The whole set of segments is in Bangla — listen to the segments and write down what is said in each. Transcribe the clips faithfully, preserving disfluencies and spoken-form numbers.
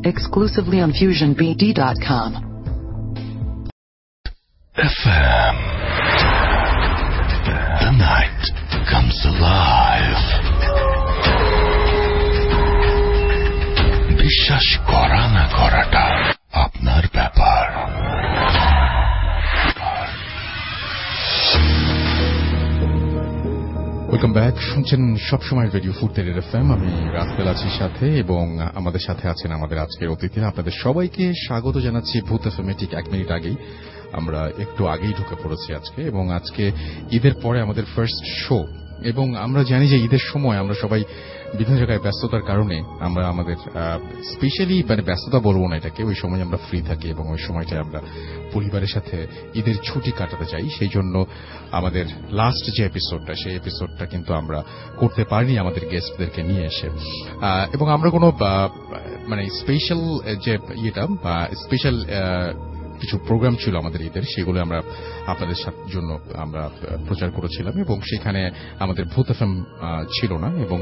exclusively on fusion b d dot com. F M. The night comes alive. বিশ্বাস করা না করাটা আপনার ব্যাপার। Welcome back. শুনছেন সবসময় রেডিও ফুর্তের এফ এম। আমি রাসেল আছি সাথে, এবং আমাদের সাথে আছেন আমাদের আজকের অতিথিরা। আপনাদের সবাইকে স্বাগত জানাচ্ছি ভূত এফ এম এ। ঠিক এক মিনিট আগেই আমরা একটু আগেই ঢুকে পড়েছি আজকে, এবং আজকে ঈদের পরে আমাদের ফার্স্ট শো। এবং আমরা জানি যে ঈদের সময় আমরা সবাই বিভিন্ন জায়গায় ব্যস্ততার কারণে আমরা আমাদের স্পেশালি মানে ব্যস্ততা বলবো না এটাকে, ওই সময় আমরা ফ্রি থাকি এবং ওই সময়টায় আমরা পরিবারের সাথে ঈদের ছুটি কাটাতে চাই। সেই জন্য আমাদের লাস্ট যে এপিসোডটা, সেই এপিসোডটা কিন্তু আমরা করতে পারিনি আমাদের গেস্টদেরকে নিয়ে এসে। এবং আমরা কোনো মানে স্পেশাল যে ইয়েটা বা স্পেশাল কিছু প্রোগ্রাম ছিল আমাদের ঈদের, সেগুলো আমরা আপনাদের জন্য আমরা প্রচার করেছিলাম, এবং সেখানে আমাদের ভূত এফএম ছিল না। এবং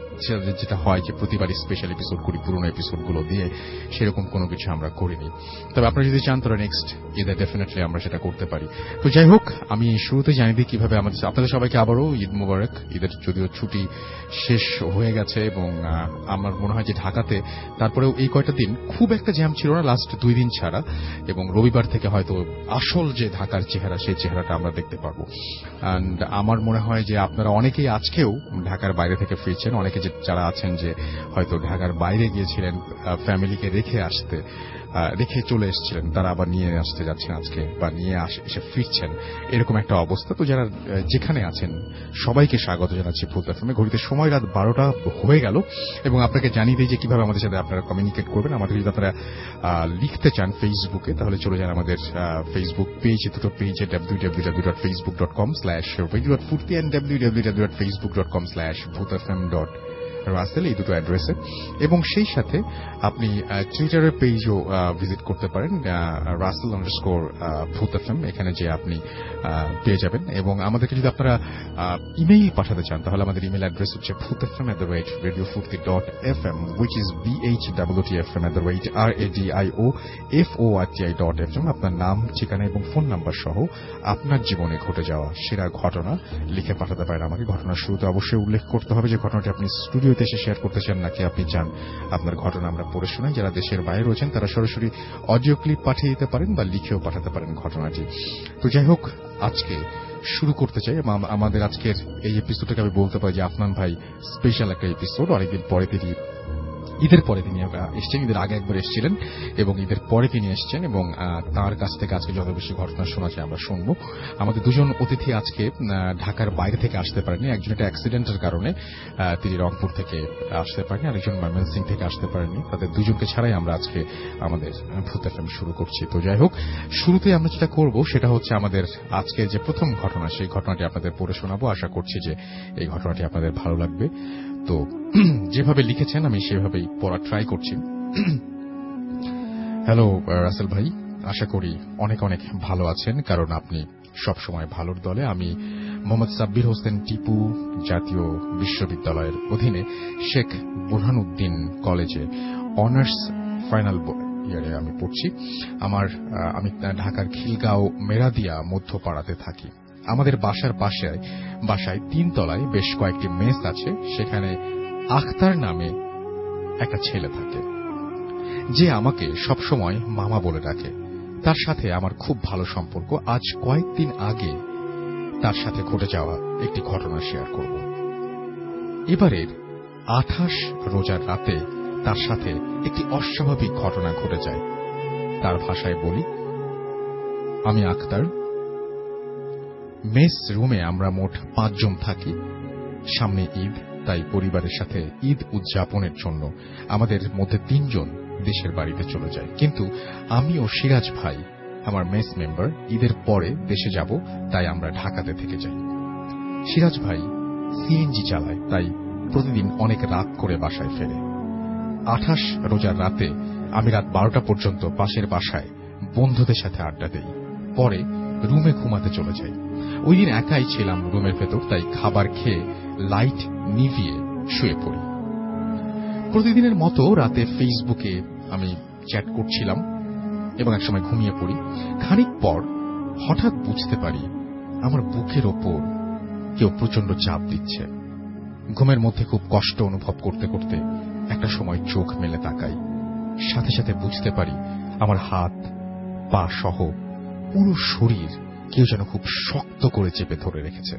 যেটা হয় যে প্রতিবারই স্পেশাল এপিসোড করি পুরোনো এপিসোডগুলো দিয়ে, সেরকম কোনো কিছু আমরা করিনি। তবে আপনারা যদি চান তাহলে নেক্সট ঈদে ডেফিনেটলি আমরা সেটা করতে পারি। তো যাই হোক, আমি শুরুতে জানিয়ে দিই কিভাবে আমাদের আপনাদের সবাইকে আবারও ঈদ মোবারক। ঈদের যদিও ছুটি শেষ হয়ে গেছে, এবং আমার মনে হয় যে ঢাকাতে তারপরেও এই কয়টা দিন খুব একটা জ্যাম ছিল না, লাস্ট দুই দিন ছাড়া। এবং রবিবার থেকে হয়তো আসল যে ঢাকার চেহারা, সেই চেহারাটা আমরা দেখতে পাবো। অ্যান্ড আমার মনে হয় যে আপনারা অনেকেই আজকেও ঢাকার বাইরে থেকে ফিরছেন। অনেকে যারা আছেন যে হয়তো ঢাকার বাইরে গিয়েছিলেন ফ্যামিলিকে রেখে আসতে, রেখে চলে এসেছিলেন, তারা আবার নিয়ে আসতে যাচ্ছেন আজকে, বা নিয়ে এসে ফিরছেন, এরকম একটা অবস্থা। তো যারা যেখানে আছেন সবাইকে স্বাগত জানাচ্ছি ভূত এফএম এ। ঘড়িতে সময় রাত বারোটা হয়ে গেল, এবং আপনাকে জানিয়ে দিই যে কিভাবে আমাদের সাথে আপনারা কমিউনিকেট করবেন। আমাদের যদি আপনারা লিখতে চান ফেসবুকে, তাহলে চলে যান আমাদের ফেসবুক পেজ, দুটো পেজে W W W dot Facebook dot com slash radio dot Foorti and W W W dot Facebook dot com slash Bhoot FM dot Rasel, এই দুটো অ্যাড্রেসে। এবং সেই সাথে আপনি টুইটারের পেজও ভিজিট করতে পারেন, রাসেল আন্ডারস্কোর ভূত এফএম, এখানে যে আপনি পেয়ে যাবেন। এবং আমাদেরকে যদি আপনারা ইমেইল পাঠাতে চান, তাহলে আমাদের ইমেইল অ্যাড্রেস হচ্ছে Bhoot FM at the rate radio Foorti dot F M, which is B H W T F M at the rate R A D I O F O R T I dot F M. আপনার নাম, ঠিকানা এবং ফোন নাম্বার সহ আপনার জীবনে ঘটে যাওয়া সেরা ঘটনা লিখে পাঠাতে পারেন আমাকে। ঘটনার শুরুতে অবশ্যই উল্লেখ করতে হবে যে ঘটনাটি আপনি স্টুডিও দেশে শেয়ার করতে চান, নাকি আপনি চান আপনার ঘটনা আমরা পড়ে শোনাই। যারা দেশের বাইরে রয়েছেন তারা সরাসরি অডিও ক্লিপ পাঠিয়ে দিতে পারেন বা লিখেও পাঠাতে পারেন ঘটনাটি। তো যাই হোক, আজকে শুরু করতে চাই। আমাদের আজকের এই এপিসোডটাকে আমি বলতে পারি যে আফনান ভাই স্পেশাল একটা এপিসোড। অনেকদিন পরে তিনি ঈদের পরে তিনি এসছেন, ঈদের আগে একবার এসেছিলেন এবং ঈদের পরে তিনি এসছেন, এবং তার কাছ থেকে আজকে যত বেশি ঘটনা শোনা যায় আমরা শুনবো। আমাদের দুজন অতিথি আজকে ঢাকার বাইরে থেকে আসতে পারেনি। একজন একটা অ্যাক্সিডেন্টের কারণে তিনি রংপুর থেকে আসতে পারেনি, আরেকজন ময়মনসিং থেকে আসতে পারেনি। তাদের দুজনকে ছাড়াই আমরা আজকে আমাদের ভূত এফএম শুরু করছি। তো যাই হোক, শুরুতে আমরা যেটা করব সেটা হচ্ছে আমাদের আজকে যে প্রথম ঘটনা, সেই ঘটনাটি আপনাদের পড়ে শোনাবো। আশা করছি যে এই ঘটনাটি আপনাদের ভালো লাগবে। তো যেভাবে লিখেছেন আমি সেভাবেই পড়া ট্রাই করছি। হ্যালো রাসেল ভাই, আশা করি অনেক অনেক ভালো আছেন, কারণ আপনি সবসময় ভালোর দলে। আমি মোহাম্মদ সাব্বির হোসেন টিপু জাতীয় বিশ্ববিদ্যালয়ের অধীনে শেখ বুরহানুদ্দিন কলেজে অনার্স ফাইনাল ইয়ারে আমি পড়ছি। আমার আমি ঢাকার খিলগাঁও মেরাদিয়া মধ্যপাড়াতে থাকি। আমাদের বাসার পাশে বাসায় তিন তলায় বেশ কয়েকটি মেস আছে। সেখানে আখতার নামে একটা ছেলে থাকে, যে আমাকে সবসময় মামা বলে ডাকে। তার সাথে আমার খুব ভালো সম্পর্ক। আজ কয়েকদিন আগে তার সাথে ঘটে যাওয়া একটি ঘটনা শেয়ার করব। এবারের আঠাশ রোজার রাতে তার সাথে একটি অস্বাভাবিক ঘটনা ঘটে যায়। তার ভাষায় বলি, আমি আখতার, মেস রুমে আমরা মোট পাঁচজন থাকি। সামনে ঈদ, তাই পরিবারের সাথে ঈদ উদযাপনের জন্য আমাদের মধ্যে তিনজন দেশের বাড়িতে চলে যায়। কিন্তু আমি ও সিরাজ ভাই, আমার মেস মেম্বার, ঈদের পরে দেশে যাব, তাই আমরা ঢাকাতে থেকে যাই। সিরাজ ভাই সিএনজি চালায়, তাই প্রতিদিন অনেক রাত করে বাসায় ফেরে। আঠাশ রোজার রাতে আমি রাত বারোটা পর্যন্ত পাশের বাসায় বন্ধুদের সাথে আড্ডা দেই, পরে রুমে ঘুমাতে চলে যাই। ওই দিন একাই ছিলাম রুমের ভেতর, তাই খাবার খেয়ে লাইট নিভিয়ে শুয়ে পড়ি। প্রতিদিনের মতো রাতে ফেসবুকে আমি চ্যাট করছিলাম এবং একসময় ঘুমিয়ে পড়ি। খানিক পর হঠাৎ বুঝতে পারি আমার বুকের ওপর কেউ প্রচন্ড চাপ দিচ্ছে। ঘুমের মধ্যে খুব কষ্ট অনুভব করতে করতে একটা সময় চোখ মেলে তাকাই, সাথে সাথে বুঝতে পারি আমার হাত পা সহ পুরো শরীর কেউ যেন খুব শক্ত করে চেপে ধরে রেখেছে।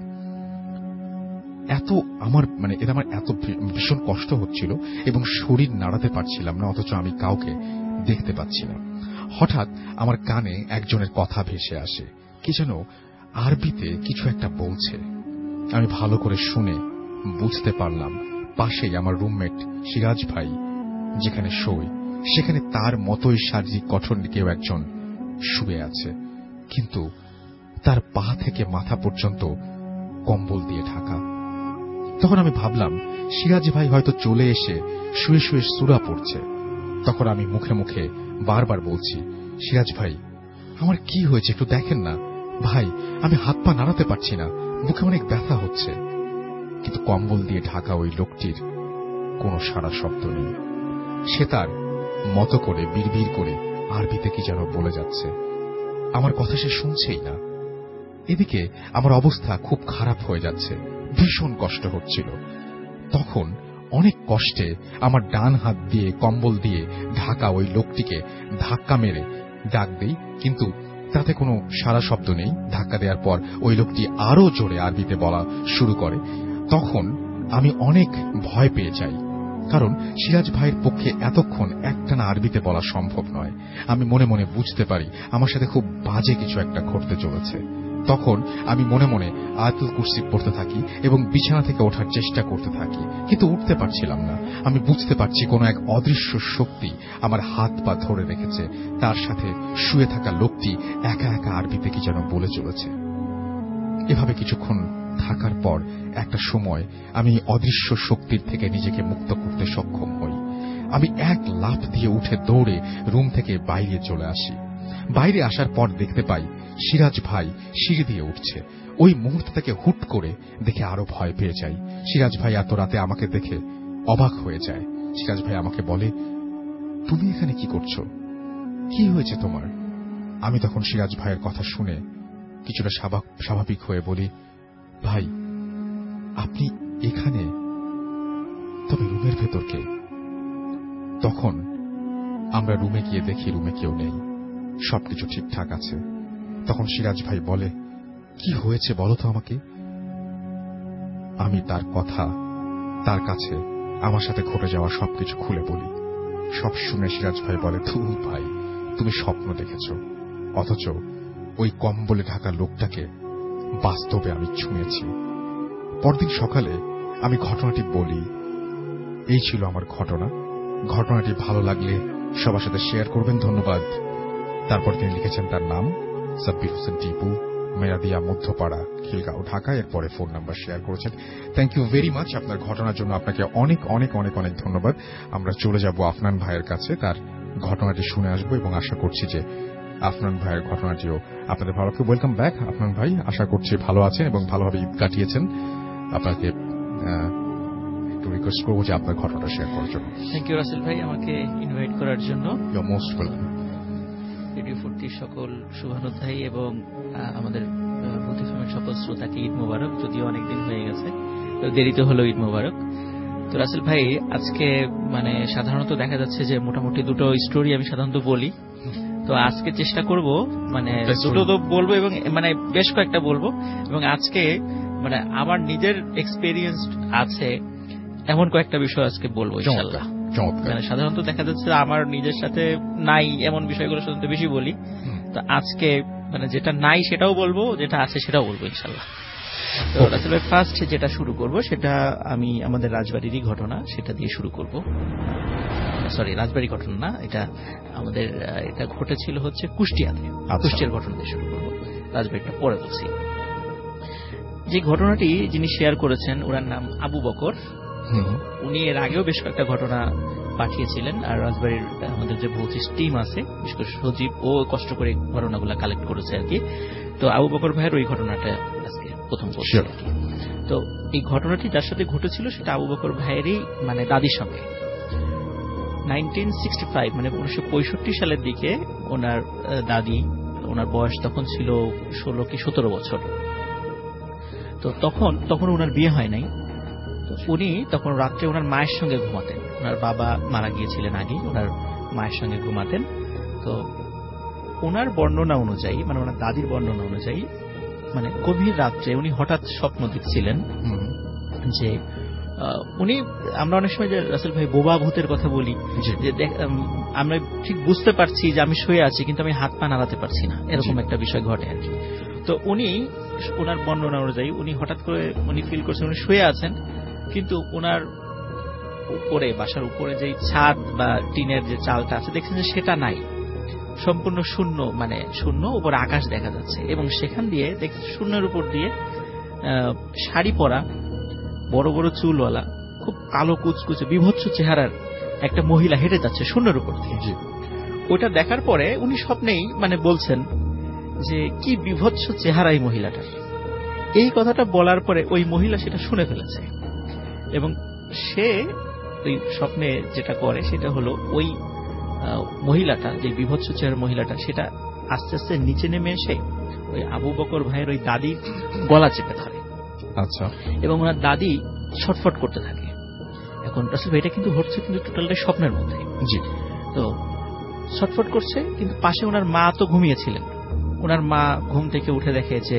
এত আমার মানে এটা আমার এত ভীষণ কষ্ট হচ্ছিল এবং শরীর নাড়াতে পারছিলাম না, অথচ আমি কাউকে দেখতে পাচ্ছি না। হঠাৎ আমার কানে একজনের কথা ভেসে আসে, কি যেন আরবিতে কিছু একটা বলছে। আমি ভালো করে শুনে বুঝতে পারলাম পাশেই আমার রুমমেট সিরাজ ভাই যেখানে শোয় সেখানে তার মতোই শারীরিক গঠন কেউ একজন শুয়ে আছে, কিন্তু তার পা থেকে মাথা পর্যন্ত কম্বল দিয়ে ঢাকা। তখন আমি ভাবলাম সিরাজ ভাই হয়তো চলে এসে শুয়ে শুয়ে সূরা পড়ছে। তখন আমি মুখে মুখে বারবার বলছি, সিরাজ ভাই আমার কি হয়েছে একটু দেখেন না ভাই, আমি হাত পা নাড়াতে পারছি না, বুকে অনেক ব্যথা হচ্ছে। কিন্তু কম্বল দিয়ে ঢাকা ওই লোকটির কোনো সাড়া শব্দ নেই। সে তার মতো করে বিড়বিড় করে আরবিতে কি যেন বলে যাচ্ছে, আমার কথা সে শুনছেই না। এদিকে আমার অবস্থা খুব খারাপ হয়ে যাচ্ছে, ভীষণ কষ্ট হচ্ছিল। তখন অনেক কষ্টে আমার ডান হাত দিয়ে কম্বল দিয়ে ঢাকা ওই লোকটিকে ধাক্কা মেরে ডাক দেই, কিন্তু তাতে কোনো সাড়া শব্দ নেই। ধাক্কা দেওয়ার পর ওই লোকটি আরো জোরে আরবিতে বলা শুরু করে। তখন আমি অনেক ভয় পেয়ে যাই, কারণ সিরাজ ভাইয়ের পক্ষে এতক্ষণ একটানা আরবিতে বলা সম্ভব নয়। আমি মনে মনে বুঝতে পারি আমার সাথে খুব বাজে কিছু একটা ঘটতে চলেছে। তখন আমি মনে মনে আয়াতুল কুরসি পড়তে থাকি এবং বিছানা থেকে ওঠার চেষ্টা করতে থাকি, কিন্তু উঠতে পারছিলাম না। আমি বুঝতে পারছি কোন এক অদৃশ্য শক্তি আমার হাত পা ধরে রেখেছে, তার সাথে শুয়ে থাকা লোকটি একা একা আরবিতে কি যেন বলে চলেছে। এভাবে কিছুক্ষণ থাকার পর একটা সময় আমি অদৃশ্য শক্তির থেকে নিজেকে মুক্ত করতে সক্ষম হই। আমি এক লাফ দিয়ে উঠে দৌড়ে রুম থেকে বাইরে চলে আসি। বাইরে আসার পর দেখতে পাই সিরাজ ভাই সিঁড়ি দিয়ে উঠছে। ওই মুহূর্ত থেকে হুট করে দেখে আরো ভয় পেয়ে যাই। সিরাজ ভাই এত রাতে আমাকে দেখে অবাক হয়ে যায়। সিরাজ ভাই আমাকে বলে, তুমি এখানে কি করছো, কি হয়েছে তোমার? আমি তখন সিরাজ ভাইয়ের কথা শুনে কিছুটা স্বাভাবিক হয়ে বলি, ভাই আপনি এখানে, তবে রুমের ভেতর কে? তখন আমরা রুমে গিয়ে দেখি রুমে কেউ নেই, সবকিছু ঠিকঠাক আছে। তখন সিরাজ ভাই বলে, কি হয়েছে বলো তো আমাকে। আমি তার কথা তার কাছে আমার সাথে ঘটে যাওয়া সবকিছু খুলে বলি। সব শুনে সিরাজ ভাই বলে, তুমি ভাই তুমি স্বপ্ন দেখেছ, অথচ ওই কম্বলে ঢাকা লোকটাকে বাস্তবে আমি ছুঁয়েছি। পরদিন সকালে আমি ঘটনাটি বলি, এই ছিল আমার ঘটনা। ঘটনাটি ভালো লাগলে সবার সাথে শেয়ার করবেন, ধন্যবাদ। তারপর তিনি লিখেছেন তার নাম সাব্বির হোসেন টিপু, মেরাদিয়া মধ্যপাড়া, খিলগাঁও, ঢাকা। এরপরে ফোন নাম্বার শেয়ার করেছেন। থ্যাংক ইউ ভেরি মাচ আপনার ঘটনার জন্য। আপনাকে অনেক অনেক অনেক অনেক ধন্যবাদ। আমরা চলে যাব আফনান ভাইয়ের কাছে, তার ঘটনাটি শুনে আসবো এবং আশা করছি যে আফনান ভাইয়ের ঘটনাটিও আপনাদের ভালো লাগবে। ওয়েলকাম ব্যাক আফনান ভাই, আশা করছি ভালো আছেন এবং ভালোভাবে ঈদ কাটিয়েছেন। আপনাকে একটু রিকোয়েস্ট করবো যে আপনার ঘটনাটা শেয়ার করার জন্য। থ্যাংক ইউ রাসেল ভাই আমাকে ইনভাইট করার জন্য। You are most welcome. Radio ফুর্তির সকল শুভানুধ্যায়ী এবং আমাদের ভূত এফএমের সকল শ্রোতাকে ঈদ মোবারক। যদিও অনেকদিন হয়ে গেছে, দেরিতে হলো ঈদ মোবারক। তো রাসেল ভাই আজকে মানে সাধারণত দেখা যাচ্ছে যে মোটামুটি দুটো স্টোরি আমি সাধারণত বলি, তো আজকে চেষ্টা করব মানে দুটো তো বলবো এবং মানে বেশ কয়েকটা বলবো, এবং আজকে মানে আমার নিজের এক্সপেরিয়েন্স আছে এমন কয়েকটা বিষয় আজকে বলবো ইনশাআল্লাহ। মানে সাধারণত দেখা যাচ্ছে আমার নিজের সাথে নাই এমন বিষয়গুলো সাধারণত বেশি বলি, তো আজকে মানে যেটা নাই সেটাও বলবো, যেটা আছে সেটাও বলবো ইনশাআল্লাহ। তো রাসেল ভাই ফার্স্ট যেটা শুরু করব সেটা আমি আমাদের রাজবাড়িরই ঘটনা, সেটা দিয়ে শুরু করব। সরি রাজবাড়ি ঘটনা না, এটা আমাদের এটা ঘটেছিল হচ্ছে কুষ্টিয়াতে। কুষ্টিয়ার ঘটনা দিয়ে শুরু করব, রাজবাড়িটা পরে বলছি। যে ঘটনাটি যিনি শেয়ার করেছেন ওনার নাম আবু বকর। উনি এর আগেও বেশ কয়েকটা ঘটনা পাঠিয়েছিলেন, আর রাজবাড়ির আমাদের যে ভৌতিক টিম আছে বিশেষ করে সজীব, ও কষ্ট করে ঘটনাগুলো কালেক্ট করেছে আর কি। তো আবু বকর ভাইয়ের ওই ঘটনাটা আজকে প্রথম বলছি আর কি। তো এই ঘটনাটি যার সাথে ঘটেছিল সেটা আবু বকর ভাইয়েরই মানে দাদির সঙ্গে। নাইনটিন সিক্সটি ফাইভ মানে উনিশশো পঁয়ষট্টি সালের দিকে ওনার দাদি, ওনার বয়স তখন ছিল ষোলো কি সতেরো বছর। তো তখন তখন ওনার বিয়ে হয় নাই। তো উনি তখন রাত্রে ওনার মায়ের সঙ্গে ঘুমাতেন। ওনার বাবা মারা গিয়েছিলেন আগে, ওনার মায়ের সঙ্গে ঘুমাতেন। তো ওনার বর্ণনা অনুযায়ী, মানে ওনার দাদির বর্ণনা অনুযায়ী, মানে গভীর রাত্রে উনি হঠাৎ স্বপ্ন দেখছিলেন যে উনি, আমরা অনেক সময় যে রাসেল ভাই বোবা ভূতের কথা বলি, যে আমরা ঠিক বুঝতে পারছি যে আমি শুয়ে আছি কিন্তু আমি হাত পা নাড়াতে পারছি না, এরকম একটা বিষয় ঘটে আর কি। তো উনি, ওনার বর্ণনা অনুযায়ী উনি হঠাৎ করে উনি ফিল করছেন উনি শুয়ে আছেন, কিন্তু ওনার উপরে, বাসার উপরে যে ছাদ বা টিনের যে চালটা আছে দেখছেন যে সেটা নাই, সম্পূর্ণ শূন্য, মানে শূন্য, উপরে আকাশ দেখা যাচ্ছে। এবং সেখান দিয়ে দেখছেন শূন্যের উপর দিয়ে শাড়ি পরা, বড় বড় চুলওয়ালা, খুব কালো কুচকুচে বিভৎস চেহারার একটা মহিলা হেঁটে যাচ্ছে শূন্যের উপর দিয়ে। ওটা দেখার পরে উনি স্বপ্নেই মানে বলছেন যে কি বিভৎস চেহারা এই মহিলাটার। এই কথাটা বলার পরে ওই মহিলা সেটা শুনে ফেলেছে এবং সে ওই স্বপ্নে যেটা করে সেটা হলো ওই মহিলাটা, যে বিভৎস চেহারার মহিলাটা, সেটা আস্তে আস্তে নিচে নেমে এসে ওই আবু বকর ভাইয়ের ওই দাদির গলা চেপে ধরে। আচ্ছা। এবং ওনার দাদি ছটফট করতে থাকে। এখন রাসেল ভাই এটা কিন্তু হচ্ছে কিন্তু টোটালটাই স্বপ্নের মধ্যে। জি। তো ছটফট করছে, কিন্তু পাশে ওনার মা তো ঘুমিয়েছিলেন। ওনার মা ঘুম থেকে উঠে দেখে যে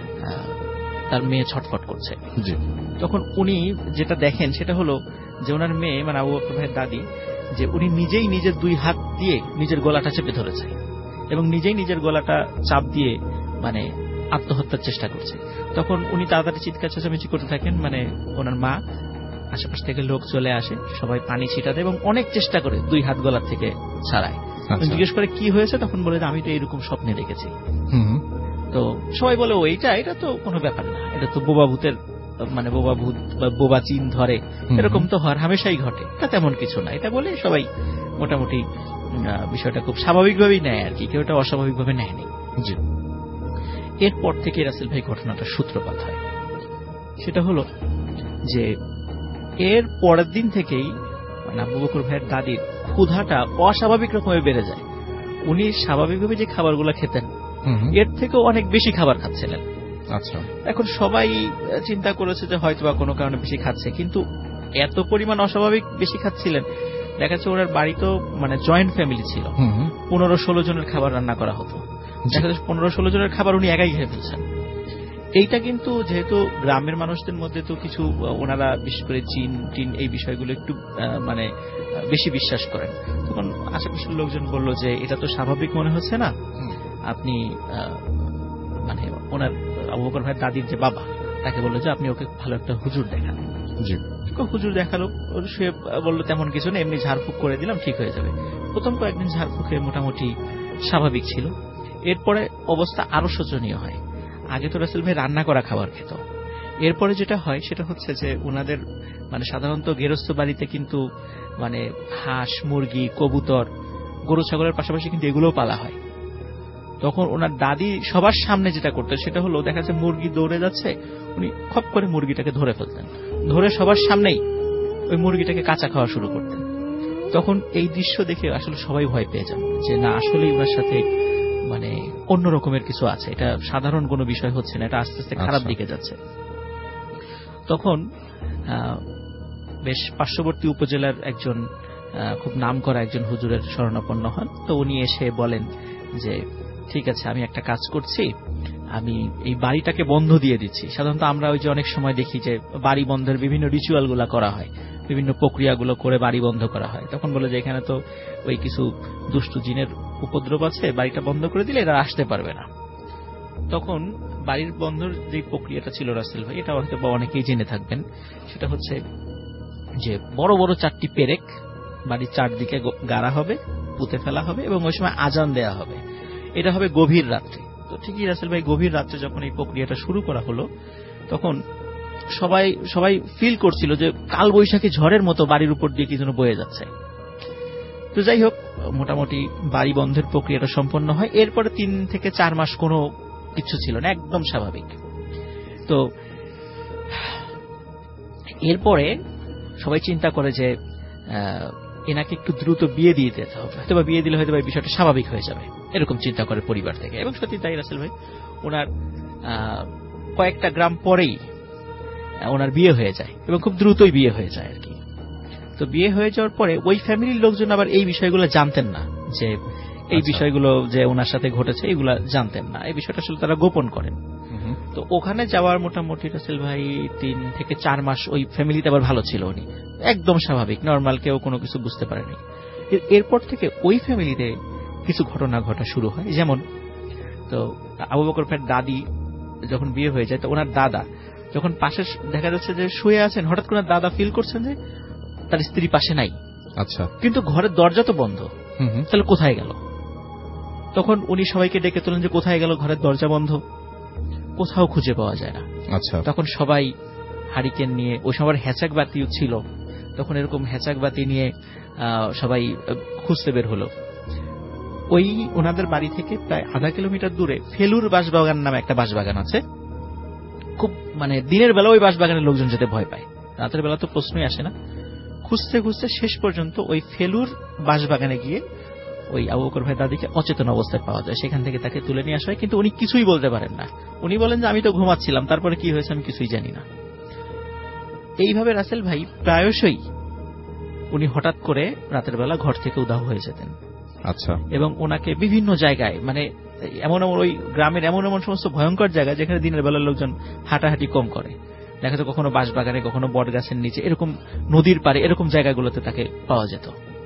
তার মেয়ে ছটফট করছে। জি। তখন উনি যেটা দেখেন সেটা হলো যে ওনার মেয়ে, মানে আবু বকর ভাইয়ের দাদি, যে উনি নিজেই নিজের দুই হাত দিয়ে নিজের গলাটা চেপে ধরেছে এবং নিজেই নিজের গলাটা চাপ দিয়ে মানে আত্মহত্যার চেষ্টা করছে। তখন উনি তাড়াতাড়ি চিৎকার চেঁচামেচি করতে থাকেন, মানে ওনার মা, আশেপাশ থেকে লোক চলে আসে, সবাই পানি ছিটাতে এবং অনেক চেষ্টা করে দুই হাত গলার থেকে ছাড়ায়। জিজ্ঞেস করে কি হয়েছে, তখন বলে আমি তো এরকম স্বপ্নে দেখেছি। তো সবাই বলে ওইটা এটা তো কোনো ব্যাপার না, এটা তো বোবা ভূতের, মানে বোবা ভূত বা বোবা চিন ধরে, এরকম তো হর হামেশাই ঘটে, এটা তেমন কিছু না, এটা বলে সবাই মোটামুটি বিষয়টা খুব স্বাভাবিকভাবেই নেয় আর কি, কেউ এটা অস্বাভাবিকভাবে নেয়নি। জি। এরপর থেকে রাসেল ভাই ঘটনাটা সূত্রপাত হয়। সেটা হলো যে এর পরের দিন থেকেই মানে আবু বকর ভাইয়ের দাদির ক্ষুধাটা অস্বাভাবিক রকমের বেড়ে যায়। উনি স্বাভাবিকভাবে যে খাবারগুলো খেতেন এর থেকেও অনেক বেশি খাবার খাচ্ছিলেন। আচ্ছা। এখন সবাই চিন্তা করেছে যে হয়তো বা কোনো কারণে বেশি খাচ্ছে, কিন্তু এত পরিমাণ অস্বাভাবিক বেশি খাচ্ছিলেন। দেখা যাচ্ছে ওনার বাড়ি তো মানে জয়েন্ট ফ্যামিলি ছিল, পনেরো ষোলো জনের খাবার রান্না করা হতো। দেখা যাচ্ছে পনেরো ষোলো জনের খাবার উনি একাই খেয়ে ফেলছেন। এইটা কিন্তু যেহেতু গ্রামের মানুষদের মধ্যে তো কিছু ওনারা বিশেষ করে জিন টিন এই বিষয়গুলো একটু মানে বেশি বিশ্বাস করেন, তখন আশেপাশের লোকজন বলল যে এটা তো স্বাভাবিক মনে হচ্ছে না, আপনি মানে ওনার আবু বকর ভাইয়ের দাদির যে বাবা তাকে বললো যে আপনি ওকে ভালো একটা হুজুর দেখান। হুজুর দেখালো, সে বললো তেমন কিছু না, এমনি ঝাড়ফুঁক করে দিলাম ঠিক হয়ে যাবে। প্রথম কয়েকদিন ঝাড়ফুঁকে মোটামুটি স্বাভাবিক ছিল। এরপরে অবস্থা আরো শোচনীয় হয়। আগে তো রাসেল ভাই রান্না করা খাবার খেত, এরপরে যেটা হয় সেটা হচ্ছে যে ওনাদের মানে সাধারণত গেরস্ত বাড়িতে কিন্তু মানে হাঁস মুরগি কবুতর গরু ছাগলের পাশাপাশি কিন্তু এগুলোও পালা হয়। তখন ওনার দাদি সবার সামনে যেটা করতেন সেটা হলো দেখা যাচ্ছে মুরগি দৌড়ে যাচ্ছে, উনি খপ করে মুরগিটাকে ধরে ফেলতেন, ধরে সবার সামনেই ওই মুরগিটাকে কাঁচা খাওয়া শুরু করতেন। তখন এই দৃশ্য দেখে আসলে সবাই ভয় পেয়ে যান যে না আসলেই ওনার সাথে মানে অন্য রকমের কিছু আছে, এটা সাধারণ কোনো বিষয় হচ্ছে না, এটা আস্তে আস্তে খারাপ দিকে যাচ্ছে। তখন বেশ পার্শ্ববর্তী উপজেলার একজন খুব নামকরা একজন হুজুরের শরণাপন্ন হন। তো উনি এসে বলেন যে ঠিক আছে আমি একটা কাজ করছি, আমি এই বাড়িটাকে বন্ধ দিয়ে দিচ্ছি। সাধারণত আমরা ওই যে অনেক সময় দেখি যে বাড়ি বন্ধের বিভিন্ন রিচুয়াল গুলা করা হয়, বিভিন্ন প্রক্রিয়াগুলো করে বাড়ি বন্ধ করা হয়। তখন বলে যে এখানে তো ওই কিছু দুষ্টু জিনের উপদ্রব আছে, বাড়িটা বন্ধ করে দিলে এরা আসতে পারবে না। তখন বাড়ির বন্ধের যে প্রক্রিয়াটা ছিল রাসেল ভাই, এটা হয়তো বা অনেকেই জেনে থাকবেন, সেটা হচ্ছে যে বড় বড় চারটি পেরেক বাড়ির চারদিকে গাড়া হবে, পুঁতে ফেলা হবে এবং ওই সময় আজান দেয়া হবে। এটা হবে গভীর রাত্রে। তো ঠিকই রাসেল ভাই গভীর রাত্রে যখন এই প্রক্রিয়াটা শুরু করা হলো তখন সবাই সবাই ফিল করছিল যে কাল বৈশাখী ঝড়ের মতো বাড়ির উপর দিয়ে কি যেন বয়ে যাচ্ছে। তো যাই হোক মোটামুটি বাড়ি বন্ধের প্রক্রিয়াটা সম্পন্ন হয়। এরপরে তিন থেকে চার মাস কোনো কিছু ছিল না, একদম স্বাভাবিক। তো এরপরে সবাই চিন্তা করে যে এনাকে একটু দ্রুত বিয়ে দিয়ে দিতে হবে, হয়তো বা বিয়ে দিলে হয়তো এই বিষয়টা স্বাভাবিক হয়ে যাবে, এরকম চিন্তা করে পরিবার থেকে। এবং সত্যি তাই রাসেল ভাই, ওনার কয়েকটা গ্রাম পরেই ওনার বিয়ে হয়ে যায় এবং খুব দ্রুতই বিয়ে হয়ে যায় আর কি। তো বিয়ে হয়ে যাওয়ার পরে ওই ফ্যামিলির লোকজন আবার এই বিষয়গুলো জানতেন না, যে এই বিষয়গুলো যে ওনার সাথে ঘটেছে এগুলা জানতেন না, এই বিষয়টা আসলে তারা গোপন করেন। তো ওখানে যাওয়ার মোটামুটি রাসেল ভাই তিন থেকে চার মাস ওই ফ্যামিলিতে আবার ভালো ছিল, উনি একদম স্বাভাবিক নর্মাল, কেউ কোনো কিছু বুঝতে পারেনি। এরপর থেকে ওই ফ্যামিলিতে কিছু ঘটনা ঘটা শুরু হয়। যেমন তো আবু বকর ভাইয়ের দাদি যখন বিয়ে হয়ে যায়, তো ওনার দাদা যখন পাশে দেখা যাচ্ছে যে শুয়ে আছেন, হঠাৎ করে দাদা ফিল করছেন যে তার স্ত্রী পাশে নাই। আচ্ছা, কিন্তু ঘরের দরজা তো বন্ধ, তাহলে কোথায় গেল? তখন উনি সবাইকে ডেকে তোলেন যে কোথায় গেল, ঘরের দরজা বন্ধ, কোথাও খুঁজে পাওয়া যায় না। আচ্ছা, তখন সবাই হারিকেন নিয়ে, ওই সময় হ্যাচাক বাতিও ছিল, তখন এরকম হ্যাচাক বাতি নিয়ে সবাই খুঁজতে বের হলো। ওই ওনাদের বাড়ি থেকে প্রায় আধা কিলোমিটার দূরে ফেলুর বাঁশবাগান নামে একটা বাঁশবাগান আছে। খুব মানে দিনের বেলা ওই বাঁশবাগানের লোকজন যেতে ভয় পায়, রাতের বেলা তো প্রশ্নই আসে না। খুঁজতে খুঁজতে শেষ পর্যন্ত ওই ফেলুর বাঁশবাগানে গিয়ে ওই আবু বকর ভাই দাদিকে অচেতন অবস্থায় পাওয়া যায়। সেখান থেকে তাকে তুলে নিয়ে আসা হয়, কিন্তু উনি কিছুই বলতে পারেন না। উনি বলেন যে আমি তো ঘুমাচ্ছিলাম, তারপরে কি হয়েছে আমি কিছুই জানি না। এইভাবে রাসেল ভাই প্রায়শই উনি হঠাৎ করে রাতের বেলা ঘর থেকে উধাও হয়ে যেতেন। আচ্ছা, এবং ওনাকে বিভিন্ন জায়গায়, মানে এমন এমন ওই গ্রামের এমন এমন সমস্ত ভয়ঙ্কর জায়গা যেখানে দিনের বেলার লোকজন হাঁটাহাঁটি কম করে, দেখা যায় কখনো বাঁশবাগানে, কখনো বট গাছের নিচে, এরকম নদীর পাড়ে, এরকম জায়গাগুলোতে তাকে পাওয়া যেত।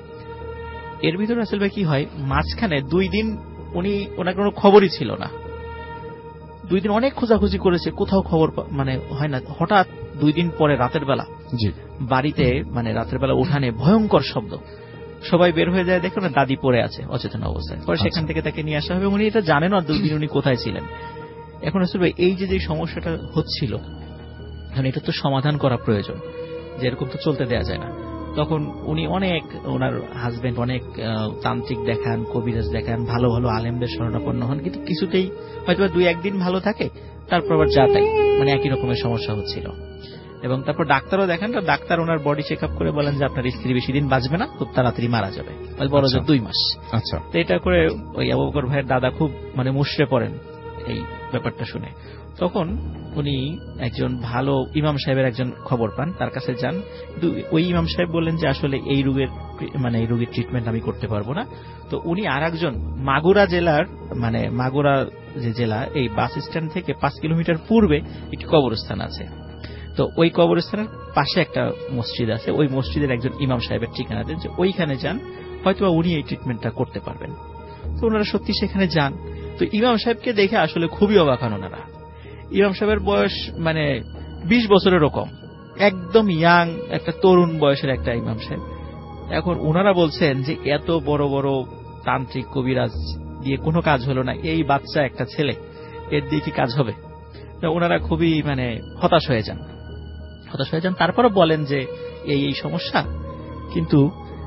এর ভিতরে রাসেল ভাই কি হয়, মাঝখানে দুই দিন উনি ওনার কোনো খবরই ছিল না। দুই দিন অনেক খোঁজাখুঁজি করেছে, কোথাও খবর মানে হয় না। হঠাৎ দুই দিন পরে রাতের বেলা বাড়িতে, মানে রাতের বেলা উঠানে ভয়ঙ্কর শব্দ, সবাই বের হয়ে যায়, দেখো না দাদি পড়ে আছে অচেতন অবস্থায়। পরে সেখান থেকে তাকে নিয়ে আসা হবে। উনি এটা জানেন না দুই দিন উনি কোথায় ছিলেন। এখন রাসেল ভাই এই যে যে সমস্যাটা হচ্ছিল, এখন এটা তো সমাধান করা প্রয়োজন, যে এরকম তো চলতে দেওয়া যায় না। তখন উনি অনেক, ওনার হাজবেন্ড অনেক তান্ত্রিক দেখান, কবিরাজ দেখান, ভালো ভালো আলেমদের শরণাপন্ন হন, কিন্তু কিছুতেই হয়তো দুই একদিন ভালো থাকে, তারপর আবার যা তাই, মানে একই রকমের সমস্যা হচ্ছিল। এবং তারপর ডাক্তারও দেখান, তো ডাক্তার ওনার বডি চেক আপ করে বলেন যে আপনার স্ত্রী বেশি দিন বাঁচবে না, খুব তাড়াতাড়ি মারা যাবে, বড় জোর দুই মাস। আচ্ছা, তো এটা করে ওই আবু বকর ভাইয়ের দাদা খুব মানে মুষড়ে পড়েন এই ব্যাপারটা শুনে। তখন উনি একজন ভালো ইমাম সাহেবের একজন খবর পান, তার কাছে যান। কিন্তু ওই ইমাম সাহেব বললেন যে আসলে এই রোগের মানে এই রোগের ট্রিটমেন্ট আমি করতে পারবো না। তো উনি আর একজন মাগুরা জেলার, মানে মাগুরা যে জেলা, এই বাস স্ট্যান্ড থেকে পাঁচ কিলোমিটার পূর্বে একটি কবরস্থান আছে। তো ওই কবরস্থানের পাশে একটা মসজিদ আছে, ওই মসজিদের একজন ইমাম সাহেবের ঠিকানা দেন, যে ওইখানে যান, হয়তো উনি এই ট্রিটমেন্টটা করতে পারবেন। তো ওনারা সত্যি সেখানে যান। তো ইমাম সাহেবকে দেখে আসলে খুবই অবাক হন ওনারা। ইমাম সাহেবের বয়স মানে বিশ বছরেরও কম, একদম ইয়াং একটা তরুণ বয়সের একটা ইমাম সাহেব। এখন ওনারা বলছেন যে এত বড় বড় তান্ত্রিক কবিরাজ দিয়ে কোনো কাজ হলো না, এই বাচ্চা একটা ছেলে, এর দিয়ে কি কাজ হবে? তো ওনারা খুবই মানে হতাশ হয়ে যান হতাশ হয়ে যান তারপরও বলেন যে এই এই সমস্যা। কিন্তু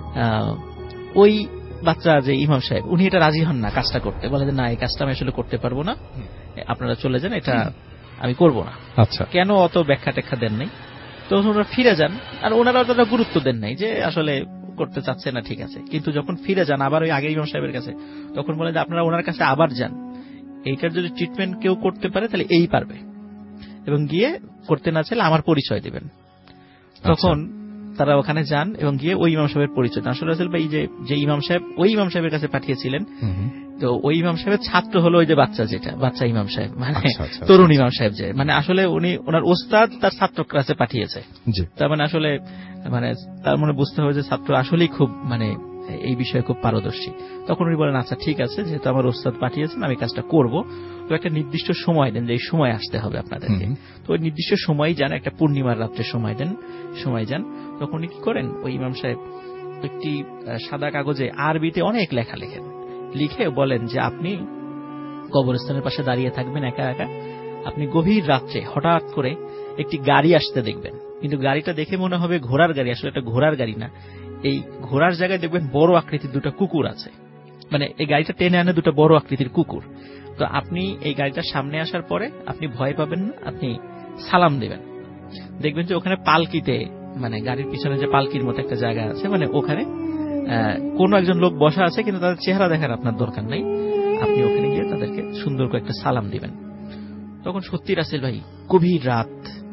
ওই বাচ্চা যে ইমাম সাহেব, উনি এটা রাজি হন না কাজটা করতে, বলে যে না, এই কাজটা আমি আসলে করতে পারবো না, আপনারা চলে যান, এটা আমি করব না। আচ্ছা, কেন অত ব্যাখ্যা ট্যাখ্যা দেন নাই। তো ওনারা ফিরে যান, আর ওনারা অতটা গুরুত্ব দেন নাই যে আসলে করতে চাচ্ছে না, ঠিক আছে। কিন্তু যখন ফিরে যান আবার ওই আগের ইমাম সাহেবের কাছে, তখন বলেন যে আপনারা ওনার কাছে আবার যান, এইটার যদি ট্রিটমেন্ট কেউ করতে পারে তাহলে এই পারবে, এবং গিয়ে করতে না চাইলে আমার পরিচয় দিবেন। তখন তারা ওখানে যান এবং গিয়ে ওই ইমাম সাহেবের পরিচয় দেন। আসলে আসলে এই যে যে ইমাম সাহেব ওই ইমাম সাহেবের কাছে পাঠিয়েছিলেন, তো ওই ইমাম সাহেবের ছাত্র হলো ওই যে বাচ্চা, যেটা বাচ্চা ইমাম সাহেব, মানে তরুণ ইমাম সাহেব, যে মানে আসলে উনি ওনার ওস্তাদ তার ছাত্র ক্লাসে পাঠিয়েছে। তার মানে আসলে মানে তার মনে বুঝতে হবে যে ছাত্র আসলেই খুব মানে এই বিষয়ে খুব পারদর্শী। তখন উনি বলেন আচ্ছা ঠিক আছে, যেহেতু আমার ওস্তাদ পাঠিয়েছেন আমি কাজটা করব, তো একটা নির্দিষ্ট সময় দেন যে এই সময় আসতে হবে আপনাদেরকে। তো ওই নির্দিষ্ট সময় যান, একটা পূর্ণিমার রাত্রে সময় দেন, সময় যান। তখন উনি কি করেন, ওই ইমাম সাহেব একটি সাদা কাগজে আরবিতে অনেক লেখা লেখেন, লিখে বলেন যে আপনি কবরস্থানের পাশে দাঁড়িয়ে থাকবেন একা একা, আপনি গভীর রাত্রে হঠাৎ করে একটি গাড়ি আসতে দেখবেন, কিন্তু গাড়িটা দেখে মনে হবে ঘোড়ার গাড়ি, আসলে এটা ঘোড়ার গাড়ি না। এই ঘোড়ার জায়গায় দেখবেন বড় আকৃতির দুটো কুকুর আছে, মানে এই গাড়িটা টেনে আনে দুটো বড় আকৃতির কুকুর। তো আপনি এই গাড়িটার সামনে আসার পরে আপনি ভয় পাবেন না, আপনি সালাম দেবেন, দেখবেন যে ওখানে পালকিতে, মানে গাড়ির পিছনে যে পালকির মতো একটা জায়গা আছে, মানে ওখানে কোন একজন লোক বসা আছে, কিন্তু তাদের চেহারা দেখার আপনার দরকার নাই, আপনি ওখানে গিয়ে তাদেরকে সুন্দর করে একটা সালাম দিবেন। তখন সত্যি রাসেল ভাই গভীর রাত,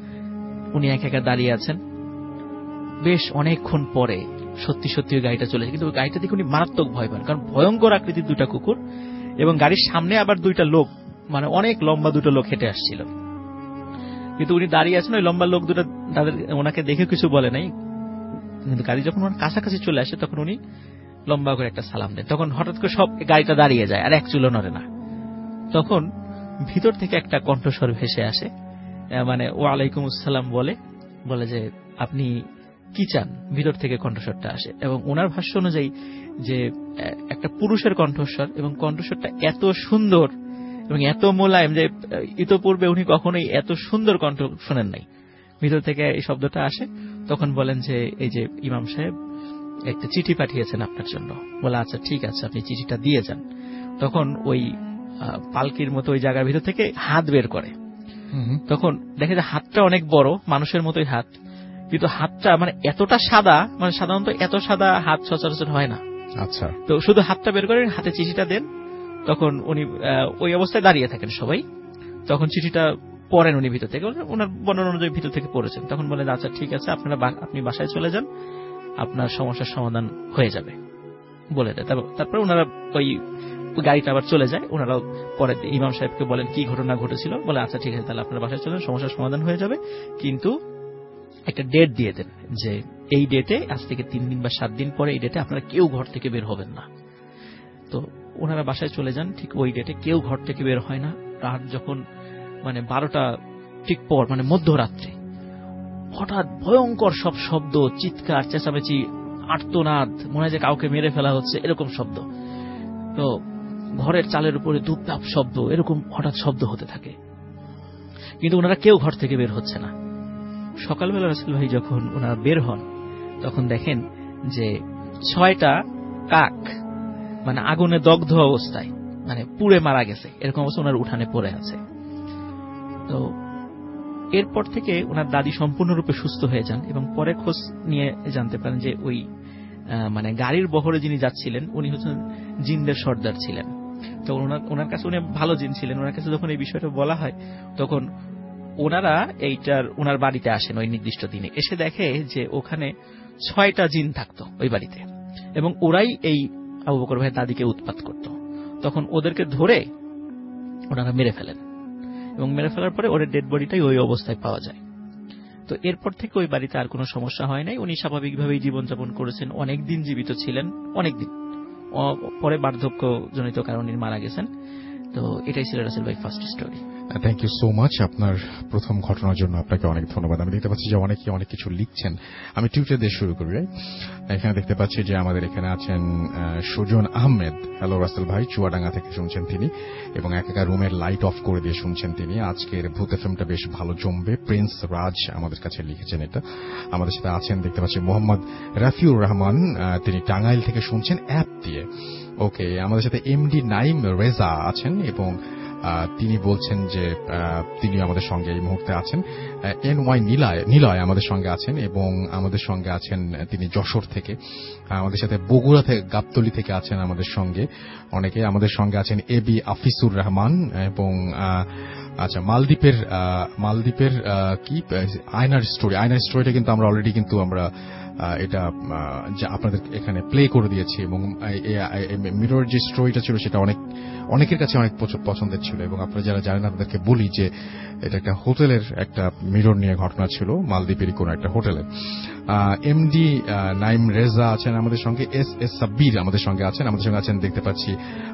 উনি একা একা দাঁড়িয়ে আছেন। বেশ অনেকক্ষণ পরে সত্যি সত্যি ওই গাড়িটা চলেছে, কিন্তু ওই গাড়িটা দেখে উনি মারাত্মক ভয় পান, কারণ ভয়ঙ্কর আকৃতির দুটা কুকুর এবং গাড়ির সামনে আবার দুইটা লোক, মানে অনেক লম্বা দুটো লোক হেঁটে আসছিল। কিন্তু উনি দাঁড়িয়ে আছেন, ওই লম্বা লোক দুটো তাদের ওনাকে দেখে কিছু বলে নাই, কিন্তু গাড়ি যখন ওনার কাছাকাছি চলে আসে তখন উনি লম্বা করে একটা সালাম দেন। তখন হঠাৎ করে সব গাড়িটা দাঁড়িয়ে যায়, আর এক চুলো নড়ে না। তখন ভিতর থেকে একটা কণ্ঠস্বর ভেসে আসে, মানে ওয়ালাইকুম আসসালাম বলে বলে যে আপনি কি চান, ভিতর থেকে কণ্ঠস্বরটা আসে। এবং ওনার ভাষ্য অনুযায়ী যে একটা পুরুষের কণ্ঠস্বর, এবং কণ্ঠস্বরটা এত সুন্দর এবং এত মোলায়েম যে ইতোপূর্বে উনি কখনোই এত সুন্দর কণ্ঠ শোনেন নাই। ভিতর থেকে এই শব্দটা আসে। তখন বলেন যে এই যে ইমাম সাহেব একটা চিঠি পাঠিয়েছেন আপনার জন্য। বলে আচ্ছা ঠিক আছে, আপনি চিঠিটা দিয়ে যান। তখন ওই পালকির মতো ওই জায়গার ভিতর থেকে হাত বের করে। তখন দেখে যে হাতটা অনেক বড়, মানুষের মতোই হাত, কিন্তু হাতটা মানে এতটা সাদা, মানে সাধারণত এত সাদা হাত সচরাচর হয় না। আচ্ছা, তো শুধু হাতটা বের করে হাতে চিঠিটা দেন। তখন উনি ওই অবস্থায় দাঁড়িয়ে থাকেন সবাই। তখন চিঠিটা পড়েন উনি ভিতর থেকে, ওনার বর্ণনা অনুযায়ী ভিতর থেকে পড়েছেন। তখন বলেন আচ্ছা ঠিক আছে, আপনারা আপনি বাসায় চলে যান, আপনার সমস্যার সমাধান হয়ে যাবে বলে দেয়। তারপরে ওনারা ওই গাড়িটা আবার চলে যায়। ওনারাও পরে ইমাম সাহেবকে বলেন কি ঘটনা ঘটেছিল। বলে আচ্ছা ঠিক আছে, তাহলে আপনার বাসায় চলে যান, সমস্যার সমাধান হয়ে যাবে, কিন্তু একটা ডেট দিয়ে দেন যে এই ডেটে, আজ থেকে তিন দিন বা সাত দিন পরে এই ডেটে আপনারা কেউ ঘর থেকে বের হবেন না। তো ওনারা বাসায় চলে যান। ঠিক ওই ডেটে কেউ ঘর থেকে বের হয় না। রাত যখন মানে বারোটা ঠিক পর, মানে মধ্যরাত্রে, হঠাৎ ভয়ঙ্কর সব শব্দ, চিৎকার, চেঁচামেচি, আর্তনাদ, মনে হয় যে কাউকে মেরে ফেলা হচ্ছে, এরকম শব্দ। তো ঘরের চালের উপরে ধূপধাপ শব্দ, এরকম হঠাৎ শব্দ হতে থাকে, কিন্তু ওনারা কেউ ঘর থেকে বের হচ্ছে না। সকালবেলা রাসূল ভাই যখন ওনারা বের হন, তখন দেখেন যে ছয়টা কাক মানে আগুনে দগ্ধ অবস্থায়, মানে পুড়ে মারা গেছে, এরকম অবস্থা ওনার উঠানে পড়ে আছে। তো এরপর থেকে ওনার দাদি সম্পূর্ণরূপে সুস্থ হয়ে যান, এবং পরে খোঁজ নিয়ে জানতে পারেন যে ওই মানে গাড়ির বহরে যিনি যাচ্ছিলেন উনি হচ্ছেন জিনদের সর্দার ছিলেন। তো ওনার ওনার কাছে উনি ভালো জিন ছিলেন। ওনার কাছে যখন এই বিষয়টা বলা হয়, তখন ওনারা এইটার ওনার বাড়িতে আসেন ওই নির্দিষ্ট দিনে। এসে দেখে যে ওখানে ছয়টা জিন থাকতো ওই বাড়িতে, এবং ওরাই এই আবু বকর ভাইয়ের দাদিকে উৎপাত করত। তখন ওদেরকে ধরে ওনারা মেরে ফেলেন, এবং মেরে ফেলার পরে ওদের ডেড বডিটাই ওই অবস্থায় পাওয়া যায়। তো এরপর থেকে ওই বাড়িতে আর কোনো সমস্যা হয় নাই। উনি স্বাভাবিকভাবেই জীবনযাপন করেছেন, অনেকদিন জীবিত ছিলেন, অনেকদিন। পরে বার্ধক্যজনিত কারণে মারা গেছেন। তো এটাই ছিল রাসেল ভাই first story. Thank you so much. আপনার প্রথম ঘটনার জন্য আপনাকে অনেক ধন্যবাদ। আমি দেখতে পাচ্ছি যে অনেকে অনেক কিছু লিখছেন। আমি টুইটার দিয়ে শুরু করি। এখানে দেখতে পাচ্ছি যে আমাদের এখানে আছেন সুজন আহমেদ। হ্যালো রাসেল ভাই, চুয়াডাঙ্গা থেকে শুনছেন তিনি, এবং এক একা রুমের লাইট অফ করে দিয়ে শুনছেন তিনি। আজকের ভূত এফএমটা বেশ ভালো জমবে। প্রিন্স রাজ আমাদের কাছে লিখেছেন এটা। আমাদের সাথে আছেন দেখতে পাচ্ছি মোহাম্মদ রাফিউর রহমান, তিনি টাঙ্গাইল থেকে শুনছেন অ্যাপ দিয়ে। ওকে, আমাদের সাথে এমডি নাইম রেজা আছেন, এবং তিনি বলছেন যে তিনি আমাদের সঙ্গে এই মুহূর্তে আছেন। এন ওয়াই নিলয় নিলয় আমাদের সঙ্গে আছেন, এবং আমাদের সঙ্গে আছেন তিনি যশোর থেকে। আমাদের সাথে বগুড়া থেকে, গাবতলী থেকে আছেন আমাদের সঙ্গে অনেকে। আমাদের সঙ্গে আছেন এ বি আফিসুর রহমান, এবং আচ্ছা মালদ্বীপের মালদ্বীপের কি আয়নার স্টোরি আয়নার স্টোরিটা কিন্তু আমরা অলরেডি কিন্তু আমরা এটা আপনাদের এখানে প্লে করে দিয়েছি, এবং মিরর যে স্টোরিটা ছিল সেটা অনেক অনেকের কাছে অনেক পছন্দের ছিল। এবং আপনারা যারা জানেন আপনাদেরকে বলি যে এটা একটা হোটেলের একটা মিরর নিয়ে ঘটনা ছিল, মালদ্বীপেরই কোন একটা হোটেলে। এমডি নাইম রেজা আছেন আমাদের সঙ্গে, এস এস সাব্বির আমাদের সঙ্গে আছেন। আমাদের সঙ্গে আছেন দেখতে পাচ্ছি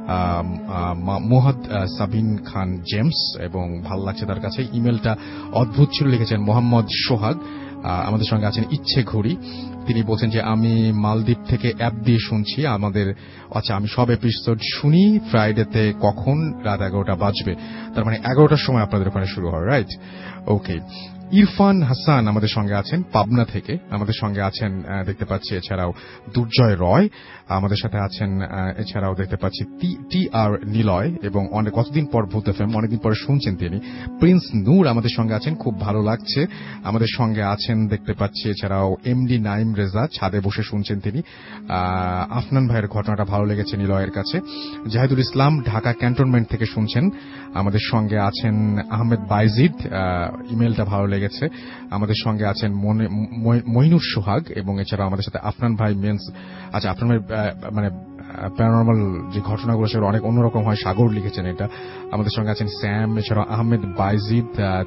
মোহাদ সাবিন খান জেমস, এবং ভালো লাগছে তার কাছে। ইমেলটা অদ্ভুত ছিল, লিখেছেন মোহাম্মদ সোহাগ। আমাদের সঙ্গে আছেন ইচ্ছে ঘড়ি, তিনি বলছেন যে আমি মালদ্বীপ থেকে অ্যাপ দিয়ে শুনছি আমাদের। আচ্ছা, আমি সব এপিসোড শুনি ফ্রাইডেতে, কখন রাত এগারোটা বাজবে, তার মানে এগারোটার সময় আপনাদের ওখানে শুরু হয়, রাইট? ওকে। ইরফান হাসান আমাদের সঙ্গে আছেন পাবনা থেকে, আমাদের সঙ্গে আছেন দেখতে পাচ্ছি এছাড়াও দুর্জয় রয় আমাদের সাথে আছেন, এছাড়াও দেখতে পাচ্ছি টি আর নিলয় এবং অনেক কতদিন পর ভূত এফএম অনেকদিন পরে শুনছেন তিনি। প্রিন্স নূর আমাদের সঙ্গে আছেন, খুব ভালো লাগছে। আমাদের সঙ্গে আছেন দেখতে পাচ্ছি এছাড়াও এমডি নাইম রেজা, ছাদে বসে শুনছেন তিনি। আফনান ভাইয়ের ঘটনাটা ভালো লেগেছে নিলয়ের কাছে। জাহিদুল ইসলাম ঢাকা ক্যান্টনমেন্ট থেকে শুনছেন, আমাদের সঙ্গে আছেন আহমেদ বাইজিদ, ইমেলটা ভালো লেগেছে। আমাদের সঙ্গে আছেন মইনুর সোহাগ এবং এছাড়াও আমাদের সাথে আফনান ভাই মেন্স। আচ্ছা, আফনান ভাই মানে প্যারানর্মাল যে ঘটনাগুলো সেগুলো অনেক অন্যরকম হয়, সাগর লিখেছেন এটা। আমাদের সঙ্গে আছেন স্যাম, এছাড়াও আহমেদ বাইজিদ,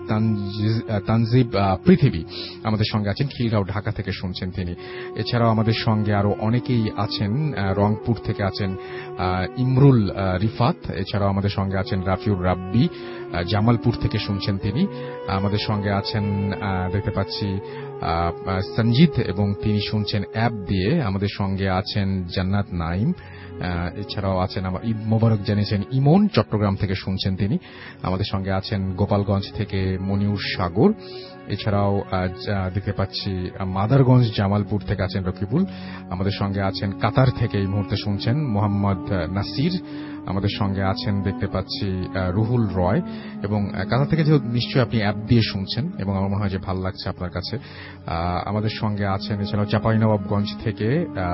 তানজিব পৃথিবী আমাদের সঙ্গে আছেন, খিলগাঁও ঢাকা থেকে শুনছেন তিনি। এছাড়াও আমাদের সঙ্গে আরো অনেকেই আছেন, রংপুর থেকে আছেন ইমরুল রিফাত, এছাড়াও আমাদের সঙ্গে আছেন রাফিউর রাব্বি, জামালপুর থেকে শুনছেন তিনি। আমাদের সঙ্গে আছেন দেখতে পাচ্ছি সঞ্জিত এবং তিনি শুনছেন অ্যাপ দিয়ে। আমাদের সঙ্গে আছেন জান্নাত নাইম, এছাড়াও আছেন আমার ঈদ মোবারক জানিয়েছেন ইমন, চট্টগ্রাম থেকে শুনছেন তিনি। আমাদের সঙ্গে আছেন গোপালগঞ্জ থেকে মনিউর সাগর, এছাড়াও দেখতে পাচ্ছি মাদারগঞ্জ জামালপুর থেকে আছেন রকিবুল। আমাদের সঙ্গে আছেন কাতার থেকে এই মুহূর্তে শুনছেন মোহাম্মদ নাসির। আমাদের সঙ্গে আছেন দেখতে পাচ্ছি রুহুল রয় এবং কাতার থেকে যেহেতু নিশ্চয়ই আপনি অ্যাপ দিয়ে শুনছেন এবং আমার মনে হয় যে ভালো লাগছে আপনার কাছে। আমাদের সঙ্গে আছেন এছাড়াও চাঁপাইনবাবগঞ্জ থেকে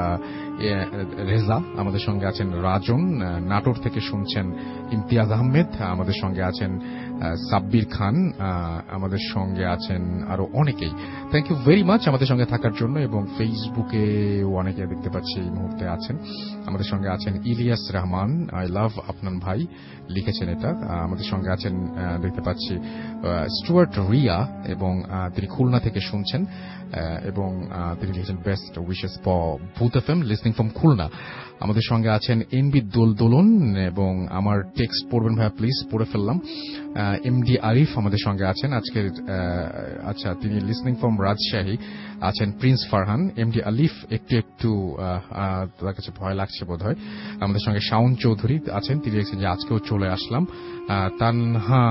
রেজা, আমাদের সঙ্গে আছেন রাজন, নাটোর থেকে শুনছেন ইমতিয়াজ আহমেদ, আমাদের সঙ্গে আছেন সাব্বির খান, আমাদের সঙ্গে আছেন আরো অনেকেই। থ্যাংক ইউ ভেরি মাচ আমাদের সঙ্গে থাকার জন্য। এবং ফেসবুকে অনেকে দেখতে পাচ্ছি এই মুহূর্তে আছেন। আমাদের সঙ্গে আছেন ইলিয়াস রহমান, আই লাভ আপনার ভাই লিখেছেন এটা। আমাদের সঙ্গে আছেন দেখতে পাচ্ছি স্টুয়ার্ট রিয়া এবং তিনি খুলনা থেকে শুনছেন এবং তিনি লিখেছেন best wishes for Bhoot FM listening from Khulna. আমাদের সঙ্গে আছেন এনবি দোল দোলন এবং আমার টেক্সট পড়বেন ভাইয়া প্লিজ, পড়ে ফেললাম। এমডি আরিফ আমাদের সঙ্গে আছেন আজকের, আচ্ছা তিনি লিসনিং ফ্রম রাজশাহী আছেন। প্রিন্স ফারহান, এমডি আলিফ একটু একটু তার কাছে ভয় লাগছে বোধ হয়। আমাদের সঙ্গে শাওন চৌধুরী আছেন, তিনি লিখছেন যে আজকেও চলে আসলাম। তানহা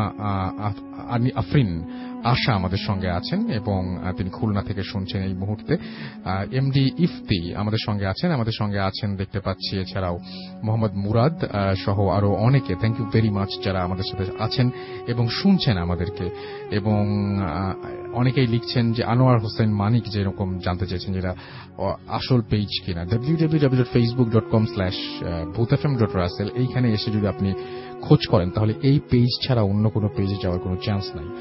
আফরিন আশা আমাদের সঙ্গে আছেন এবং তিনি খুলনা থেকে শুনছেন এই মুহূর্তে। এমডি ইফতি আমাদের সঙ্গে আছেন, আমাদের সঙ্গে আছেন দেখতে পাচ্ছি এছাড়াও মোহাম্মদ মুরাদ সহ আরো অনেকে। থ্যাংক ইউ ভেরি মাচ যারা আমাদের সাথে আছেন এবং শুনছেন আমাদেরকে। এবং অনেকেই লিখছেন যে আনোয়ার হোসেন মানিক যেরকম জানতে চেয়েছেন যেটা আসল পেজ কিনা, W W W dot Facebook dot com slash Bhoot F M dot Russell, এইখানে এসে যদি আপনি খোঁজ করেন তাহলে এই পেজ ছাড়া অন্য কোনো পেজে যাওয়ার কোনো চান্স নাই।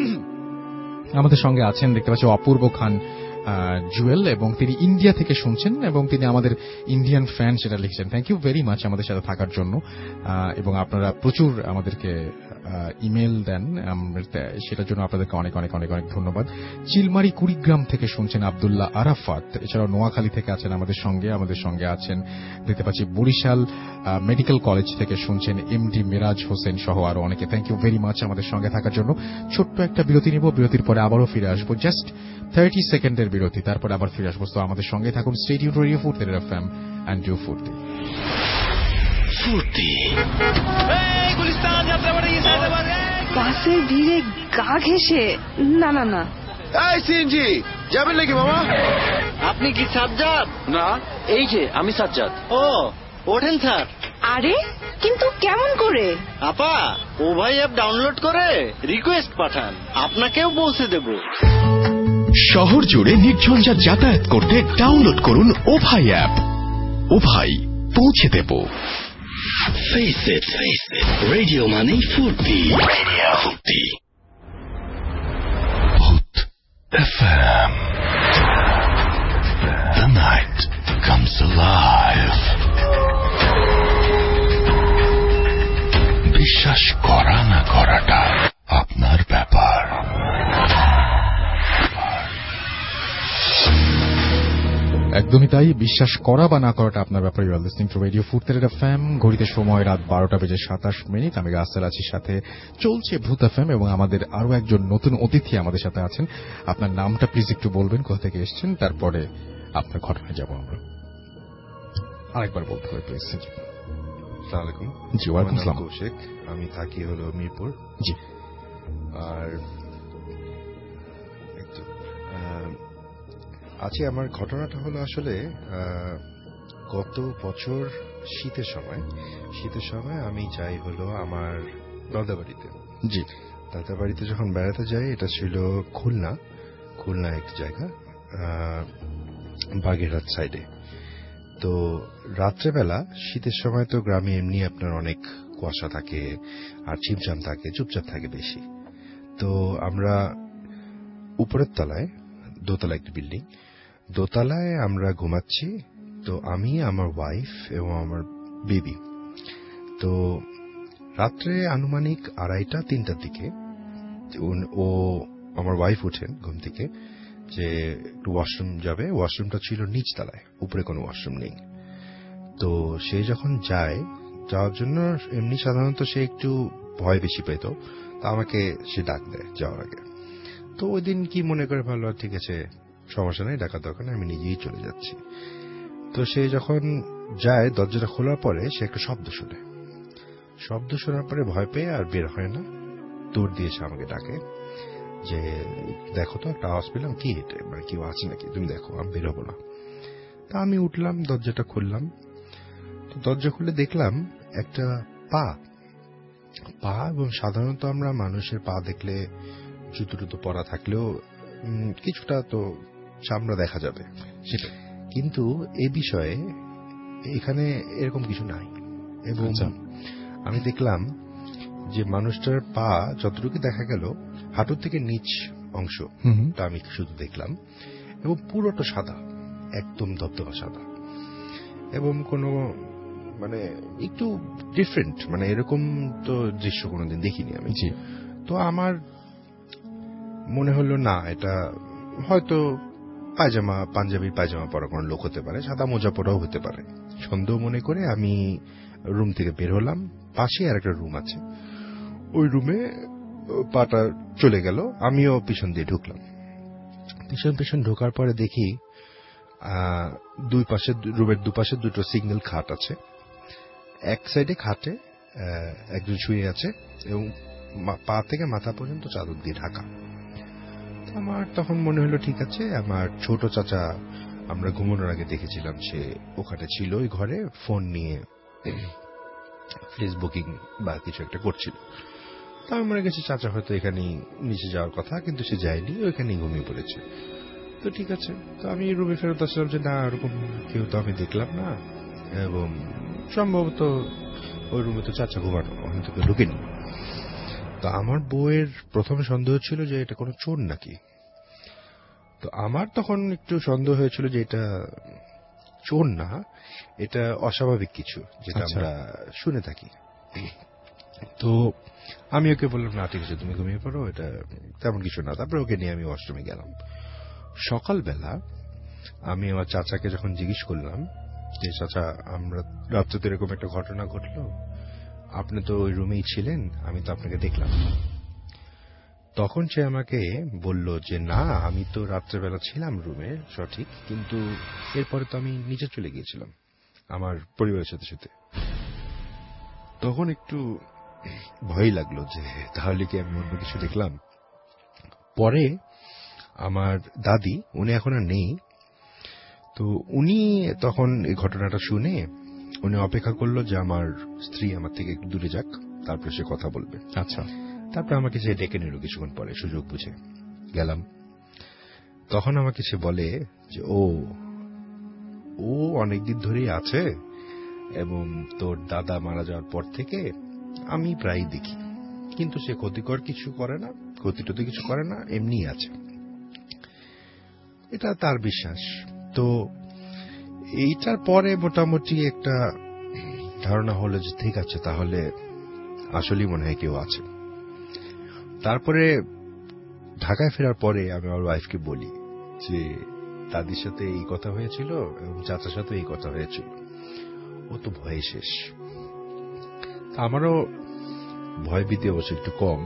আমাদের সঙ্গে আছেন দেখতে পাচ্ছি অপূর্ব খান জুয়েল এবং তিনি ইন্ডিয়া থেকে শুনছেন এবং তিনি আমাদের ইন্ডিয়ান ফ্যান সেটা লিখছেন। থ্যাংক ইউ ভেরি মাচ আমাদের সাথে থাকার জন্য এবং আপনারা প্রচুর আমাদেরকে ইমেল দেন, সেটার জন্য আপনাদেরকে অনেক অনেক অনেক অনেক ধন্যবাদ। চিলমারি কুড়িগ্রাম থেকে শুনছেন আব্দুল্লাহ আরাফাত, এছাড়াও নোয়াখালী থেকে আছেন আমাদের সঙ্গে। আমাদের সঙ্গে আছেন দেখতে পাচ্ছি বরিশাল মেডিকেল কলেজ থেকে শুনছেন এমডি মিরাজ হোসেন সহ আরো অনেকে। থ্যাংক ইউ ভেরি মাচ আমাদের সঙ্গে থাকার জন্য। ছোট্ট একটা বিরতি নিব, বিরতির পরে আবারও ফিরে আসবো, জাস্ট থার্টি সেকেন্ডের বিরতি, তারপরে আবার ফিরে আসবো। তো আমাদের সঙ্গে থাকুন, stay tuned to radio Foorti FM and do Foorti Foorti. বাসের ভিড়ে গা ঘেঁষে না না না। এই সিএনজি যাবেন নাকি মামা? আপনি কি সাজ্জাদ? না, এই যে আমি সাজ্জাদ। ও ওঠেন স্যার। আরে কিন্তু কেমন করে? আপা ও ভাই অ্যাপ ডাউনলোড করে রিকোয়েস্ট পাঠান, আপনাকেও পৌঁছে দেব। শহর জুড়ে নির্ঝঞ্ঝাট যাতায়াত করতে ডাউনলোড করুন ও ভাই অ্যাপ। ও ভাই পৌঁছে দেব। Face it, face it. Radio মানে ফুর্তি। Radio Foorti. Bhoot FM. The night comes alive. বিশ্বাস করা না করাটা আপনার ব্যাপার। একদমই তাই, বিশ্বাস করা বা না করাটা আপনার ব্যাপার। You are listening to radio Foorti FM. ঘড়িতে সময় রাত বারোটা বেজে সাতাশ মিনিট। আমি রাসেল আছি, সাথে চলছে ভূত এফএম এবং আমাদের আরো একজন নতুন অতিথি আমাদের সাথে আছেন। আপনার নামটা প্লিজ একটু বলবেন, কোথা থেকে এসেছেন, তারপরে আপনার ঘটনায় যাব আমরা। আরেকবার বলতে হবে প্লিজ। আসসালামু আলাইকুম। জি, ওয়ালাইকুম আসসালাম। কৌশিক, আমি থাকি হলো মিরপুর। জি। আর আজকে আমার ঘটনাটা হলো আসলে গত বছর শীতের সময় শীতের সময় আমি যাই হলো আমার দাদা বাড়িতে। জি, দাদা বাড়িতে যখন বেড়াতে যাই, এটা ছিল খুলনা খুলনা এক জায়গা, বাগেরহাট সাইডে। তো রাত্রেবেলা শীতের সময় তো গ্রামে এমনি আপনার অনেক কুয়াশা থাকে আর ছিমছাম থাকে, চুপচাপ থাকে বেশি। তো আমরা উপরের তলায়, দোতলা একটি বিল্ডিং, দোতলায় আমরা ঘুমাচ্ছি। তো আমি, আমার ওয়াইফ এবং আমার বেবি। তো রাত্রে আনুমানিক আড়াইটা তিনটার দিকে ও আমার ওয়াইফ উঠেন ঘুম থেকে যে একটু ওয়াশরুম যাবে। ওয়াশরুমটা ছিল নিচতলায়, উপরে কোনো ওয়াশরুম নেই। তো সে যখন যায়, যাওয়ার জন্য এমনি সাধারণত সে একটু ভয় বেশি পেত, তা আমাকে সে ডাক দেয় যাওয়ার আগে। তো ওই দিন কি মনে করে ভালো, ঠিক আছে সমস্যা নেই, ডাকা দরকার নেই, আমি নিজেই চলে যাচ্ছি। তো সে যখন যায়, দরজাটা খোলার পরে সে একটা শব্দ শোনে। শব্দ শোনার পরে ভয় পেয়ে আর বের হয় না, দৌড় দিয়ে সে আমাকে ডাকে যে দেখো তো একটা আওয়াজ পেলাম, কি এটা, মানে কেউ আছে নাকি, তুমি দেখো, আমি বেরোবো না। তা আমি উঠলাম, দরজাটা খুললাম। তো দরজা খুলে দেখলাম একটা পা পা এবং সাধারণত আমরা মানুষের পা দেখলে জুতো টুতো পরা থাকলেও কিছুটা তো চামড়া দেখা যাবে সেটা, কিন্তু এ বিষয়ে এখানে এরকম কিছু নাই। এবং আমি দেখলাম যে মানুষটার পা যতটুকু দেখা গেল, হাঁটুর থেকে নিচ অংশ তা আমি শুধু দেখলাম, এবং পুরোটা সাদা, একদম ধবধবা সাদা, এবং কোনো মানে একটু ডিফারেন্ট, মানে এরকম তো দৃশ্য কোনোদিন দেখিনি আমি। তো আমার মনে হলো না, এটা হয়তো পায়জামা, পাঞ্জাবি পায়জামা পরা কোনো লোক হতে পারে, সাদা মোজা পরাও হতে পারে। সন্দেহ মনে করে আমি রুম থেকে বের হলাম। পাশে আর একটা রুম আছে, ওই রুমে পাটা চলে গেল, আমিও পিছন দিয়ে ঢুকলাম। পিছন পিছন ঢোকার পরে দেখি দুই পাশে, রুমের দুপাশে দুটো সিঙ্গেল খাট আছে। এক সাইডে খাটে একজন শুয়ে আছে এবং পা থেকে মাথা পর্যন্ত চাদর দিয়ে ঢাকা। আমার তখন মনে হলো ঠিক আছে, আমার ছোট চাচা আমরা ঘুমানোর আগে দেখেছিলাম সে ওখানে ছিল, ওই ঘরে ফোন নিয়ে ফেসবুকিং বা কিছু একটা করছিল। তা আমার মনে গেছে চাচা হয়তো এখানে নিচে যাওয়ার কথা, কিন্তু সে যায়নি, ওইখানেই ঘুমিয়ে পড়েছে। তো ঠিক আছে, তো আমি রুমে ফেরত আসলাম যে না, এরকম কেউ তো আমি দেখলাম না, এবং সম্ভবত ওই রুমে তো চাচা ঘুমানো, ওখান থেকে ঢুকেনি। তো আমার বউয়ের প্রথম সন্দেহ ছিল যে এটা কোনো চোর নাকি। তো আমার তখন একটু সন্দেহ হয়েছিল যে এটা চোর না, এটা অস্বাভাবিক কিছু যেটা আমরা শুনে থাকি। তো আমি ওকে বললাম না ঠিক আছে তুমি ঘুমিয়ে পড়ো, এটা তেমন কিছু না। তারপরে ওকে নিয়ে আমি ওয়াশরুমে গেলাম। সকালবেলা আমি আমার চাচাকে যখন জিজ্ঞেস করলাম যে চাচা, আমরা রাত্রে তো এরকম একটা ঘটনা ঘটলো, আপনি তো ওই রুমেই ছিলেন, আমি তো আপনাকে দেখলাম। তখন সে আমাকে বলল যে না, আমি তো রাত্রেবেলা ছিলাম রুমে সঠিক, কিন্তু এরপরে তো আমি নিচে চলে গিয়েছিলাম আমার পরিবারের সাথে সাথে। তখন একটু ভয় লাগলো যে তাহলে কি আমি অন্য কিছু দেখলাম। পরে আমার দাদি, উনি এখন আর নেই, তো উনি তখন এই ঘটনাটা শুনে উনি অপেক্ষা করলো যে আমার স্ত্রী আমার থেকে একটু দূরে যাক, তারপরে সে কথা বলবে। আচ্ছা, তারপরে আমাকে সে ডেকে নিল কিছুক্ষণ পরে, সুযোগ বুঝে গেলাম। তখন আমাকে সে বলে যে ও ও অনেকদিন ধরেই আছে, এবং তোর দাদা মারা যাওয়ার পর থেকে আমি প্রায় দেখি, কিন্তু সে ক্ষতিকর কিছু করে না, ক্ষতিটতি কিছু করে না, এমনি আছে, এটা তার বিশ্বাস। তো এইটার পরে মোটামুটি একটা ধারণা হলো যে ঠিক আছে, তাহলে আসলেই মনে হয় কেউ আছে। তারপরে ঢাকায় ফেরার পরে আমি আমার ওয়াইফকে বলি যে দাদির সাথে এই কথা হয়েছিল এবং চাচার সাথে এই কথা হয়েছিল। ও তো ভয়ে শেষ। আমারও ভয় ভীতি অবশ্য একটু কম,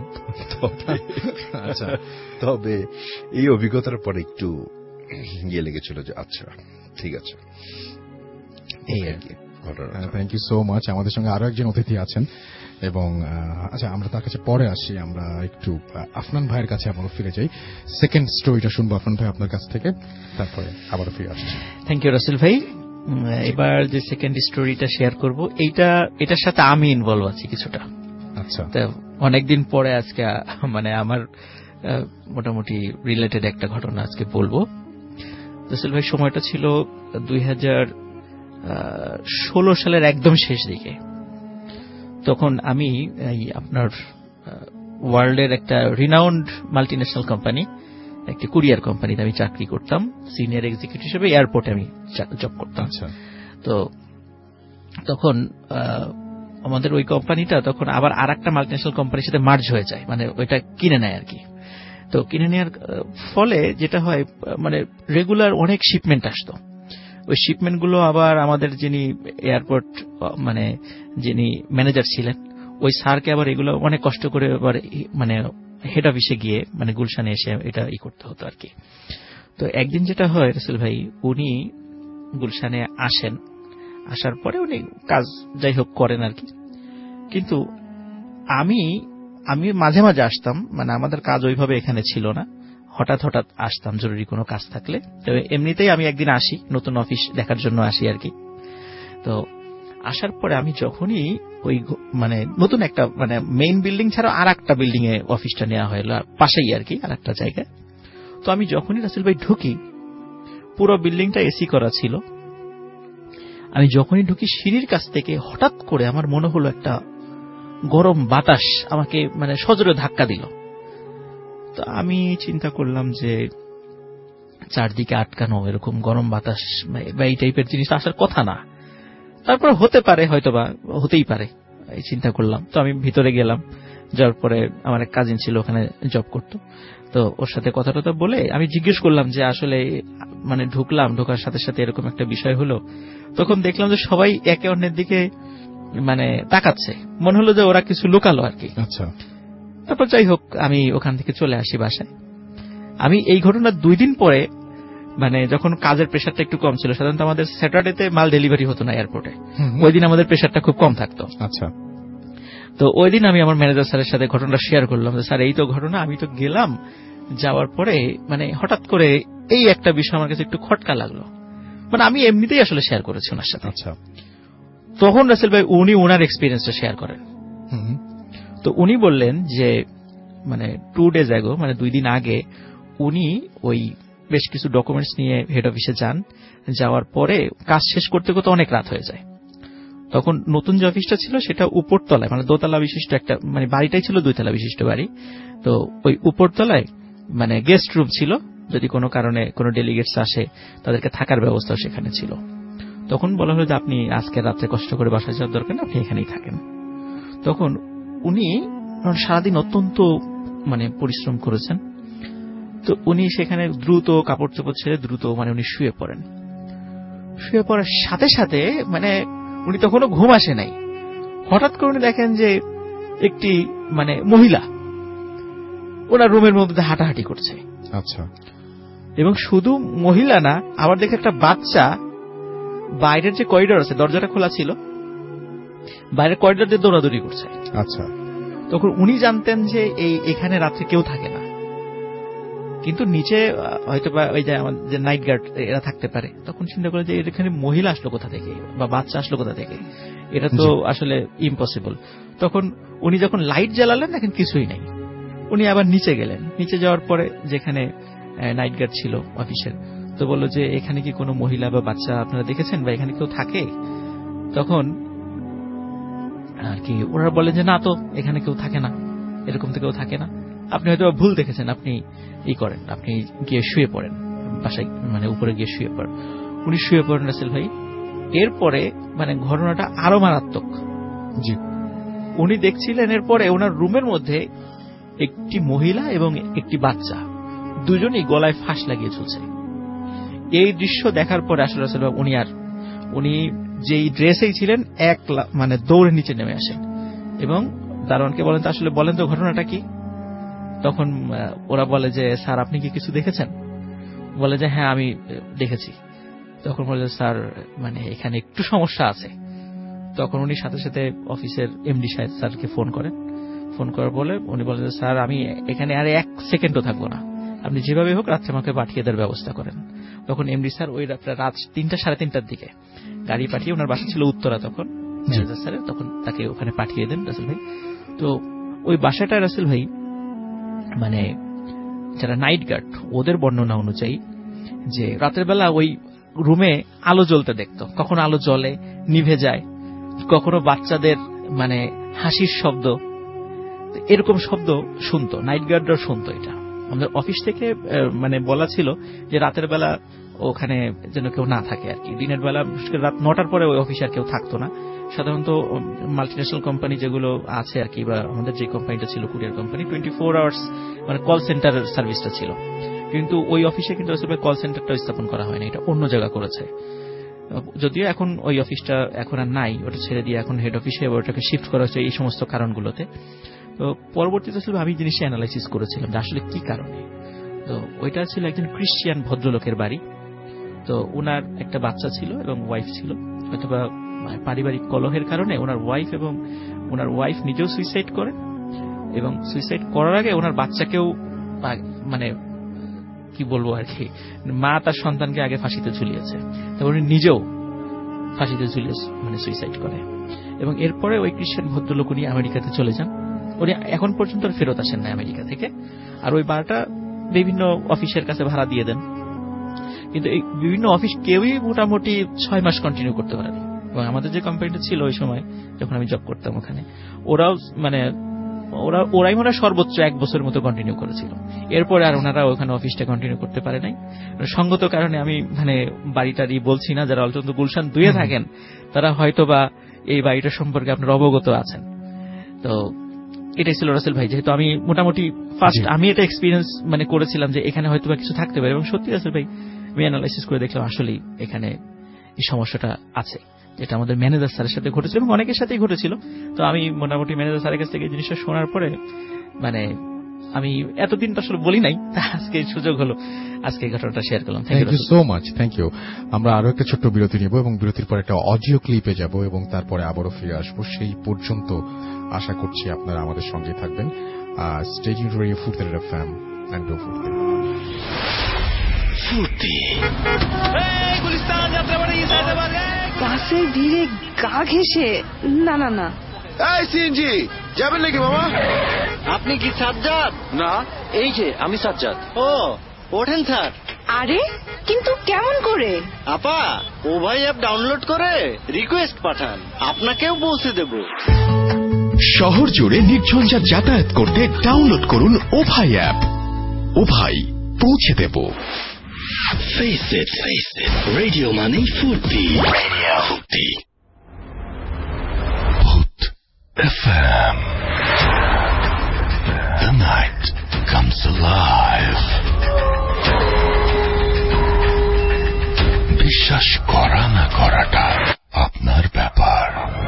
তবে এই অভিজ্ঞতার পরে একটু ইয়ে লেগেছিল যে আচ্ছা ঠিক আছে, এই আর কি। ঘটনা। Thank you so much. আমাদের সঙ্গে আরো একজন অতিথি আছেন এবং আচ্ছা আমরা তার কাছে পরে আসি। আমরা একটু আফনান ভাইয়ের কাছে আবার ফিরে যাই, সেকেন্ড স্টোরিটা শুনবো আফনান ভাই আপনার কাছ থেকে, তারপরে আবার ফিরে আসছি। থ্যাংক ইউ রাসেল ভাই। এবার যে সেকেন্ড স্টোরিটা শেয়ার করব, এইটা এটার সাথে আমি ইনভলভ আছি কিছুটা। আচ্ছা, অনেকদিন পরে আজকে মানে আমার মোটামুটি রিলেটেড একটা ঘটনা আজকে বলবো। রাসেল ভাই সময়টা ছিল দুই হাজার ষোলো সালের একদম শেষ দিকে। তখন আমি আপনার ওয়ার্ল্ডের একটা রিনাউন্ড মাল্টিন্যাশনাল কোম্পানি, একটি কুরিয়ার কোম্পানিতে আমি চাকরি করতাম, সিনিয়র এক্সিকিউটিভ হিসেবে এয়ারপোর্টে আমি জব করতাম। তো তখন আমাদের ওই কোম্পানিটা তখন আবার আর একটা মাল্টিন্যাশনাল কোম্পানির সাথে মার্জ হয়ে যায়, মানে ওইটা কিনে নেয় আর কি। তো কিনে নেওয়ার ফলে যেটা হয়, মানে রেগুলার অনেক শিপমেন্ট আসতো। ওই শিপমেন্টগুলো আবার আমাদের যিনি এয়ারপোর্ট মানে যিনি ম্যানেজার ছিলেন, ওই স্যারকে আবার এগুলো অনেক কষ্ট করে আবার মানে হেড অফিসে গিয়ে মানে গুলশানে এসে এটা ই করতে হতো আর কি। তো একদিন যেটা হয় রাসেল ভাই, উনি গুলশানে আসেন, আসার পরে উনি কাজ যাই হোক করেন আর কি। কিন্তু আমি আমি মাঝে মাঝে আসতাম, মানে আমাদের কাজ ওইভাবে এখানে ছিল না, হঠাৎ হঠাৎ আসতাম জরুরি কোনো কাজ থাকলে। তবে এমনিতেই আমি একদিন আসি, নতুন অফিস দেখার জন্য আসি আর কি। তো আসার পরে আমি যখনই ওই মানে নতুন একটা মানে মেইন বিল্ডিং ছাড়া আর একটা বিল্ডিং এ অফিসটা নেওয়া হলো পাশেই আর কি, আর একটা জায়গায়। তো আমি যখনই রাসেল ভাই ঢুকি, পুরো বিল্ডিংটা এসি করা ছিল। আমি যখনই ঢুকি সিঁড়ির কাছ থেকে হঠাৎ করে আমার মনে হলো একটা গরম বাতাস আমাকে মানে সজোরে ধাক্কা দিল। তো আমি চিন্তা করলাম যে চারদিকে আটকানো এরকম গরম বাতাস বা এই টাইপের জিনিস আসার কথা না, তারপর হতে পারে, হয়তো বা হতেই পারে, এই চিন্তা করলাম। তো আমি ভিতরে গেলাম, যাওয়ার পরে আমার এক কাজিন ছিল ওখানে জব করতো, তো ওর সাথে কথা টথা বলে আমি জিজ্ঞেস করলাম যে আসলে মানে ঢুকলাম, ঢোকার সাথে সাথে এরকম একটা বিষয় হলো। তখন দেখলাম যে সবাই একে অন্যের দিকে মানে তাকাচ্ছে, মনে হলো যে ওরা কিছু লুকালো আর কি। আচ্ছা, তারপর যাই হোক আমি ওখান থেকে চলে আসি বাসায়। আমি এই ঘটনার দুই দিন পরে মানে যখন কাজের প্রেশারটা একটু কম ছিল, সাধারণত আমাদের স্যাটারডেতে মাল ডেলিভারি হতো না এয়ারপোর্টে, ওই দিন আমাদের প্রেশারটা খুব কম থাকতো। আচ্ছা, তো ওই দিন আমি আমার ম্যানেজার স্যারের সাথে ঘটনাটা শেয়ার করলাম যে স্যার এই তো ঘটনা, আমি তো গেলাম, যাওয়ার পরে মানে হঠাৎ করে এই একটা বিষয় আমার কাছে একটু খটকা লাগলো। মানে আমি এমনিতেই আসলে শেয়ার করেছি ওনার সাথে। আচ্ছা, তখন রাসেল ভাই উনি ওনার এক্সপিরিয়েন্সটা শেয়ার করেন। তো উনি বললেন যে মানে টু ডেজ আগো মানে দুই দিন আগে উনি ওই বেশ কিছু ডকুমেন্টস নিয়ে হেড অফিসে যান, যাওয়ার পরে কাজ শেষ করতে করতে অনেক রাত হয়ে যায়। তখন নতুন যে অফিসটা ছিল সেটা উপরতলায়, মানে দোতলা বিশিষ্ট একটা মানে বাড়িটাই ছিল দুইতলা বিশিষ্ট বাড়ি। তো ওই উপরতলায় মানে গেস্ট রুম ছিল, যদি কোনো কারণে কোনো ডেলিগেটস আসে তাদেরকে থাকার ব্যবস্থা সেখানে ছিল। তখন বলা হলো যে আপনি আজকে রাত্রে কষ্ট করে বাসায় যাওয়ার দরকার না, আপনি এখানেই থাকেন। তখন উনি সারাদিন অত্যন্ত মানে পরিশ্রম করেছেন, তো উনি সেখানে দ্রুত কাপড় চোপড় ছেড়ে দ্রুত মানে উনি শুয়ে পড়েন। শুয়ে পড়ার সাথে সাথে মানে উনি তখনও ঘুম আসে নাই, হঠাৎ করে উনি দেখেন যে একটি মানে মহিলা ওনার রুমের মধ্যে হাঁটাহাঁটি করছে। আচ্ছা, এবং শুধু মহিলা না, আবার দেখে একটা বাচ্চা বাইরের যে করিডোর আছে, দরজাটা খোলা ছিল, বাইরের করিডোর দিয়ে দৌড়াদৌড়ি করছে। আচ্ছা, তখন উনি জানতেন যে এই এখানে রাত্রে কেউ থাকে না, কিন্তু নিচে হয়তো বা ওই যে আমাদের যে নাইট গার্ড এরা থাকতে পারে। তখন চিন্তা করে যে এখানে মহিলা আসলো কোথা থেকে বা বাচ্চা আসলো কোথা থেকে, এটা তো আসলে ইম্পসিবল। তখন উনি যখন লাইট জ্বালালেন দেখেন কিছুই নাই। উনি আবার নিচে গেলেন, নিচে যাওয়ার পরে যেখানে নাইট গার্ড ছিল অফিসের, তো বললো যে এখানে কি কোনো মহিলা বা বাচ্চা আপনারা দেখেছেন বা এখানে কেউ থাকে? তখন আর কি ওরা বলে যে না তো এখানে কেউ থাকে না, এরকম তো কেউ থাকে না, আপনি হয়তো ভুল দেখেছেন, আপনি ই করেন, আপনি গিয়ে শুয়ে পড়েন বাসায়, মানে উপরে গিয়ে শুয়ে পড়েন। উনি শুয়ে পড়েন রাসেল ভাই। এরপরে মানে ঘটনাটা আরো মারাত্মক। জি, উনি দেখছিলেন এরপরে ওনার রুমের মধ্যে একটি মহিলা এবং একটি বাচ্চা দুজনেই গলায় ফাঁস লাগিয়ে ঝুলছে। এই দৃশ্য দেখার পরে আসলে রাসেল ভাই উনি আর উনি যেই ড্রেসেই ছিলেন এক মানে দৌড়ে নিচে নেমে আসেন এবং দারোয়ানকে বলেন তো আসলে বলেন তো ঘটনাটা কি। তখন ওরা বলে যে স্যার আপনি কি কিছু দেখেছেন? বলে যে হ্যাঁ আমি দেখেছি। তখন বলে স্যার মানে এখানে একটু সমস্যা আছে, তখন উনি সাথে সাথে অফিসের এমডি সাহেব স্যারকে ফোন করেন। ফোন করার বলে উনি বলেন যে স্যার আমি এখানে আর এক সেকেন্ডও থাকবো না, আপনি যেভাবে হোক রাত্রে আমাকে পাঠিয়ে দেওয়ার ব্যবস্থা করেন। তখন এমডি স্যার ওই রাত তিনটা সাড়ে তিনটার দিকে গাড়ি পাঠিয়ে, ওনার বাসা ছিল উত্তরা তখন ম্যানেজার স্যারের, তখন তাকে ওখানে পাঠিয়ে দেন রাসেল ভাই। তো ওই বাসাটা রাসেল ভাই মানে যারা নাইট গার্ড ওদের বর্ণনা অনুযায়ী যে রাতের বেলা ওই রুমে আলো জ্বলতে দেখতো, কখনো আলো জ্বলে নিভে যায়, কখনো বাচ্চাদের মানে হাসির শব্দ, এরকম শব্দ শুনতো, নাইট গার্ডরা শুনতো। এটা আমাদের অফিস থেকে মানে বলা ছিল যে রাতের বেলা ওখানে যেন কেউ না থাকে আর কি। দিনের বেলা রাত নটার পরে ওই অফিসে আর কেউ থাকতো না। সাধারণত মাল্টিন্যাশনাল কোম্পানি যেগুলো আছে আর কি, বা আমাদের যে কোম্পানিটা ছিল courier company, twenty four hours মানে কল সেন্টার সার্ভিসটা ছিল, কিন্তু ওই অফিসে কিন্তু আসলে কল সেন্টারটা স্থাপন করা হয়নি, এটা অন্য জায়গা করেছে। যদিও এখন ওই অফিসটা এখন আর নাই, ওটা ছেড়ে দিয়ে এখন হেড অফিসে ওটাকে শিফট করা হচ্ছে এই সমস্ত কারণগুলোতে। তো পরবর্তীতে আসলে আমি জিনিসটা অ্যানালাইসিস করেছিলাম যে আসলে কি কারণে। তো ওইটা ছিল একজন খ্রিস্টিয়ান ভদ্রলোকের বাড়ি। তো ওনার একটা বাচ্চা ছিল এবং ওয়াইফ ছিল, অথবা পারিবারিক কলহের কারণে ওনার ওয়াইফ এবং ওনার ওয়াইফ নিজেও সুইসাইড করে, এবং সুইসাইড করার আগে ওনার বাচ্চাকেও মানে কি বলবো আর কি, মা তার সন্তানকে আগে ফাঁসিতে ঝুলিয়েছে, তারপর উনি নিজেও ফাঁসিতে ঝুলিয়ে মানে সুইসাইড করে। এবং এরপরে ওই খ্রিস্টান ভদ্রলোক উনি আমেরিকাতে চলে যান। উনি এখন পর্যন্ত ফেরত আসেন না আমেরিকা থেকে। আর ওই বারটা বিভিন্ন অফিসের কাছে ভাড়া দিয়ে দেন, কিন্তু এই বিভিন্ন অফিস কেউই মোটামুটি ছয় মাস কন্টিনিউ করতে পারেনি। এবং আমাদের যে কোম্পানিটা ছিল ওই সময় যখন আমি জব করতাম ওখানে, ওরাও মানে ওরা ওরাই মনে সর্বোচ্চ এক বছরের মতো কন্টিনিউ করেছিল। এরপরে আর ওনারা ওখানে অফিসটা কন্টিনিউ করতে পারে নাই সঙ্গত কারণে। আমি মানে বাড়িটারই বলছি না, যারা অলচন্দ গুলশান দুয়ে থাকেন তারা হয়তো বা এই বাড়িটা সম্পর্কে আপনার অবগত আছেন। তো এটাই ছিল রাসেল ভাই, যেহেতু আমি মোটামুটি ফার্স্ট আমি এটা এক্সপিরিয়েন্স মানে করেছিলাম যে এখানে হয়তো বা কিছু থাকতে পারে, এবং সত্যি রাসেল ভাই আমি অ্যানালাইসিস করে দেখলাম আসলেই এখানে এই সমস্যাটা আছে, যেটা আমাদের ম্যানেজার স্যারের সাথে ঘটেছিল এবং অনেকের সাথেই ঘটেছিল। তো আমি মোটামুটি ম্যানেজার স্যারের কাছ থেকে এই জিনিসটা শোনার পরে মানে আমি এতদিন তো আসলে বলি নাই, আজকে সুযোগ হলো আজকে এই ঘটনাটা শেয়ার করলাম। Thank you so much, thank you. আমরা আরো একটা ছোট্ট বিরতি নিব এবং বিরতির পর একটা অডিও ক্লিপে যাব এবং তারপরে আবারও ফিরে আসবো। সেই পর্যন্ত আশা করছি আপনারা আমাদের সঙ্গে থাকবেন। Stay tuned radio Foorti FM and go Foorti. Foorti বাসের ভিড়ে গা ঘেঁষে না না না। এই সিএনজি যাবেন নাকি মামা? আপনি কি সাজ্জাদ? না, এই যে আমি সাজ্জাদ। ও ওঠেন স্যার। আরে কিন্তু কেমন করে? আপা ও ভাই অ্যাপ ডাউনলোড করে রিকোয়েস্ট পাঠান, আপনাকেও পৌঁছে দেব। শহর জুড়ে নির্ঝঞ্ঝাট যাতায়াত করতে ডাউনলোড করুন ও ভাই অ্যাপ। ও ভাই পৌঁছে দেব। Face it, face it. Radio Money Furti. Radio Furti. Put F M. The night comes alive. বিশ্বাস করা না করাটা আপনার ব্যাপার।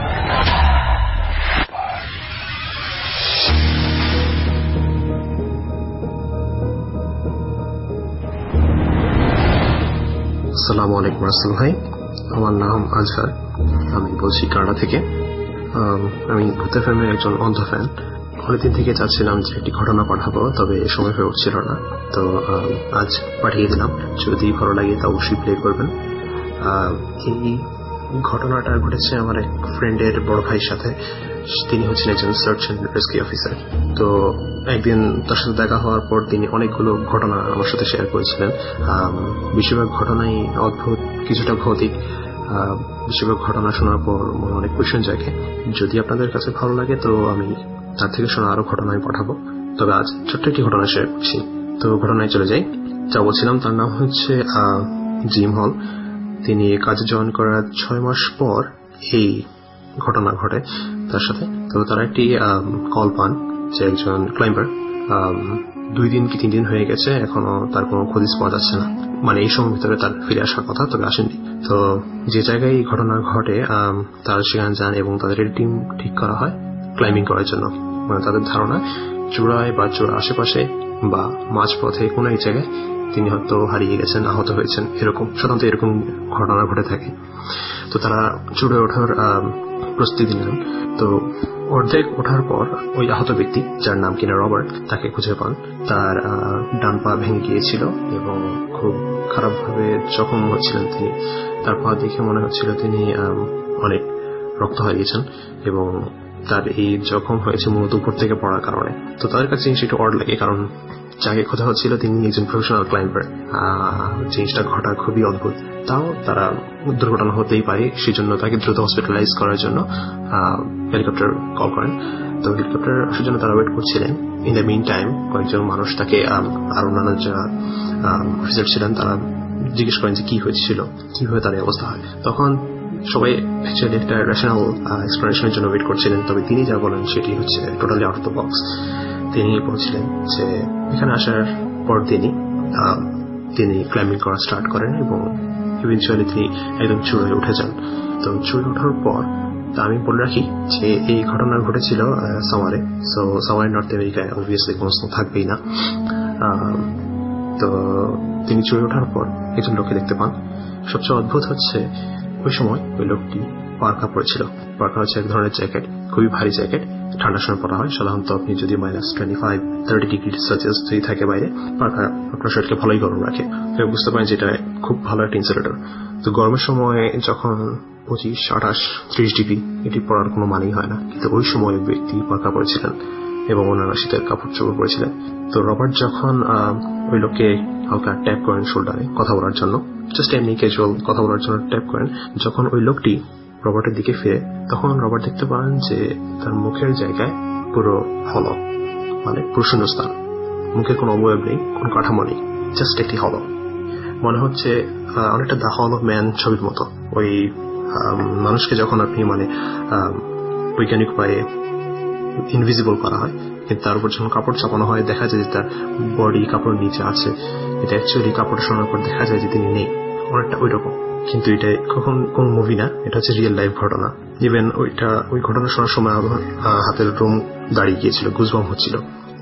আসসালামু আলাইকুম রাসেল ভাই, আমার নাম আজহার, আমি বলছি কানাডা থেকে। আমি ভূত এফ এম এর একজন অন্ধ ফ্যান। অনেকদিন থেকে চাচ্ছিলাম যে একটি ঘটনা পাঠাবো, তবে সময় হয়ে উঠছিল না, তো আজ পাঠিয়ে দিলাম। যদি ভালো লাগে তা অবশ্যই প্লে করবেন। এই ঘটনাটা ঘটেছে আমার এক ফ্রেন্ডের বড় ভাইয়ের সাথে। তিনি হচ্ছেন একজন সার্চ অ্যান্ড রেস্কিউ অফিসার। তো একদিন তার সাথে দেখা হওয়ার পর তিনি অনেকগুলো ঘটনা আমার সাথে শেয়ার করেছিলেন। বেশিরভাগ ঘটনাই অদ্ভুত, কিছুটা ভৌতিক। বেশিরভাগ ঘটনা শোনার পর মনে অনেক কোয়েশ্চেন জাগে। যদি আপনাদের কাছে ভালো লাগে তো আমি তার থেকে শোনা আরো ঘটনায় পাঠাবো, তবে আজ ছোট্ট একটি ঘটনা শেয়ার করছি। তো ঘটনায় চলে যাই। যা বলছিলাম তার নাম হচ্ছে জিম হল। তিনি কাজে জয়েন করার ছয় মাস পর এই ঘটনা ঘটে তার সাথে। তো তারা একটি কল পান যে একজন ক্লাইম্বার দুই দিন কি তিন দিন হয়ে গেছে, এখনো তার কোনো খোঁজ পাওয়া যাচ্ছে না। মানে এই সময়ের ভিতরে তার ফিরে আসার কথা, তবে আসেননি। তো যে জায়গায় এই ঘটনা ঘটে তারা সেখানে যান এবং তাদের টিম ঠিক করা হয় ক্লাইম্বিং করার জন্য। মানে তাদের ধারণা চূড়ায় বা চূড়ার আশেপাশে বা মাঝপথে কোনো এক জায়গায় তিনি হয়তো হারিয়ে গেছেন, আহত হয়েছেন, এরকম সাধারণত এরকম ঘটনা ঘটে থাকে। তো তারা চূড়ে ওঠার প্রস্তুতি নিলেন। তো অর্ধেক ওঠার পর ওই আহত ব্যক্তি, যার নাম কিনা রবার্ট, তাকে খুঁজে পান। তার ডান পা ভেঙে গিয়েছিল এবং খুব খারাপভাবে জখম হচ্ছিলেন তিনি। তার পা দেখে মনে হচ্ছিল তিনি অনেক রক্ত হারিয়েছেন এবং তার এই জখম হয়েছে মূলত উপর থেকে পড়ার কারণে। তো তাদের কাছে জিনিসটা অড লাগে, কারণ যাকে খোঁজা হচ্ছিল তিনি একজন প্রফেশনাল ক্লাইম্বার। জিনিসটা ঘটা খুবই অদ্ভুত। তাও তারা দুর্ঘটনা হতেই পারে, সেই জন্য তাকে দ্রুত হসপিটালাইজ করার জন্য হেলিকপ্টার কল করেন। তো হেলিকপ্টার আসার জন্য তারা ওয়েট করছিলেন। ইন দ্য মিন টাইম কয়েকজন মানুষ তাকে, আর অন্যান্য যারা অফিসার ছিলেন তারা জিজ্ঞেস করেন যে কি হয়েছিল, কিভাবে তার অবস্থা হয়। তখন সবাই অ্যাকচুয়ালি একটা রেশনাল এক্সপ্লেনেশনের জন্য ওয়েট করছিলেন, তবে তিনি যা বলেন সেটি হচ্ছে totally out of the box. তিনি বলছিলেন যে এখানে আসার পর দিনই তিনি ক্লাইম্বিং করা স্টার্ট করেন এবং ইভেনচুয়ালি তিনি একদম চূড়ায় উঠে যান। তো চূড়ায় ওঠার পর আমি বলে রাখি যে এই ঘটনা ঘটেছিল সামারে। সো সামারে নর্থ আমেরিকায় অবভিয়াসলি কোনো স্নো থাকবেই না। তো তিনি চূড়ায় ওঠার পর একজন লোককে দেখতে পান। সবচেয়ে অদ্ভুত হচ্ছে ওই সময় ওই লোকটি পার্কা পরেছিল। পার্কা হচ্ছে এক ধরনের জ্যাকেট, খুবই ভারী জ্যাকেট, ঠান্ডার সময় পরা হয়। সাধারণত আপনি যদি minus twenty five thirty degree Celsius যদি থাকে বাইরে, পার্কা আপনার শরীরকে ভালোই গরম রাখে। বুঝতে পারেন যেটা খুব ভালো একটা ইনসুলেটর। তো গরমের সময় যখন পঁচিশ আঠাশ ত্রিশ ডিগ্রি, এটি পরার কোনো মানেই হয় না, কিন্তু ওই সময় ব্যক্তি পার্কা পরেছিলেন এবং ওনারা শীতের কাপড় চোপড় পরেছিলেন। তো রবার্ট যখন ওই লোককে হালকা ট্যাপ করেন শোল্ডারে কথা বলার জন্য, জাস্ট এমনি ক্যাজুয়াল কথা বলার জন্য ট্যাপ করেন, যখন ওই লোকটি রবার্টের দিকে ফিরে তখন রবার্ট দেখতে পান যে তার মুখের জায়গায় পুরো হল, মানে পুরো শূন্যস্থান। মুখের কোনো অবয়ব নেই, কোনো কাঠামো নেই, জাস্ট একটি হল। মনে হচ্ছে অনেকটা দ্য হল অফ ম্যান ছবির মতো। ওই মানুষকে যখন আপনি মানে বৈজ্ঞানিক উপায়ে ইনভিজিবল করা হয়, কিন্তু তার উপর যখন কাপড় চাপানো হয় দেখা যায় যে তার বডি কাপড় নিচে আছে, এটা অ্যাকচুয়ালি কাপড় শোনার পর দেখা যায় যে তিনি নেই, অনেকটা ওই রকম। কিন্তু এটা কখন কোন মুভি না, এটা হচ্ছে রিয়েল লাইফ ঘটনা। ইভেন ওইটা ওই ঘটনা শোনার সময় আমার হাতের রুম দাঁড়িয়ে গিয়েছিল, গুজবাম হচ্ছিল।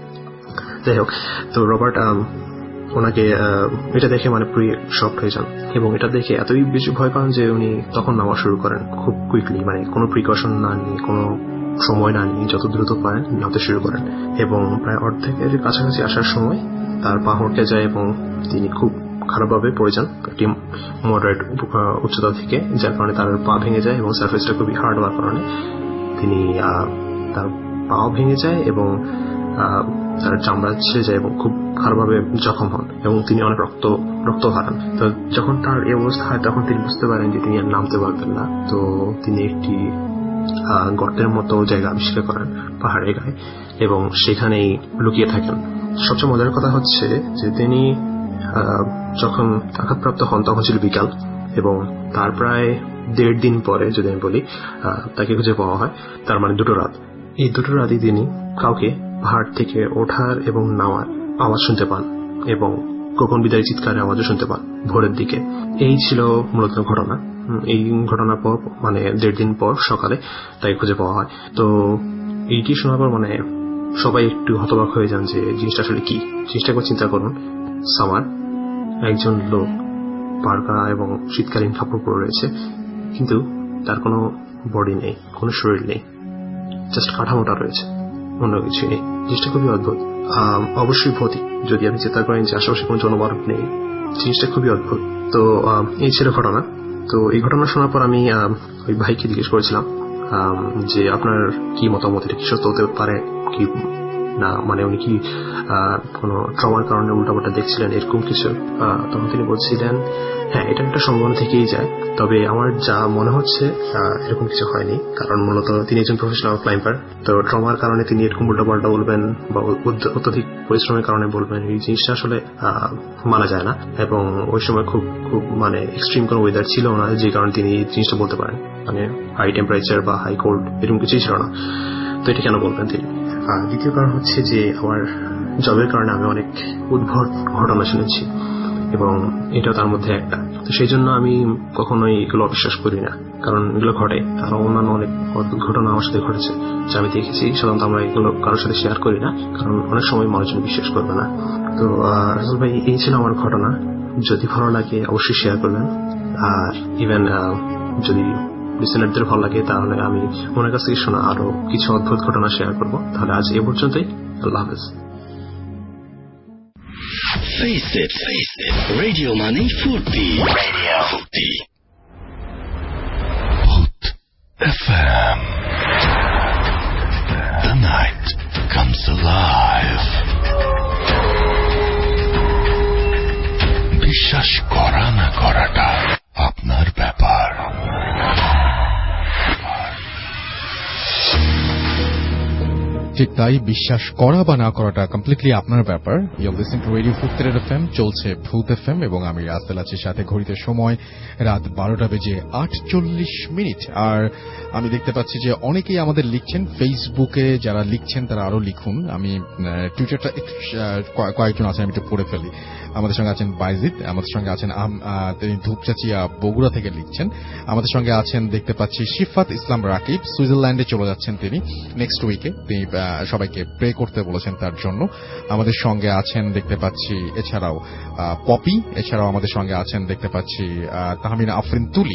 যাই হোক, তো রবার্ট ওনাকে এটা দেখে মানে পুরো শকড হয়ে যান এবং এটা দেখে এতই বেশি ভয় পান যে উনি তখন নামা শুরু করেন খুব কুইকলি, মানে কোনো প্রিকশন না নিয়ে, কোনো সময় না নিয়ে যত দ্রুত পারেন নামতে শুরু করেন। এবং প্রায় অর্ধেকের কাছাকাছি আসার সময় তার পা হড়কে যায় এবং তিনি খুব খারাপভাবে পড়ে যান একটি মডারেট উচ্চতা থেকে, যার কারণে তার পা ভেঙে যায় এবং সারফেসটা খুবই হার্ড হওয়ার কারণে তিনি তার পাও ভেঙে যায় এবং তার চামড়া ছিঁড়ে যায় এবং খুব খারাপভাবে জখম হন এবং তিনি অনেক রক্ত রক্ত হারান। তো যখন তার এই অবস্থা হয় তখন তিনি বুঝতে পারেন যে তিনি আর নামতে পারবেন না। তো তিনি একটি গর্তের মতো জায়গা আবিষ্কার করেন পাহাড়ের গায়ে এবং সেখানেই লুকিয়ে থাকেন। সবচেয়ে মজার কথা হচ্ছে যে তিনি যখন আঘাতপ্রাপ্ত হন তখন ছিল বিকাল এবং তার প্রায় দেড় দিন পরে যদি আমি বলি তাকে খুঁজে পাওয়া হয়, তার মানে দুটো রাত। এই দুটো রাতই তিনি কাউকে পাহাড় থেকে ওঠার এবং নামার আওয়াজ শুনতে পান এবং গোপন বিদায় চিৎকারের আওয়াজও শুনতে পান ভোরের দিকে। এই ছিল মূলত ঘটনা। এই ঘটনার পর মানে দেড় দিন পর সকালে তাকে খুঁজে পাওয়া হয়। তো এইটি শোনার পর মানে সবাই একটু হতবাক হয়ে যান যে জিনিসটা আসলে কি। জিনিসটা করে চিন্তা করুন, সামার একজন লোক পার্কা এবং শীতকালীন কাপড় পরে রয়েছে, কিন্তু তার কোনো বডি নেই, কোনো শরীর নেই, জাস্ট কাঠামোটা রয়েছে, অন্য কিছু নেই। জিনিসটা খুবই অদ্ভুত, অবশ্যই ভৌতিক। যদি আপনি চিন্তা করেন যে আশেপাশে কোনো জনমানব নেই, জিনিসটা খুবই অদ্ভুত। তো এই ছিল ঘটনা। তো এই ঘটনা শোনার পর আমি ওই ভাইকে জিজ্ঞেস করেছিলাম যে আপনার কি মতামত, এটা কি সত্য হতে পারে কি না, মানে উনি কি কোনো ট্রমার কারণে উল্টাপাল্টা দেখছিলেন এরকম কিছু। তখন তিনি বলছিলেন হ্যাঁ, এটা একটা সম্ভাবনা থেকেই যায়, তবে আমার যা মনে হচ্ছে এরকম কিছু হয়নি, কারণ মূলত তিনি একজন প্রফেশনাল ক্লাইম্বার। তো ট্রমার কারণে তিনি এরকম উল্টাপাল্টা বলবেন বা অত্যধিক পরিশ্রমের কারণে বলবেন, এই জিনিসটা আসলে মানা যায় না। এবং ওই সময় খুব খুব মানে এক্সট্রিম কোনো ওয়েদার ছিল না যে কারণে তিনি এই জিনিসটা বলতে পারেন, মানে হাই টেম্পারেচার বা হাই কোল্ড এরকম কিছুই ছিল না। তো এটা কেন বলবেন তিনি? দ্বিতীয় কারণ হচ্ছে যে আমার জবের কারণে আমি অনেক উদ্ভট ঘটনা শুনেছি এবং এটাও তার মধ্যে একটা। তো সেই জন্য আমি কখনোই এগুলো অবিশ্বাস করি না, কারণ এগুলো ঘটে। আরো অন্যান্য অনেক ঘটনা আমার সাথে ঘটেছে যা আমি দেখেছি। সাধারণত আমরা এগুলো কারোর সাথে শেয়ার করি না, কারণ অনেক সময় মানুষজন বিশ্বাস করবে না। তো রাসেল ভাই, এই ছিল আমার ঘটনা। যদি ভালো লাগে অবশ্যই শেয়ার করবেন, আর ইভেন যদি লিসেনারদের ভালো লাগে তাহলে আমি ওনার কাছ থেকে শোনা আরো কিছু অদ্ভুত ঘটনা শেয়ার করবো। তাহলে আজ এ পর্যন্তই, আল্লাহ হাফেজ। Face it, face it. Radio Money Furti. Radio Furti. Booth F M. The night comes alive. বিশ্বাস করা না করাটা আপনার ব্যাপার। ঠিক তাই, বিশ্বাস করা বা না করাটা কমপ্লিটলি আপনার ব্যাপার। You listen to radio Foorti FM, চলছে ভূত এফএম এবং আমি রাসেল আছি সাথে। ঘড়িতে সময় রাত বারোটা বেজে আটচল্লিশ মিনিট। আর আমি দেখতে পাচ্ছি যে অনেকেই আমাদের লিখছেন ফেসবুকে। যারা লিখছেন তারা আরো লিখুন। আমি টুইটারটা কয়েকজন আছেন, আমি একটু পড়ে ফেলি। আমাদের সঙ্গে আছেন বাইজিদ, আমাদের সঙ্গে আছেন তিনি ধূপচাচিয়া বগুড়া থেকে লিখছেন। আমাদের সঙ্গে আছেন দেখতে পাচ্ছি শিফাত ইসলাম রাকিব, সুইজারল্যান্ডে চলে যাচ্ছেন তিনি নেক্সট উইকে। তিনি সবাইকে প্রে করতে বলেছেন তার জন্য। আমাদের সঙ্গে আছেন দেখতে পাচ্ছি এছাড়াও পপি, এছাড়াও আমাদের সঙ্গে আছেন দেখতে পাচ্ছি তাহমিনা আফরিন তুলি,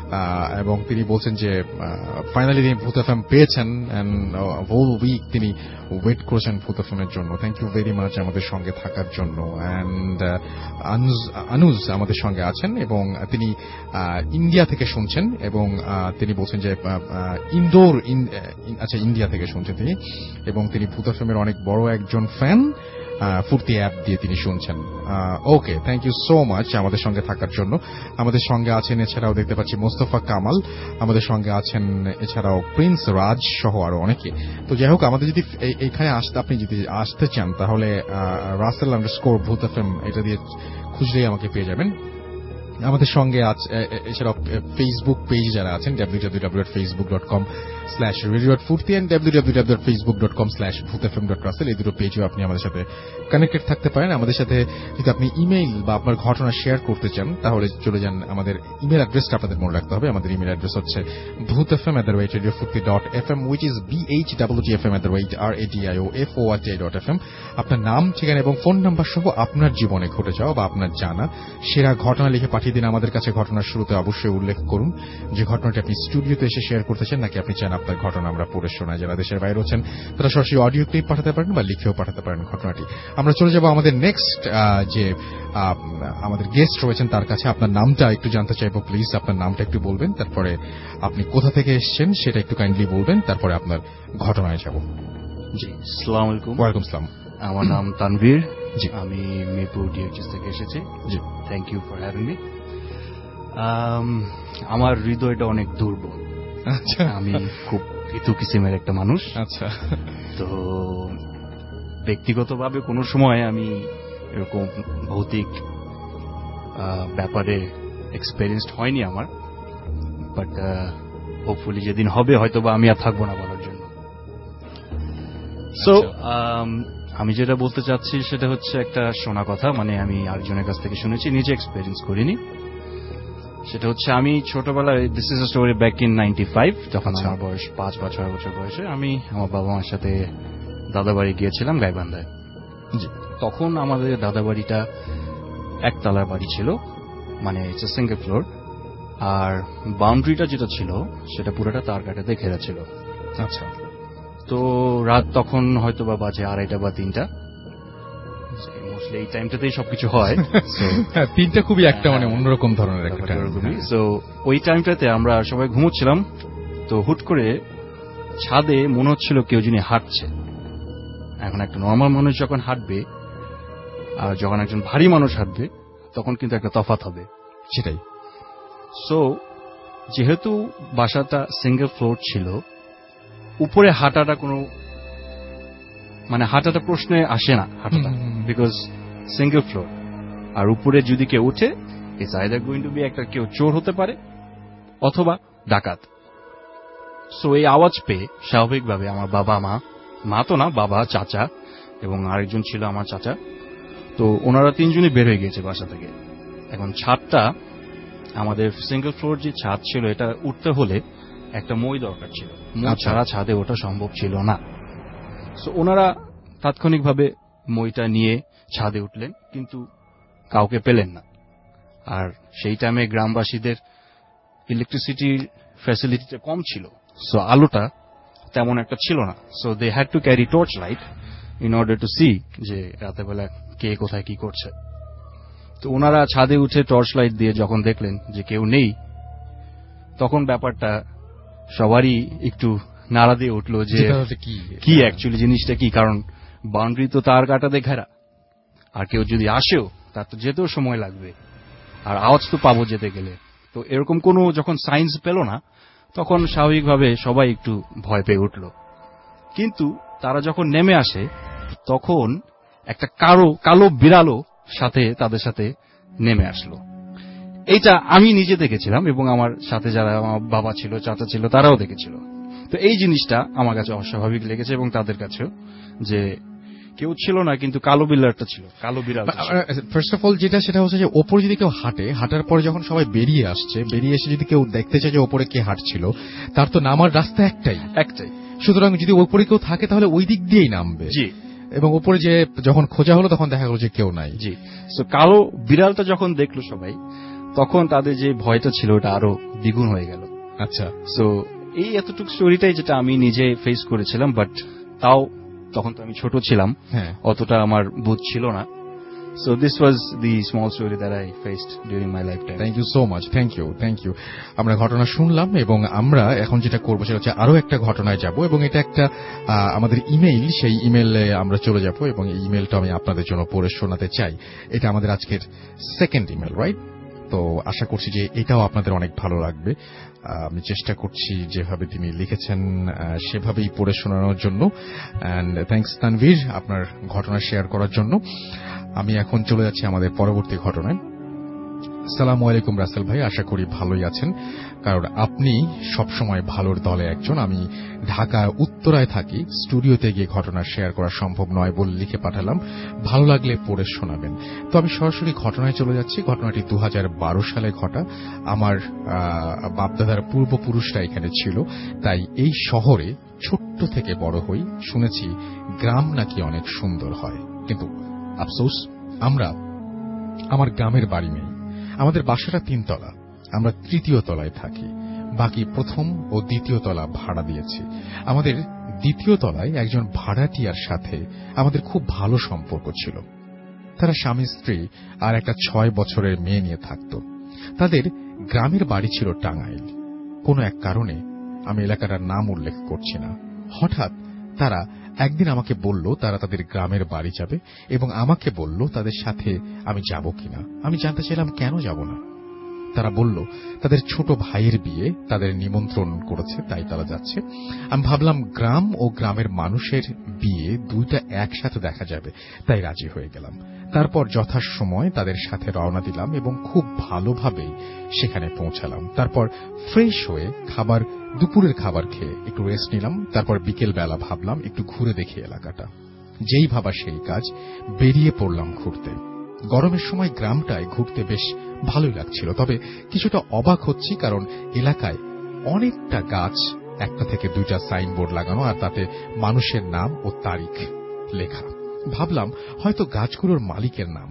এবং তিনি বলছেন যে ফাইনালি তিনি ভূত এফএম পেয়েছেন এন্ড হোল উইক তিনি ওয়েট করেছেন ভূত এফএম এর জন্য। থ্যাংক ইউ ভেরি মাচ আমাদের সঙ্গে থাকার জন্য। এন্ড আনুজ আনুজ আমাদের সঙ্গে আছেন এবং তিনি ইন্ডিয়া থেকে শুনছেন এবং তিনি বলছেন যে ইন্দোর, আচ্ছা ইন্ডিয়া থেকে শুনছেন তিনি, এবং তিনি ভূত এফএম এর অনেক বড় একজন ফ্যান। ফুর্তি অ্যাপ দিয়ে তিনি শুনছেন। Okay, thank you so much আমাদের সঙ্গে থাকার জন্য। আমাদের সঙ্গে আছেন এছাড়াও দেখতে পাচ্ছি মোস্তফা কামাল, আমাদের সঙ্গে আছেন এছাড়াও প্রিন্স রাজ সহ আরো অনেকে। তো যাই হোক, আমাদের যদি এখানে আসতে আপনি যদি আসতে চান তাহলে রাসেল আন্ডারস্কোর ভূত এফএম এটা দিয়ে খুঁজলেই আমাকে পেয়ে যাবেন। আমাদের সঙ্গে এছাড়াও ফেসবুক পেজ যারা আছেন W W W dot Facebook dot com slash radio dot Foorti and W W W dot Facebook dot com slash Bhoot FM dot Rasel, এই দুটো পেজেও আপনি আমাদের সাথে কানেক্টেড থাকতে পারেন। আমাদের সাথে যদি আপনি ইমেইল বা আপনার ঘটনা শেয়ার করতে চান তাহলে চলে যান। আমাদের ইমেল অ্যাড্রেসটা আপনাদের মনে রাখতে হবে। আমাদের ইমেল অ্যাড্রেস হচ্ছে Bhoot FM at the rate radio Foorti dot F M, which is B H W T F M at the rate R A D I O F O R T I dot F M. আপনার নাম, ঠিকানা এবং ফোন নাম্বার সহ আপনার জীবনে ঘটে যাওয়া বা আপনার জানা সেরা ঘটনা লিখে পাঠিয়ে দিন আমাদের কাছে। ঘটনার শুরুতে অবশ্যই উল্লেখ করুন যে ঘটনাটি আপনি স্টুডিওতে এসে শেয়ার করতে চান, নাকি আপনি চান আপনার ঘটনা আমরা পড়ে শোনাই। যারা দেশের বাইরে আছেন তারা সরাসরি অডিও ক্লিপ পাঠাতে পারেন বা লিখেও পাঠাতে পারেন ঘটনাটি। আমরা চলে যাব আমাদের নেক্সট যে আমাদের গেস্ট রয়েছেন তার কাছে। আপনার নামটা একটু জানতে চাইবো, প্লিজ আপনার নামটা একটু বলবেন, তারপরে আপনি কোথা থেকে এসেছেন সেটা একটু কাইন্ডলি বলবেন, তারপরে আপনার ঘটনায় যাব। জি, আসসালামু আলাইকুম। ওয়ালাইকুম আসসালাম। আমার নাম তানভীর। জি, আমি মিরপুর ডিএইচএস থেকে এসেছি। জি, thank you for having me. আমার হৃদয়টা অনেক দুর্বল। আচ্ছা, আমি খুব ভীতু কিসিমের একটা মানুষ। আচ্ছা, তো ব্যক্তিগতভাবে কোনো সময় আমি এরকম ভৌতিক ব্যাপারে এক্সপেরিয়েন্সড হয়নি আমার, বাট হোপফুলি যেদিন হবে হয়তো বা আমি আর থাকবো না বলার জন্য। সো আমি যেটা বলতে চাচ্ছি সেটা হচ্ছে একটা শোনা কথা, মানে আমি আরেকজনের কাছ থেকে শুনেছি, নিজে এক্সপেরিয়েন্স করিনি। সেটা হচ্ছে আমি ছোটবেলায়, this is a story back in ninety five, যখন আমার বয়স পাঁচ বা ছয় বছর বয়সে, আমি আমার বাবা মার সাথে দাদাবাড়ি গিয়েছিলাম গাইবান্ধায়। তখন আমাদের দাদাবাড়িটা একতলার বাড়ি ছিল, মানে ইটস এ সিঙ্গেল ফ্লোর, আর বাউন্ডারিটা যেটা ছিল সেটা পুরোটা তার কাটাতে ঘেরা ছিল। আচ্ছা, তো রাত তখন হয়তো বা বাজে আড়াইটা বা তিনটা, এই টাইমটাতেই সবকিছু হয়। তিনটা খুবই একটা মানে অন্যরকম ধরনের একটা টাইম। সো ওই টাইমটাতে আমরা সবাই ঘুমোচ্ছিলাম, তো হুট করে ছাদে মনে হচ্ছিল কেউ যিনি হাঁটছে। এখন একটা নর্মাল মানুষ যখন হাঁটবে আর যখন একজন ভারী মানুষ হাঁটবে তখন কিন্তু একটা তফাৎ হবে, সেটাই। সো যেহেতু বাসাটা সিঙ্গেল ফ্লোর ছিল, উপরে হাঁটাটা কোনো মানে হাঁটাটা প্রশ্নে আসে না, হাঁটাটা, বিকজ সিঙ্গেল ফ্লোর। আর উপরে যদি কেউ উঠে, it's either going to be একটা কেউ চোর হতে পারে অথবা ডাকাত। সো এই আওয়াজ পেয়ে স্বাভাবিকভাবে আমার বাবা মা, মা তো না বাবা, চাচা এবং আরেকজন ছিল আমার চাচা, তো ওনারা তিনজনই বের হয়ে গিয়েছে বাসা থেকে। এখন ছাদটা আমাদের সিঙ্গেল ফ্লোর যে ছাদ ছিল, এটা উঠতে হলে একটা মই দরকার ছিল, মই ছাড়া ছাদে ওঠা সম্ভব ছিল না। তো ওনারা তাৎক্ষণিকভাবে মইটা নিয়ে ছাদে উঠলেন, কিন্তু কাউকে পেলেন না। আর সেই টাইমে গ্রামবাসীদের ইলেকট্রিসিটির ফ্যাসিলিটিটা কম ছিল, সো আলোটা তেমন একটা ছিল না। So they had to carry torch light in order to see যে রাতেরবেলা কে কোথায় কি করছে। তো ওনারা ছাদে উঠে টর্চ লাইট দিয়ে যখন দেখলেন যে কেউ নেই, তখন ব্যাপারটা সবারই একটু নাড়া দিয়ে উঠলো যে কি অ্যাকচুয়ালি জিনিসটা কি, কারণ বাউন্ডারি তো তার কাটাতে ঘেরা, আর কেউ যদি আসেও তার তো যেতেও সময় লাগবে, আর আওয়াজ তো পাবো যেতে গেলে। তো এরকম কোনো যখন সাইন্স পেল না, তখন স্বাভাবিকভাবে সবাই একটু ভয় পেয়ে উঠল। কিন্তু তারা যখন নেমে আসে, তখন একটা কালো কালো বিড়ালও সাথে তাদের সাথে নেমে আসলো। এইটা আমি নিজে দেখেছিলাম এবং আমার সাথে যারা আমার বাবা ছিল, চাচা ছিল, তারাও দেখেছিল। তো এই জিনিসটা আমার কাছে অস্বাভাবিক লেগেছে এবং তাদের কাছেও, যে কেউ ছিল না কিন্তু কালো বিড়ালটা ছিল, কালো বিড়াল। ফার্স্ট অফ অল যেটা সেটা হচ্ছে যে ওপরে যদি কেউ হাঁটে, হাঁটার পরে যখন সবাই বেরিয়ে আসছে, বেরিয়ে এসে যদি কেউ দেখতে চায় যে ওপরে কে হাঁটছিল, তার তো নামার রাস্তা একটাই একটাই সুতরাং যদি ওপরে কেউ থাকে তাহলে ওই দিক দিয়েই নামবে। জি। এবং ওপরে যে যখন খোঁজা হলো তখন দেখা গেল যে কেউ নাই। জি। তো কালো বিড়ালটা যখন দেখলো সবাই, তখন তাদের যে ভয়টা ছিল ওটা আরো দ্বিগুণ হয়ে গেল। আচ্ছা। সো এই এতটুকু স্টোরিটাই যেটা আমি নিজে ফেস করেছিলাম, বাট তাও তখন তো আমি ছোট ছিলাম, অতটা আমার বুঝ ছিল না। So this was the small story that I faced during my life time. Thank you so much. Thank you thank you আমরা ঘটনা শুনলাম এবং আমরা এখন যেটা করবো সেটা হচ্ছে আরো একটা ঘটনায় যাব, এবং এটা একটা আমাদের ইমেইল, সেই ইমেইলে আমরা চলে যাব এবং এই ইমেইলটা আমি আপনাদের জন্য পড়ে শোনাতে চাই। এটা আমাদের আজকের সেকেন্ড ইমেইল, রাইট? তো আশা করছি যে এটাও আপনাদের অনেক ভালো লাগবে। আমি চেষ্টা করছি যেভাবে তিনি লিখেছেন সেভাবেই পড়ে শোনানোর জন্য। এন্ড থ্যাঙ্কস তানভীর আপনার ঘটনা শেয়ার করার জন্য। আমি এখন চলে যাচ্ছি আমাদের পরবর্তী ঘটনায়। আসসালামু আলাইকুম রাসেল ভাই, আশা করি ভালোই আছেন, কারণ আপনি সবসময় ভালোর দলে একজন। আমি ঢাকার উত্তরায় থাকি, স্টুডিওতে গিয়ে ঘটনা শেয়ার করা সম্ভব নয় বলে লিখে পাঠালাম, ভালো লাগলে পড়ে শোনাবেন। তো আমি সরাসরি ঘটনায় চলে যাচ্ছি। ঘটনাটি দু হাজার বারো সালে ঘটা। আমার বাপদাদার পূর্বপুরুষরা এখানে ছিল, তাই এই শহরে ছোট্ট থেকে বড় হই, শুনেছি গ্রাম নাকি অনেক সুন্দর হয়। কিন্তু আফসোস, আমরা আমার গ্রামের বাড়ি নেই। আমাদের বাসাটা তিনতলা, আমরা তৃতীয় তলায় থাকি, বাকি প্রথম ও দ্বিতীয় তলা ভাড়া দিয়েছি। আমাদের দ্বিতীয় তলায় একজন ভাড়াটিয়ার সাথে আমাদের খুব ভালো সম্পর্ক ছিল। তারা স্বামী স্ত্রী আর একটা ছয় বছরের মেয়ে নিয়ে থাকত। তাদের গ্রামের বাড়ি ছিল টাঙ্গাইল। কোনো এক কারণে, আমি এলাকাটার নাম উল্লেখ করছি না, হঠাৎ তারা একদিন আমাকে বলল তারা তাদের গ্রামের বাড়ি যাবে এবং আমাকে বলল তাদের সাথে আমি যাব কিনা। আমি জানতে চাইলাম কেন যাব না। তারা বলল তাদের ছোট ভাইয়ের বিয়ে, তাদের নিমন্ত্রণ করেছে, তাই তারা যাচ্ছে। আমি ভাবলাম গ্রাম ও গ্রামের মানুষের বিয়ে দুইটা একসাথে দেখা যাবে, তাই রাজি হয়ে গেলাম। তারপর যথাসময় তাদের সাথে রওনা দিলাম এবং খুব ভালোভাবেই সেখানে পৌঁছালাম। তারপর ফ্রেশ হয়ে খাবার দুপুরের খাবার খেয়ে একটু রেস্ট নিলাম। তারপর বিকেল বেলা ভাবলাম একটু ঘুরে দেখি এলাকাটা। যেই ভাবা সেই কাজ, বেরিয়ে পড়লাম ঘুরতে। গরমের সময় গ্রামটায় ঘুরতে বেশ ভালোই লাগছিল, তবে কিছুটা অবাক হচ্ছি কারণ এলাকায় অনেকটা গাছ, একটা থেকে দুইটা সাইনবোর্ড লাগানো, আর তাতে মানুষের নাম ও তারিখ লেখা। ভাবলাম হয়তো গাছগুলোর মালিকের নাম।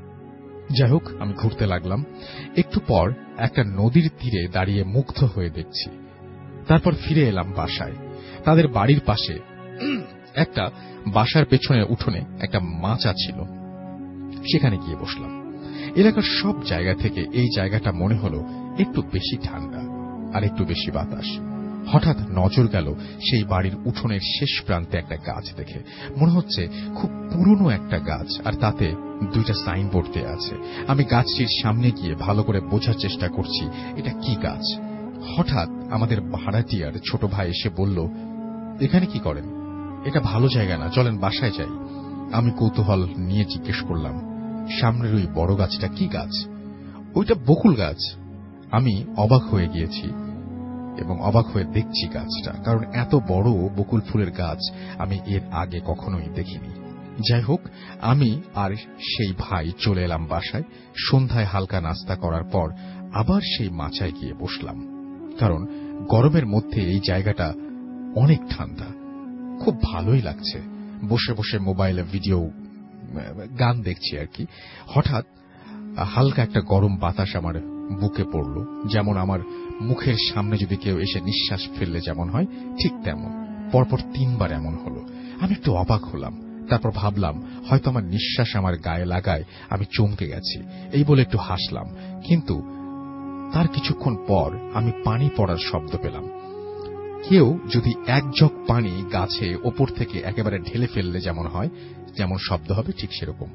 যাই হোক, আমি ঘুরতে লাগলাম। একটু পর একটা নদীর তীরে দাঁড়িয়ে মুগ্ধ হয়ে দেখছি। তারপর ফিরে এলাম বাসায়। তাদের বাড়ির পাশে একটা বাসার পেছনে উঠোনে একটা মাচা ছিল, সেখানে গিয়ে বসলাম। এলাকার সব জায়গা থেকে এই জায়গাটা মনে হলো একটু বেশি ঠান্ডা আর একটু বেশি বাতাস। হঠাৎ নজর গেল সেই বাড়ির উঠোনের শেষ প্রান্তে একটা গাছ দেখে। মনে হচ্ছে খুব পুরনো একটা গাছ, আর তাতে দুইটা সাইনবোর্ড দেয়া আছে। আমি গাছটির সামনে গিয়ে ভালো করে বোঝার চেষ্টা করছি এটা কি গাছ। হঠাৎ আমাদের ভাড়াটিয়ার ছোট ভাই এসে বলল, এখানে কি করেন? এটা ভালো জায়গা না, চলেন বাসায় যাই। আমি কৌতূহল নিয়ে জিজ্ঞেস করলাম, সামনের ওই বড় গাছটা কি গাছ? ওইটা বকুল গাছ। আমি অবাক হয়ে গিয়েছি এবং অবাক হয়ে দেখছি গাছটা, কারণ এত বড় বকুল ফুলের গাছ আমি এর আগে কখনোই দেখিনি। যাই হোক, আমি আর সেই ভাই চলে এলাম বাসায়। সন্ধ্যায় হালকা নাস্তা করার পর আবার সেই মাচায় গিয়ে বসলাম, কারণ গরমের মধ্যে এই জায়গাটা অনেক ঠান্ডা, খুব ভালোই লাগছে। বসে বসে মোবাইলে ভিডিও গান দেখছি আর কি। হঠাৎ হালকা একটা গরম বাতাস আমার বুকে পড়ল, যেমন আমার মুখের সামনে যদি কেউ এসে নিঃশ্বাস ফেললে যেমন হয় ঠিক তেমন। পরপর তিনবার এমন হলো। আমি একটু অবাক হলাম, তারপর ভাবলাম হয়তো আমার নিঃশ্বাস আমার গায়ে লাগায় আমি চমকে গেছি, এই বলে একটু হাসলাম। কিন্তু তার কিছুক্ষণ পর আমি পানি পড়ার শব্দ পেলাম। কেউ যদি এক জগ পানি গাছে ওপর থেকে একেবারে ঢেলে ফেললে যেমন হয়, যেমন শব্দ হবে ঠিক সেরকম।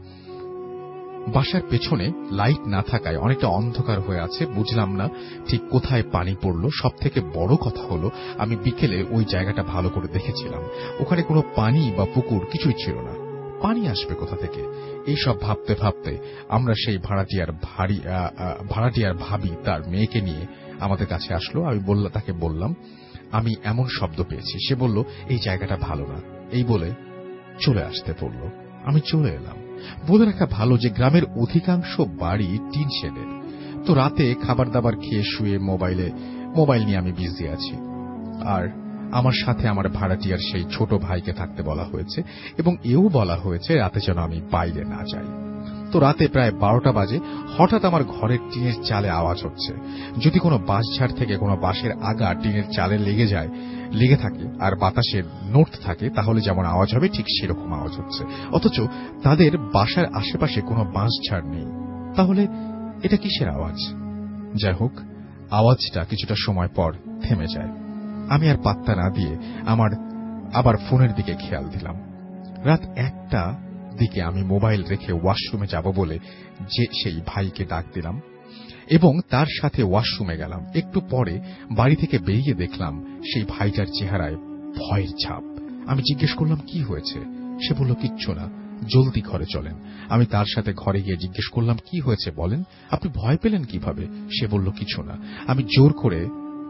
বাসার পেছনে লাইট না থাকায় অনেকটা অন্ধকার হয়ে আছে, বুঝলাম না ঠিক কোথায় পানি পড়ল। সব থেকে বড় কথা হলো আমি বিকেলে ওই জায়গাটা ভালো করে দেখেছিলাম, ওখানে কোনো পানি বা পুকুর কিছুই ছিল না। পানি আসবে কোথা থেকে? এইসব ভাবতে ভাবতে আমরা সেই ভাড়াটিয়ার ভারী ভাড়াটিয়ার ভাবি তার মেয়েকে নিয়ে আমাদের কাছে আসলো। আমি বললাম, তাকে বললাম আমি এমন শব্দ পেয়েছি। সে বলল এই জায়গাটা ভালো না, এই বলে চলে আসতে পড়ল। আমি চলে এলাম। বলে রাখা ভালো যে গ্রামের অধিকাংশ বাড়ি টিন শেডের। তো রাতে খাবার দাবার খেয়ে শুয়ে মোবাইলে মোবাইল নিয়ে আমি বিজি আছি। আর আমার সাথে আমার ভাড়াটিয়ার সেই ছোট ভাইকে থাকতে বলা হয়েছে, এবং এও বলা হয়েছে রাতে যেন আমি বাইরে না যাই। তো রাতে প্রায় বারোটা বাজে হঠাৎ আমার ঘরের টিনের চালে আওয়াজ হচ্ছে। যদি কোনো বাঁশঝাড় থেকে কোনো বাঁশের আগা টিনের চালে লেগে যায় লেগে থাকে আর বাতাসের নোট থাকে, তাহলে যেমন আওয়াজ হবে ঠিক সেরকম আওয়াজ হচ্ছে। অথচ তাদের বাসার আশেপাশে কোনো বাঁশঝাড় নেই। তাহলে এটা কিসের আওয়াজ? যাই হোক, আওয়াজটা কিছুটা সময় পর থেমে যায়। আমি আর পাত্তা না দিয়ে আমার আবার ফোনের দিকে খেয়াল দিলাম। রাত একটা দিকে আমি মোবাইল রেখে ওয়াশরুমে যাব বলে যে সেই ভাইকে ডাক দিলাম এবং তার সাথে ওয়াশরুমে গেলাম। একটু পরে বাড়ি থেকে বেরিয়ে দেখলাম সেই ভাইটার চেহারায় ভয়ের ছাপ। আমি জিজ্ঞেস করলাম কি হয়েছে? সে বলল কিচ্ছু না, জলদি ঘরে চলেন। আমি তার সাথে ঘরে গিয়ে জিজ্ঞেস করলাম কি হয়েছে বলেন, আপনি ভয় পেলেন কিভাবে? সে বলল কিছু না। আমি জোর করে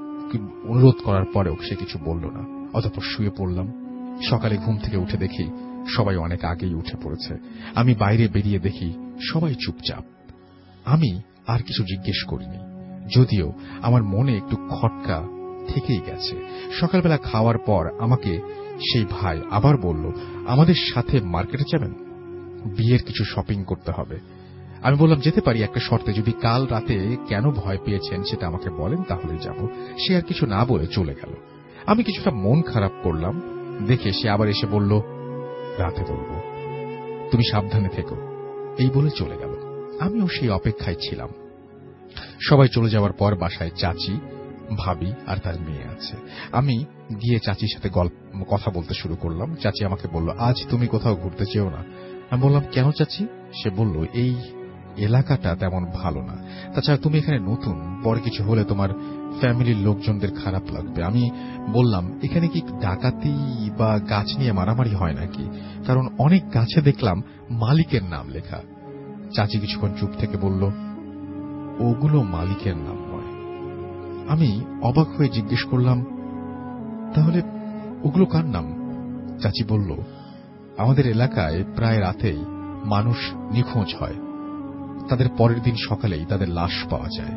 অনুরোধ করার পরেও সে কিছু বলল না। অতঃপর শুয়ে পড়লাম। সকালে ঘুম থেকে উঠে দেখি সবাই অনেক আগেই উঠে পড়েছে। আমি বাইরে বেরিয়ে দেখি সবাই চুপচাপ। আমি আর কিছু জিজ্ঞেস করিনি, যদিও আমার মনে একটু খটকা থেকেই গেছে। সকালবেলা খাওয়ার পর আমাকে সেই ভাই আবার বলল আমাদের সাথে মার্কেটে যাবেন, বিয়ের কিছু শপিং করতে হবে। আমি বললাম যেতে পারি একটা শর্তে, যদি কাল রাতে কেন ভয় পেয়েছেন সেটা আমাকে বলেন তাহলে যাব। সে আর কিছু না বলে চলে গেল। আমি কিছুটা মন খারাপ করলাম দেখে সে আবার এসে বলল রাতে বলবো, তুমি সাবধানে থেকো, এই বলে চলে গেল। আমিও সেই অপেক্ষায় ছিলাম। সবাই চলে যাওয়ার পর বাসায় চাচি, ভাবি আর তার মেয়ে আছে। আমি গিয়ে চাচির সাথে গল্প কথা বলতে শুরু করলাম। চাচি আমাকে বলল আজ তুমি কোথাও ঘুরতে চেও না? আমি বললাম কেন চাচি? সে বলল এই এলাকাটা তেমন ভালো না, তাছাড়া তুমি এখানে নতুন, পরে কিছু হলে তোমার ফ্যামিলির লোকজনদের খারাপ লাগবে। আমি বললাম এখানে কি ডাকাতি বা গাছ নিয়ে মারামারি হয় নাকি? কারণ অনেক গাছে দেখলাম মালিকের নাম লেখা। চাচি কিছুক্ষণ চুপ থেকে বলল ওগুলো মালিকের নাম নয়। আমি অবাক হয়ে জিজ্ঞেস করলাম তাহলে ওগুলো কার নাম? চাচি বলল আমাদের এলাকায় প্রায় রাতেই মানুষ নিখোঁজ হয়, তাদের পরের দিন সকালেই তাদের লাশ পাওয়া যায়।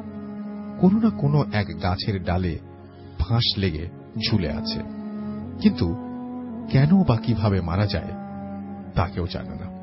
কোনো না কোনো এক গাছের ডালে ফাঁস লেগে ঝুলে আছে, কিন্তু কেন বা কিভাবে মারা যায় তা কেউ জানে না।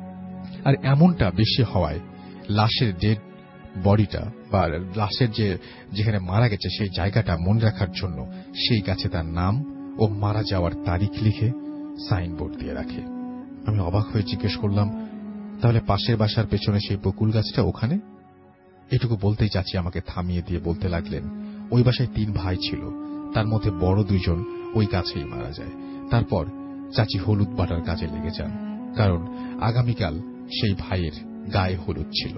আর এমনটা বেশি হওয়ায় লাশের ডেড বডিটা বা লাশের যে যেখানে মারা গেছে সেই জায়গাটা মনে রাখার জন্য সেই গাছে তার নাম ও মারা যাওয়ার তারিখ লিখে সাইনবোর্ড দিয়ে রাখে। আমি অবাক হয়ে জিজ্ঞেস করলাম তাহলে পাশের বাসার পেছনে সেই বকুল গাছটা ওখানে? এটুকু বলতেই চাচি আমাকে থামিয়ে দিয়ে বলতে লাগলেন ওই বাসায় তিন ভাই ছিল, তার মধ্যে বড় দুইজন ওই গাছেই মারা যায়। তারপর চাচি হলুদ বাটার কাজে লেগে যান, কারণ আগামীকাল সেই ভাইয়ের গায়ে হলুদ ছিল।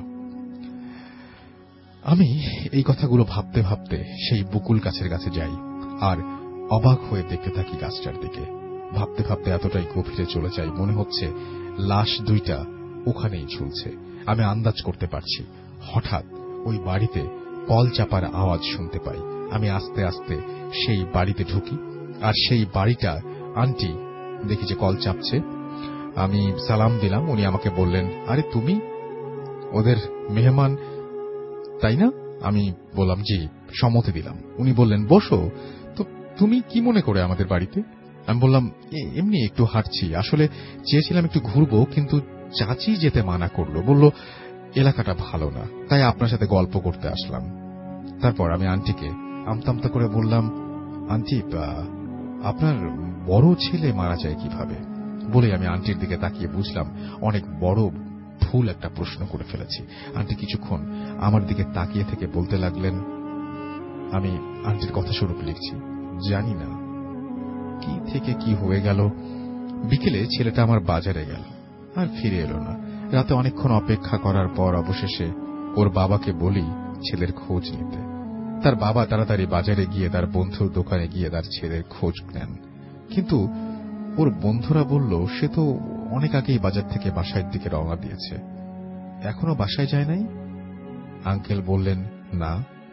আমি এই কথাগুলো ভাবতে ভাবতে সেই বকুল গাছের কাছে যাই আর অবাক হয়ে দেখতে থাকি গাছটার দিকে। ভাবতে ভাবতে এতটাই গভীরে চলে যাই, মনে হচ্ছে লাশ দুইটা ওখানেই ঝুলছে। আমি আন্দাজ করতে পারছি। হঠাৎ ওই বাড়িতে কল চাপার আওয়াজ শুনতে পাই। আমি আস্তে আস্তে সেই বাড়িতে ঢুকি আর সেই বাড়িটা আন্টি দেখি যে কল চাপছে। আমি সালাম দিলাম। উনি আমাকে বললেন, আরে তুমি ওদের মেহমান তাই না? আমি বললাম জি, সম্মতি দিলাম। উনি বললেন, বসো। তো তুমি কি মনে করে আমাদের বাড়িতে? আমি বললাম, এমনি একটু হাঁটছি, আসলে চেয়েছিলাম একটু ঘুরবো, কিন্তু চাচি যেতে মানা করলো, বলল এলাকাটা ভালো না, তাই আপনার সাথে গল্প করতে আসলাম। তারপর আমি আন্টিকে আমতামতা করে বললাম, আন্টি আপনার বড় ছেলে মারা যায় কিভাবে? বলে আমি আন্টির দিকে তাকিয়ে বুঝলাম অনেক বড় ভুল একটা প্রশ্ন করে ফেলেছি। আন্টি কিছুক্ষণ আমার দিকে তাকিয়ে থেকে বলতে লাগলেন, আমি আন্টির কথা স্বরূপ লিখছি, জানি না কি থেকে কি হয়ে গেল। বিকেলে ছেলেটা আমার বাজারে গেল, আর ফিরে এলো না। রাতে অনেকক্ষণ অপেক্ষা করার পর অবশেষে ওর বাবাকে বলি ছেলের খোঁজ নিতে। তার বাবা তাড়াতাড়ি বাজারে গিয়ে তার বন্ধুর দোকানে গিয়ে তার ছেলের খোঁজ নেন, কিন্তু ওর বন্ধুরা বলল সে তো অনেক আগেই বাজার থেকে বাসার দিকে রওনা দিয়েছে, এখনো বাসায় যায় নাই। আঙ্কেল বললেন, না,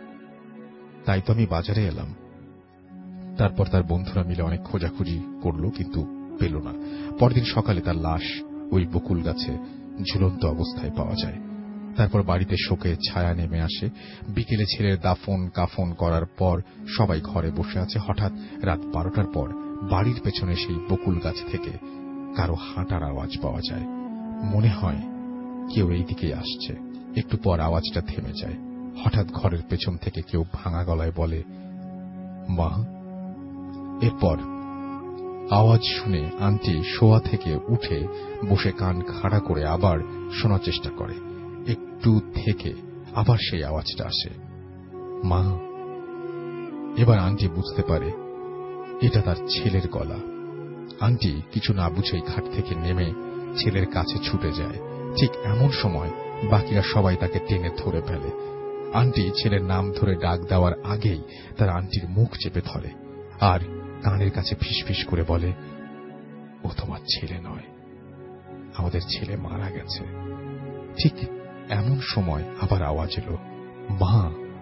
তাই তো আমি বাজারে এলাম। তারপর তার বন্ধুরা মিলে অনেক খোঁজাখুঁজি করল, কিন্তু পেল না। পরদিন সকালে তার লাশ ওই বকুল গাছে ঝুলন্ত অবস্থায় পাওয়া যায়। তারপর বাড়িতে শোকের ছায়া নেমে আসে। বিকেলে ছেলের দাফন কাফন করার পর সবাই ঘরে বসে আছে। হঠাৎ রাত বারোটার পর বাড়ির পেছনে সেই বকুল গাছ থেকে কারো হাঁটার আওয়াজ পাওয়া যায়। মনে হয় কেউ এই দিকে আসছে। একটু পর আওয়াজটা থেমে যায়। হঠাৎ ঘরের পেছন থেকে কেউ ভাঙা গলায় বলে, মা। এরপর আওয়াজ শুনে আন্টি শোয়া থেকে উঠে বসে কান খাড়া করে আবার শোনার চেষ্টা করে। একটু থেকে আবার সেই আওয়াজটা আসে, মা। এবার আন্টি বুঝতে পারে এটা তার ছেলের গলা। আন্টি কিছু না বুঝেই খাট থেকে নেমে ছেলের কাছে ছুটে যায়। ঠিক এমন সময় বাকিরা সবাই তাকে টেনে ধরে ফেলে। আন্টি ছেলের নাম ধরে ডাক দেওয়ার আগেই তার আন্টির মুখ চেপে ধরে আর কানের কাছে ফিসফিস করে বলে, ও তোমার ছেলে নয়, আমাদের ছেলে মারা গেছে। ঠিক এমন সময় আবার আওয়াজ এলো, মা।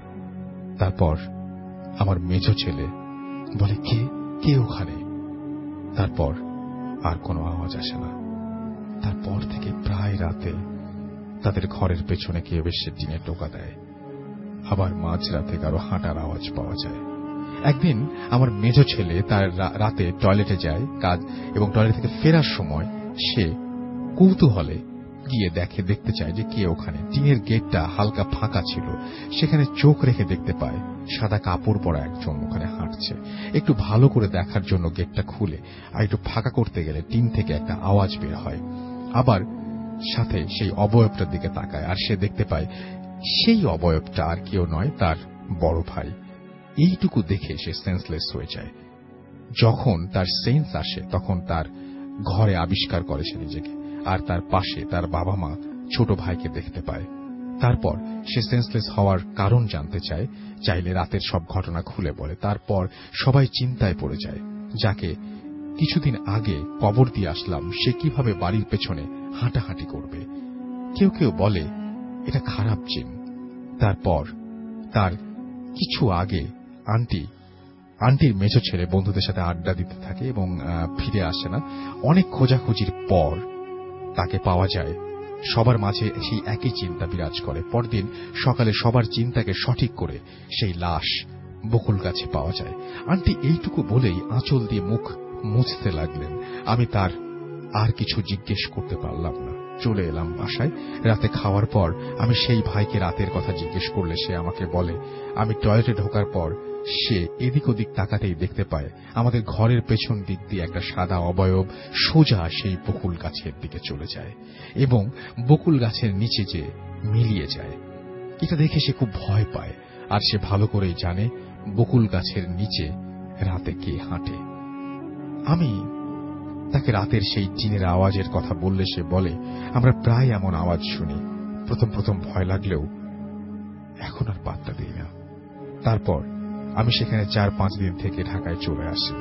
তারপর আমার মেজ ছেলে বলে, কে কে ওখানে? তারপর আর কোনো আওয়াজ আসে না। তারপর থেকে প্রায় রাতে তাদের ঘরের পেছনে কেউ এসে টিনে টোকা দেয়। আবার মাঝরাতে কারো হাঁটার আওয়াজ পাওয়া যায়। একদিন আমার মেজ ছেলে তার রাতে টয়লেটে যায় কাজ, এবং টয়লেট থেকে ফেরার সময় সে কৌতূহলে গিয়ে দেখে দেখতে চায় যে কে ওখানে। টিনের গেটটা হালকা ফাঁকা ছিল, সেখানে চোখ রেখে দেখতে পায় সাদা কাপড় পরা একজন ওখানে হাঁটছে। একটু ভালো করে দেখার জন্য গেটটা খুলে আর একটু ফাঁকা করতে গেলে টিন থেকে একটা আওয়াজ বের হয়। আবার সাথে সেই অবয়বটার দিকে তাকায়, আর সে দেখতে পায় সেই অবয়বটা আর কেউ নয়, তার বড় ভাই। এইটুকু দেখে সে সেন্সলেস হয়ে যায়। যখন তার সেন্স আসে তখন তার ঘরে আবিষ্কার করে সে নিজেকে, আর তার পাশে তার বাবা মা ছোট ভাইকে দেখতে পায়। তারপর সে সেন্সলেস হওয়ার কারণ জানতে চায়, চাইলে রাতের সব ঘটনা খুলে বলে। তারপর সবাই চিন্তায় পড়ে যায়, যাকে কিছুদিন আগে কবর দিয়ে আসলাম সে কিভাবে বাড়ির পেছনে হাঁটাহাঁটি করবে। কেউ কেউ বলে এটা খারাপ জিন। তারপর তার কিছু আগে আন্টি আন্টির মেজ ছেলে বন্ধুদের সাথে আড্ডা দিতে থাকে এবং ফিরে আসে না। অনেক খোঁজাখুঁজির পর তাকে পাওয়া যায়। সবার মাঝে সেই একই চিন্তা বিরাজ করে। পরদিন সকালে সবার চিন্তাকে সঠিক করে সেই লাশ বকুল গাছে পাওয়া যায়। আন্টি এইটুকু বলেই আঁচল দিয়ে মুখ মুছতে লাগলেন। আমি তার আর কিছু জিজ্ঞেস করতে পারলাম না। চলে এলাম বাসায়। রাতে খাওয়ার পর আমি সেই ভাইকে রাতের কথা জিজ্ঞেস করলে সে আমাকে বলে, আমি টয়লেটে ঢোকার পর সে এদিক ওদিক তাকাতেই দেখতে পায় আমাদের ঘরের পেছন দিক দিয়ে একটা সাদা অবয়ব সোজা সেই বকুল গাছের দিকে চলে যায় এবং বকুল গাছের নিচে যে মিলিয়ে যায়। এটা দেখে সে খুব ভয় পায়, আর সে ভালো করেই জানে বকুল গাছের নিচে রাতে কে হাঁটে। আমি তাকে রাতের সেই টিনের আওয়াজের কথা বললে সে বলে, আমরা প্রায় এমন আওয়াজ শুনি। প্রথম প্রথম ভয় লাগলেও এখন আর পাত্তা দিই না। তারপর আমি সেখানে চার পাঁচ দিন থেকে ঢাকায় চলে আসি।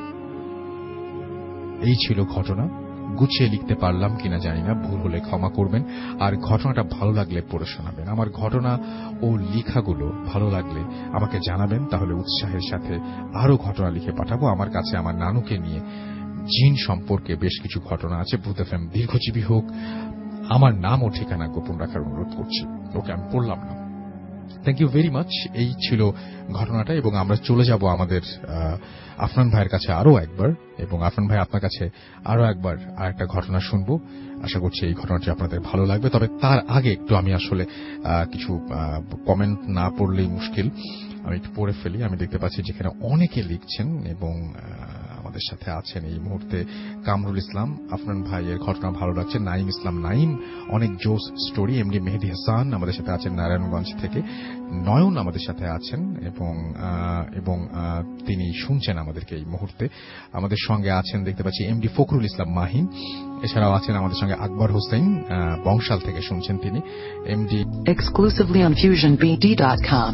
এই ছিল ঘটনা। গুছিয়ে লিখতে পারলাম কিনা জানি না, ভুল হলে ক্ষমা করবেন। আর ঘটনাটা ভালো লাগলে পড়ে শোনাবেন। আমার ঘটনা ও লেখাগুলো ভালো লাগলে আমাকে জানাবেন, তাহলে উৎসাহের সাথে আরো ঘটনা লিখে পাঠাবো। আমার কাছে আমার নানুকে নিয়ে জিন সম্পর্কে বেশ কিছু ঘটনা আছে। ভূত এফএম দীর্ঘজীবী হোক। আমার নাম ও ঠিকানা গোপন রাখার অনুরোধ করছি। ওকে আমি পড়লাম না। Thank you very much. এই ছিল ঘটনাটা এবং আমরা চলে যাব আমাদের আফনান ভাইয়ের কাছে আরো একবার, এবং আফনান ভাই আপনার কাছে আরো একবার আর একটা ঘটনা শুনবো। আশা করছি এই ঘটনাটি আপনাদের ভালো লাগবে। তবে তার আগে একটু আমি আসলে কিছু কমেন্ট না পড়লেই মুশকিল, আমি একটু পড়ে ফেলি। আমি দেখতে পাচ্ছি যেখানে অনেকে লিখছেন এবং আমাদের সাথে আছেন এই মুহূর্তে কামরুল ইসলাম, আফনান ভাইয়ের ঘটনা ভালো লাগছে। নাইম ইসলাম নাইম, অনেক জোস স্টোরি। এমডি মেহেদি হাসান আমাদের সাথে আছেন নারায়ণগঞ্জ থেকে। নয়ন আমাদের সাথে আছেন এবং এবং তিনি শুনছেন আমাদেরকে এই মুহূর্তে। আমাদের সঙ্গে আছেন দেখতে পাচ্ছি এমডি ফখরুল ইসলাম মাহিন। এছাড়াও আছেন আমাদের সঙ্গে আকবর হোসেন, বংশাল থেকে শুনছেন তিনি। MD exclusively on fusion b d dot com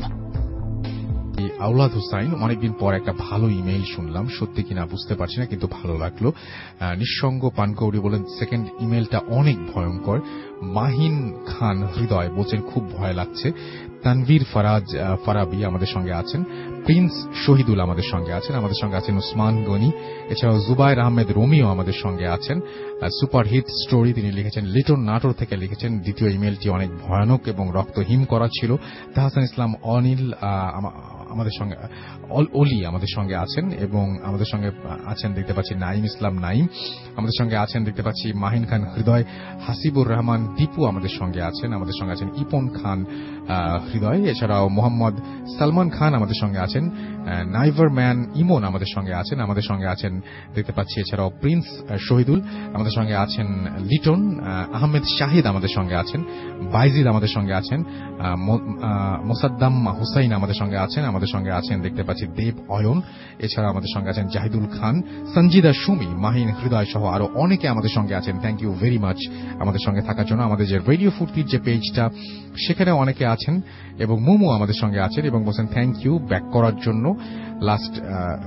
Awlad Hussain, অনেকদিন পর একটা ভালো ইমেইল শুনলাম, সত্যি কিনা বুঝতে পারছি না কিন্তু ভালো লাগলো। নিঃসঙ্গ পানকৌড়ি বলেন সেকেন্ড ইমেইলটা অনেক ভয়ঙ্কর। মাহিন খান হৃদয় বলছেন খুব ভয় লাগছে। তানভীর ফারাজ ফারাবি আমাদের সঙ্গে আছেন। প্রিন্স শহীদুল আমাদের সঙ্গে আছেন। আমাদের সঙ্গে আছেন উসমান গনি। এছাড়াও জুবাইর আহমেদ রোমিও আমাদের সঙ্গে আছেন। সুপার হিট স্টোরি তিনি লিখেছেন, লিটন নাটোর থেকে লিখেছেন। দ্বিতীয় ইমেলটি অনেক ভয়ানক এবং রক্তহীন করা ছিল। তাহসান ইসলাম অনিল আমাদের সঙ্গে অলি আমাদের সঙ্গে আছেন এবং আমাদের সঙ্গে আছেন দেখতে পাচ্ছি নাইম ইসলাম নাইম। আমাদের সঙ্গে আছেন দেখতে পাচ্ছি মাহিন খান হৃদয়। হাসিবুর রহমান দীপু আমাদের সঙ্গে আছেন। আমাদের সঙ্গে আছেন ইপন খান হৃদয়। এছাড়াও মোহাম্মদ সালমান খান আমাদের সঙ্গে আছেন। নাইভার ম্যান ইমন আমাদের সঙ্গে আছেন। আমাদের সঙ্গে আছেন দেখতে পাচ্ছি এছাড়াও প্রিন্স শহীদুল আমাদের সঙ্গে আছেন। লিটন আহমেদ শাহিদ আমাদের সঙ্গে আছেন। বাইজিদ আমাদের সঙ্গে আছেন। মোসাদ্দাম হুসাইন আমাদের সঙ্গে আছেন। আমাদের সঙ্গে আছেন দেখতে পাচ্ছি দেব অয়ন। এছাড়া আমাদের সঙ্গে আছেন জাহিদুল খান, সঞ্জিদা সুমি, মাহিন হৃদয় সহ আরো অনেকে আমাদের সঙ্গে আছেন। থ্যাংক ইউ ভেরি মাচ আমাদের সঙ্গে থাকার জন্য। আমাদের যে রেডিও ফুর্তির যে পেজটা সেখানে অনেকে আছেন এবং মোমো আমাদের সঙ্গে আছেন এবং বলছেন থ্যাংক ইউ ব্যাক করার জন্য। লাস্ট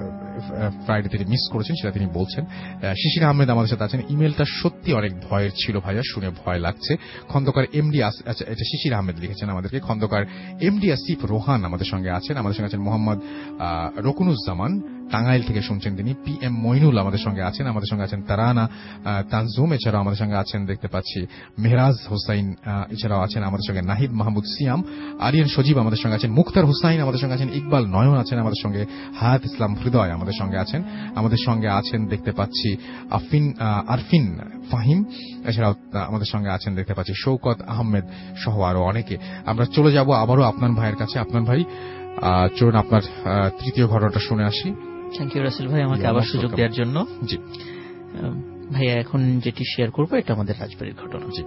ফ্রাইডে তিনি মিস করেছেন সেটা তিনি বলছেন। শিশির আহমেদ আমাদের সাথে আছেন। ইমেলটা সত্যি অনেক ভয়ের ছিল ভাইয়া, শুনে ভয় লাগছে। খন্দকার এমডি, আচ্ছা এটা শিশির আহমেদ লিখেছেন আমাদেরকে। খন্দকার এমডি আসিফ রোহান আমাদের সঙ্গে আছেন। আমাদের সঙ্গে আছেন মোহাম্মদ রকুনুজ্জামান, টাঙ্গাইল থেকে শুনছেন তিনি। পি এম মইনুল আমাদের সঙ্গে আছেন। আমাদের সঙ্গে আছেন তারানা তানজুম। এছাড়াও আমাদের সঙ্গে আছেন দেখতে পাচ্ছি মেহরাজ হোসাইন। এছাড়াও আছেন আমাদের সঙ্গে নাহিদ মাহমুদ সিয়াম, আরিয়ান সজীব আমাদের সঙ্গে আছেন। মুখতার হুসাইন আমাদের সঙ্গে আছেন। ইকবাল নয়ন আছেন আমাদের সঙ্গে। হায়াত ইসলাম হৃদয় আমাদের সঙ্গে আছেন। আমাদের সঙ্গে আছেন দেখতে পাচ্ছি আফিন আরফিন ফাহিম। এছাড়াও আমাদের সঙ্গে আছেন দেখতে পাচ্ছি শৌকত আহমেদ সহ আরো অনেকে। আমরা চলে যাব আবারও আপনার ভাইয়ের কাছে। আপনার ভাই চলুন আপনার তৃতীয় ঘটনাটা শুনে আসি। থ্যাংক ইউ রাসেল ভাই আমাকে আবার সুযোগ দেওয়ার জন্য। জি ভাইয়া, এখন যেটি শেয়ার করবো এটা আমাদের রাজবাড়ির ঘটনা। জি,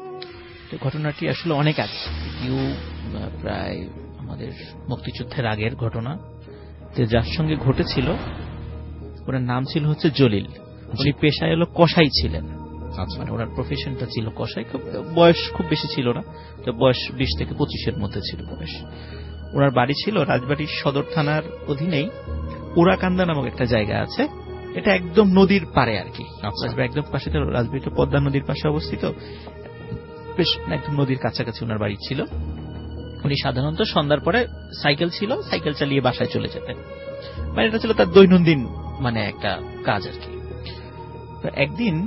ঘটনাটি আসলে অনেক আগে, ইউ প্রায় আমাদের মুক্তিযুদ্ধের আগের ঘটনা। যার সঙ্গে ঘটেছিল ওনার নাম ছিল হচ্ছে জলিল। উনি পেশায় হলো কসাই ছিলেন, মানে ওনার প্রফেশনটা ছিল কসাই। বয়স খুব বেশি ছিল না, তো বয়স বিশ থেকে পঁচিশের মধ্যে ছিল বয়স। ওনার বাড়ি ছিল রাজবাড়ির সদর থানার অধীনেই উড়াকান্দা নামক একটা জায়গা আছে। এটা একদম নদীর পারে আর কি, একদম পাশে। রাজবাড়িটা পদ্মা নদীর পাশে অবস্থিত, বেশ একদম নদীর কাছাকাছি ওনার বাড়ি ছিল। উনি সাধারণত সন্ধ্যার পরে সাইকেল ছিল, সাইকেল চালিয়ে বাসায় চলে যেতেন। মানে এটা ছিল তার দৈনন্দিন মানে একটা কাজ আর কি। তো একদিন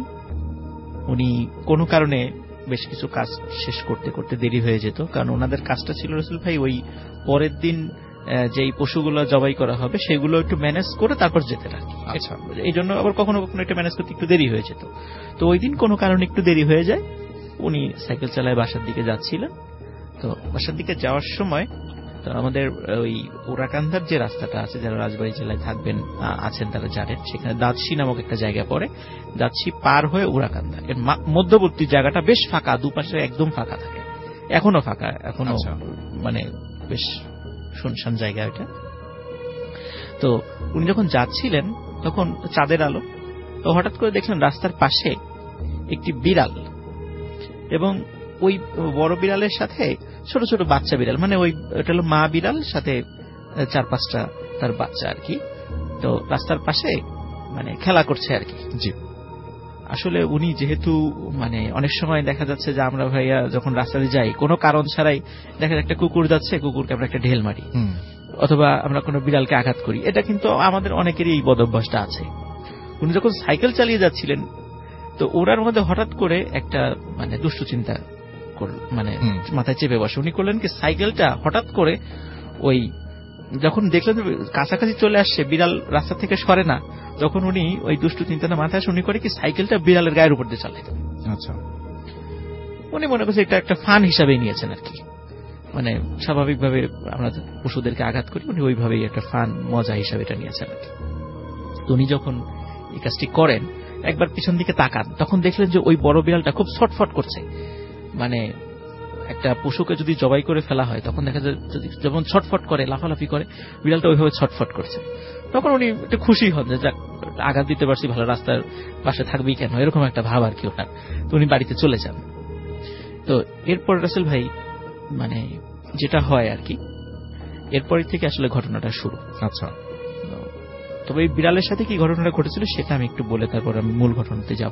উনি কোনো কারণে বেশ কিছু কাজ শেষ করতে করতে দেরি হয়ে যেত, কারণ ওনাদের কাজটা ছিল রসুল ভাই ওই পরের দিন যেই পশুগুলো জবাই করা হবে সেগুলো একটু ম্যানেজ করে তারপর যেতেন আর কি। এই জন্য আবার কখনো কখনো একটু ম্যানেজ করতে একটু দেরি হয়ে যেত। তো ওই দিন কোনো কারণে একটু দেরি হয়ে যায়, উনি সাইকেল চালায় বাসার দিকে যাচ্ছিলেন। তো বাসার দিকে যাওয়ার সময় তো আমাদের ওই উড়াকান্দার যে রাস্তাটা আছে, যারা রাজবাড়ী জেলায় থাকবেন আছেন তারা জানেন, সেখানে দাঁতশি নামক একটা জায়গা পড়ে। দাঁতশি পার হয়ে উড়াকান্দা, এর মধ্যবর্তী জায়গাটা বেশ ফাঁকা, দুপাশে একদম ফাঁকা থাকে, এখনো ফাঁকা, এখনো মানে বেশ শুনশান জায়গা এটা। তো উনি যখন যাচ্ছিলেন তখন চাঁদের আলো, তো হঠাৎ করে দেখলেন রাস্তার পাশে একটি বিড়াল এবং ওই বড় বিড়ালের সাথে ছোট ছোট বাচ্চা বিড়াল, মানে ওই ওটা হলো মা বিড়াল সাথে চার পাঁচটা তার বাচ্চা আর কি। তো রাস্তার পাশে মানে খেলা করছে আর কি। জি, আসলে উনি যেহেতু মানে অনেক সময় দেখা যাচ্ছে যে আমরা ভাইয়া যখন রাস্তাতে যাই কোনো কারণ ছাড়াই দেখা যায় একটা কুকুর যাচ্ছে, কুকুরকে আমরা একটা ঢেল মারি, অথবা আমরা কোনো বিড়ালকে আঘাত করি। এটা কিন্তু আমাদের অনেকেরই এই বদ অভ্যাসটা আছে। উনি যখন সাইকেল চালিয়ে যাচ্ছিলেন তো ওনার মধ্যে হঠাৎ করে একটা মানে দুষ্ট চিন্তা মানে মাথায় চেপে বসে। উনি করলেন কি, সাইকেলটা হঠাৎ করে ওই যখন দেখলেন কাছাকাছি চলে আসছে, বিড়াল রাস্তা থেকে সরে না, তখন উনি ওই দুষ্ট চিন্তাটা মাথায় আসে, উনি করে কি সাইকেলটা বিড়ালের গায়ের উপর দিয়ে চালাইতেন। আচ্ছা, উনি মনে করছে এটা একটা ফান হিসাবে নিয়েছেন আর কি, মানে স্বাভাবিকভাবে আমরা পশুদেরকে আঘাত করি, উনি ওইভাবেই একটা ফান মজা হিসাবে এটা নিয়েছেন আর কি। তো উনি যখন এই কাজটি করেন, একবার পিছন দিকে তাকান, তখন দেখলেন যে ওই বড় বিড়ালটা খুব ছটফট করছে। মানে একটা পশুকে যদি জবাই করে ফেলা হয় তখন দেখা যায় যেমন ছটফট করে, লাফালাফি করে, বিড়ালটা ওইভাবে ছটফট করছে। তখন উনি একটু খুশি হন যে যাক, আঘাত দিতে পারছি, ভালো, রাস্তার পাশে থাকবেই কেন, এরকম একটা ভাব আর কি ওনার। তো উনি বাড়িতে চলে যান। তো এরপর রাসেল ভাই মানে যেটা হয় আর কি, এরপর থেকে আসলে ঘটনাটা শুরু। আচ্ছা, তবে এই বিড়ালের সাথে কি ঘটনাটা ঘটেছিল সেটা আমি একটু বলে তারপর আমি মূল ঘটনাতে যাব।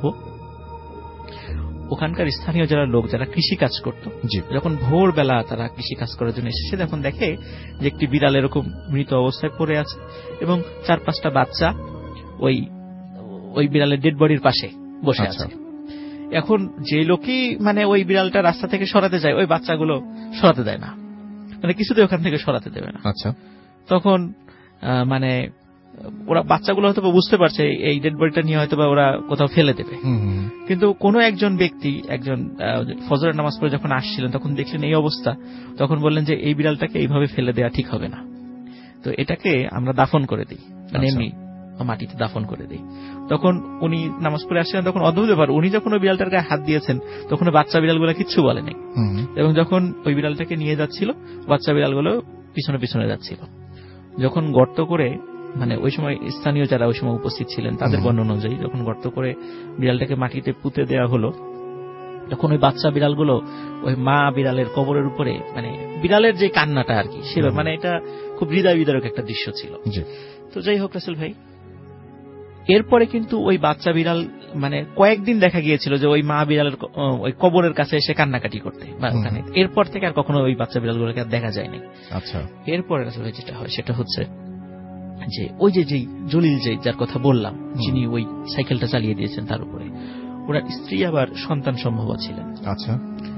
ওখানকার স্থানীয় যারা লোক যারা কৃষি কাজ করত, যখন ভোরবেলা তারা কৃষি কাজ করার জন্য এসেছে, তখন দেখে যে একটি বিড়াল এরকম মৃত অবস্থায় পড়ে আছে এবং চার পাঁচটা বাচ্চা ওই ওই বিড়ালের ডেড বডির পাশে বসে আছে। এখন যে লোকই মানে ওই বিড়ালটা রাস্তা থেকে সরাতে যায়, ওই বাচ্চাগুলো সরাতে দেয় না, মানে কিছুতে ওখান থেকে সরাতে দেবে না। আচ্ছা, তখন মানে ওরা বাচ্চাগুলো হয়তো বুঝতে পারছে এই ডেড বডিটা নিয়ে হয়তো ওরা কোথাও ফেলে দেবে, কিন্তু কোনো একজন ব্যক্তি একজন ফজরের নামাজ পড়ে যখন আসছিলেন তখন দেখলেন এই অবস্থা, তখন বললেন যে এই বিড়ালটাকে এইভাবে ফেলে দেওয়া ঠিক হবে না, তো এটাকে আমরা দাফন করে দিই, মানে এমনি মাটিতে দাফন করে দিই। তখন উনি নামাজ পড়ে আসছিলেন, তখন অদ্ভুত ব্যাপার, উনি যখন ওই বিড়ালটার গায়ে হাত দিয়েছেন তখন বাচ্চা বিড়ালগুলো কিচ্ছু বলেনি, এবং যখন ওই বিড়ালটাকে নিয়ে যাচ্ছিল বাচ্চা বিড়ালগুলো পিছনে পিছনে যাচ্ছিল। যখন গর্ত করে, মানে ওই সময় স্থানীয় যারা ওই সময় উপস্থিত ছিলেন তাদের বর্ণনা অনুযায়ী যখন গর্ত করে বিড়ালটাকে মাটিতে পুঁতে দেওয়া হলো, তখন ওই বাচ্চা বিড়ালগুলো ওই মা বিড়ালের কবরের উপরে, মানে বিড়ালের যে কান্নাটা আর কি, সেটা মানে এটা খুব হৃদয় বিদারক একটা দৃশ্য ছিল। তো যাই হোক রাসেল ভাই, এরপরে কিন্তু ওই বাচ্চা বিড়াল মানে কয়েকদিন দেখা গিয়েছিল যে ওই মা বিড়ালের ওই কবরের কাছে এসে কান্নাকাটি করতে বা ওখানে, এরপর থেকে আর কখনো ওই বাচ্চা বিড়ালগুলোকে আর দেখা যায়নি। আচ্ছা, এরপরে আসলে যেটা হয় সেটা হচ্ছে যে ওই যে যেই জলিল যে যার কথা বললাম, যিনি ওই সাইকেলটা চালিয়ে দিয়েছেন, তার উপরে ওনার স্ত্রী আবার সন্তান সম্ভব ছিলেন। আচ্ছা,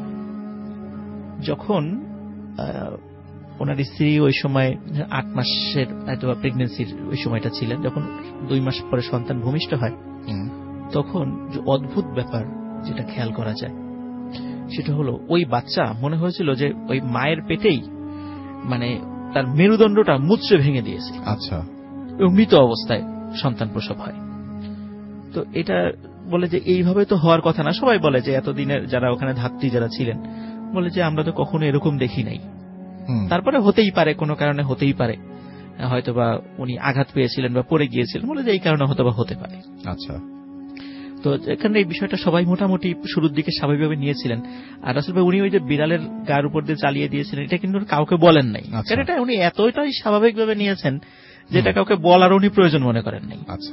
যখন ওনার স্ত্রী ওই সময় আট মাসের হয়তো প্রেগনেন্সির ওই সময়টা ছিলেন, যখন দুই মাস পরে সন্তান ভূমিষ্ঠ হয়, তখন যে অদ্ভুত ব্যাপার যেটা খেয়াল করা যায় সেটা হলো ওই বাচ্চা মনে হয়েছিল যে ওই মায়ের পেটেই মানে তার মেরুদণ্ডটা মুচড়ে ভেঙে দিয়েছে। আচ্ছা, এবং মৃত অবস্থায় সন্তান প্রসব হয়। তো এটা বলে যে এইভাবে তো হওয়ার কথা না, সবাই বলে যে এতদিনের যারা ওখানে ধাত্রী যারা ছিলেন বলে যে আমরা তো কখনো এরকম দেখি নাই, তারপরে হতেই পারে, কোনো কারণে হতেই পারে, হয়তোবা উনি আঘাত পেয়েছিলেন বা পড়ে গিয়েছিলেন, বলে যে এই কারণে হয়তোবা হতে পারে। আচ্ছা, তো এখানে এই বিষয়টা সবাই মোটামুটি শুরুর দিকে স্বাভাবিকভাবে নিয়েছিলেন। আর রাসেল ভাই উনি ওই যে বিড়ালের গায়ের উপর দিয়ে চালিয়ে দিয়েছিলেন এটা কিন্তু কাউকে বলেন নাই, কারণ এটা উনি এতটাই স্বাভাবিকভাবে নিয়েছেন যেটা কাউকে বলার উনি প্রয়োজন মনে করেন নাই। আচ্ছা,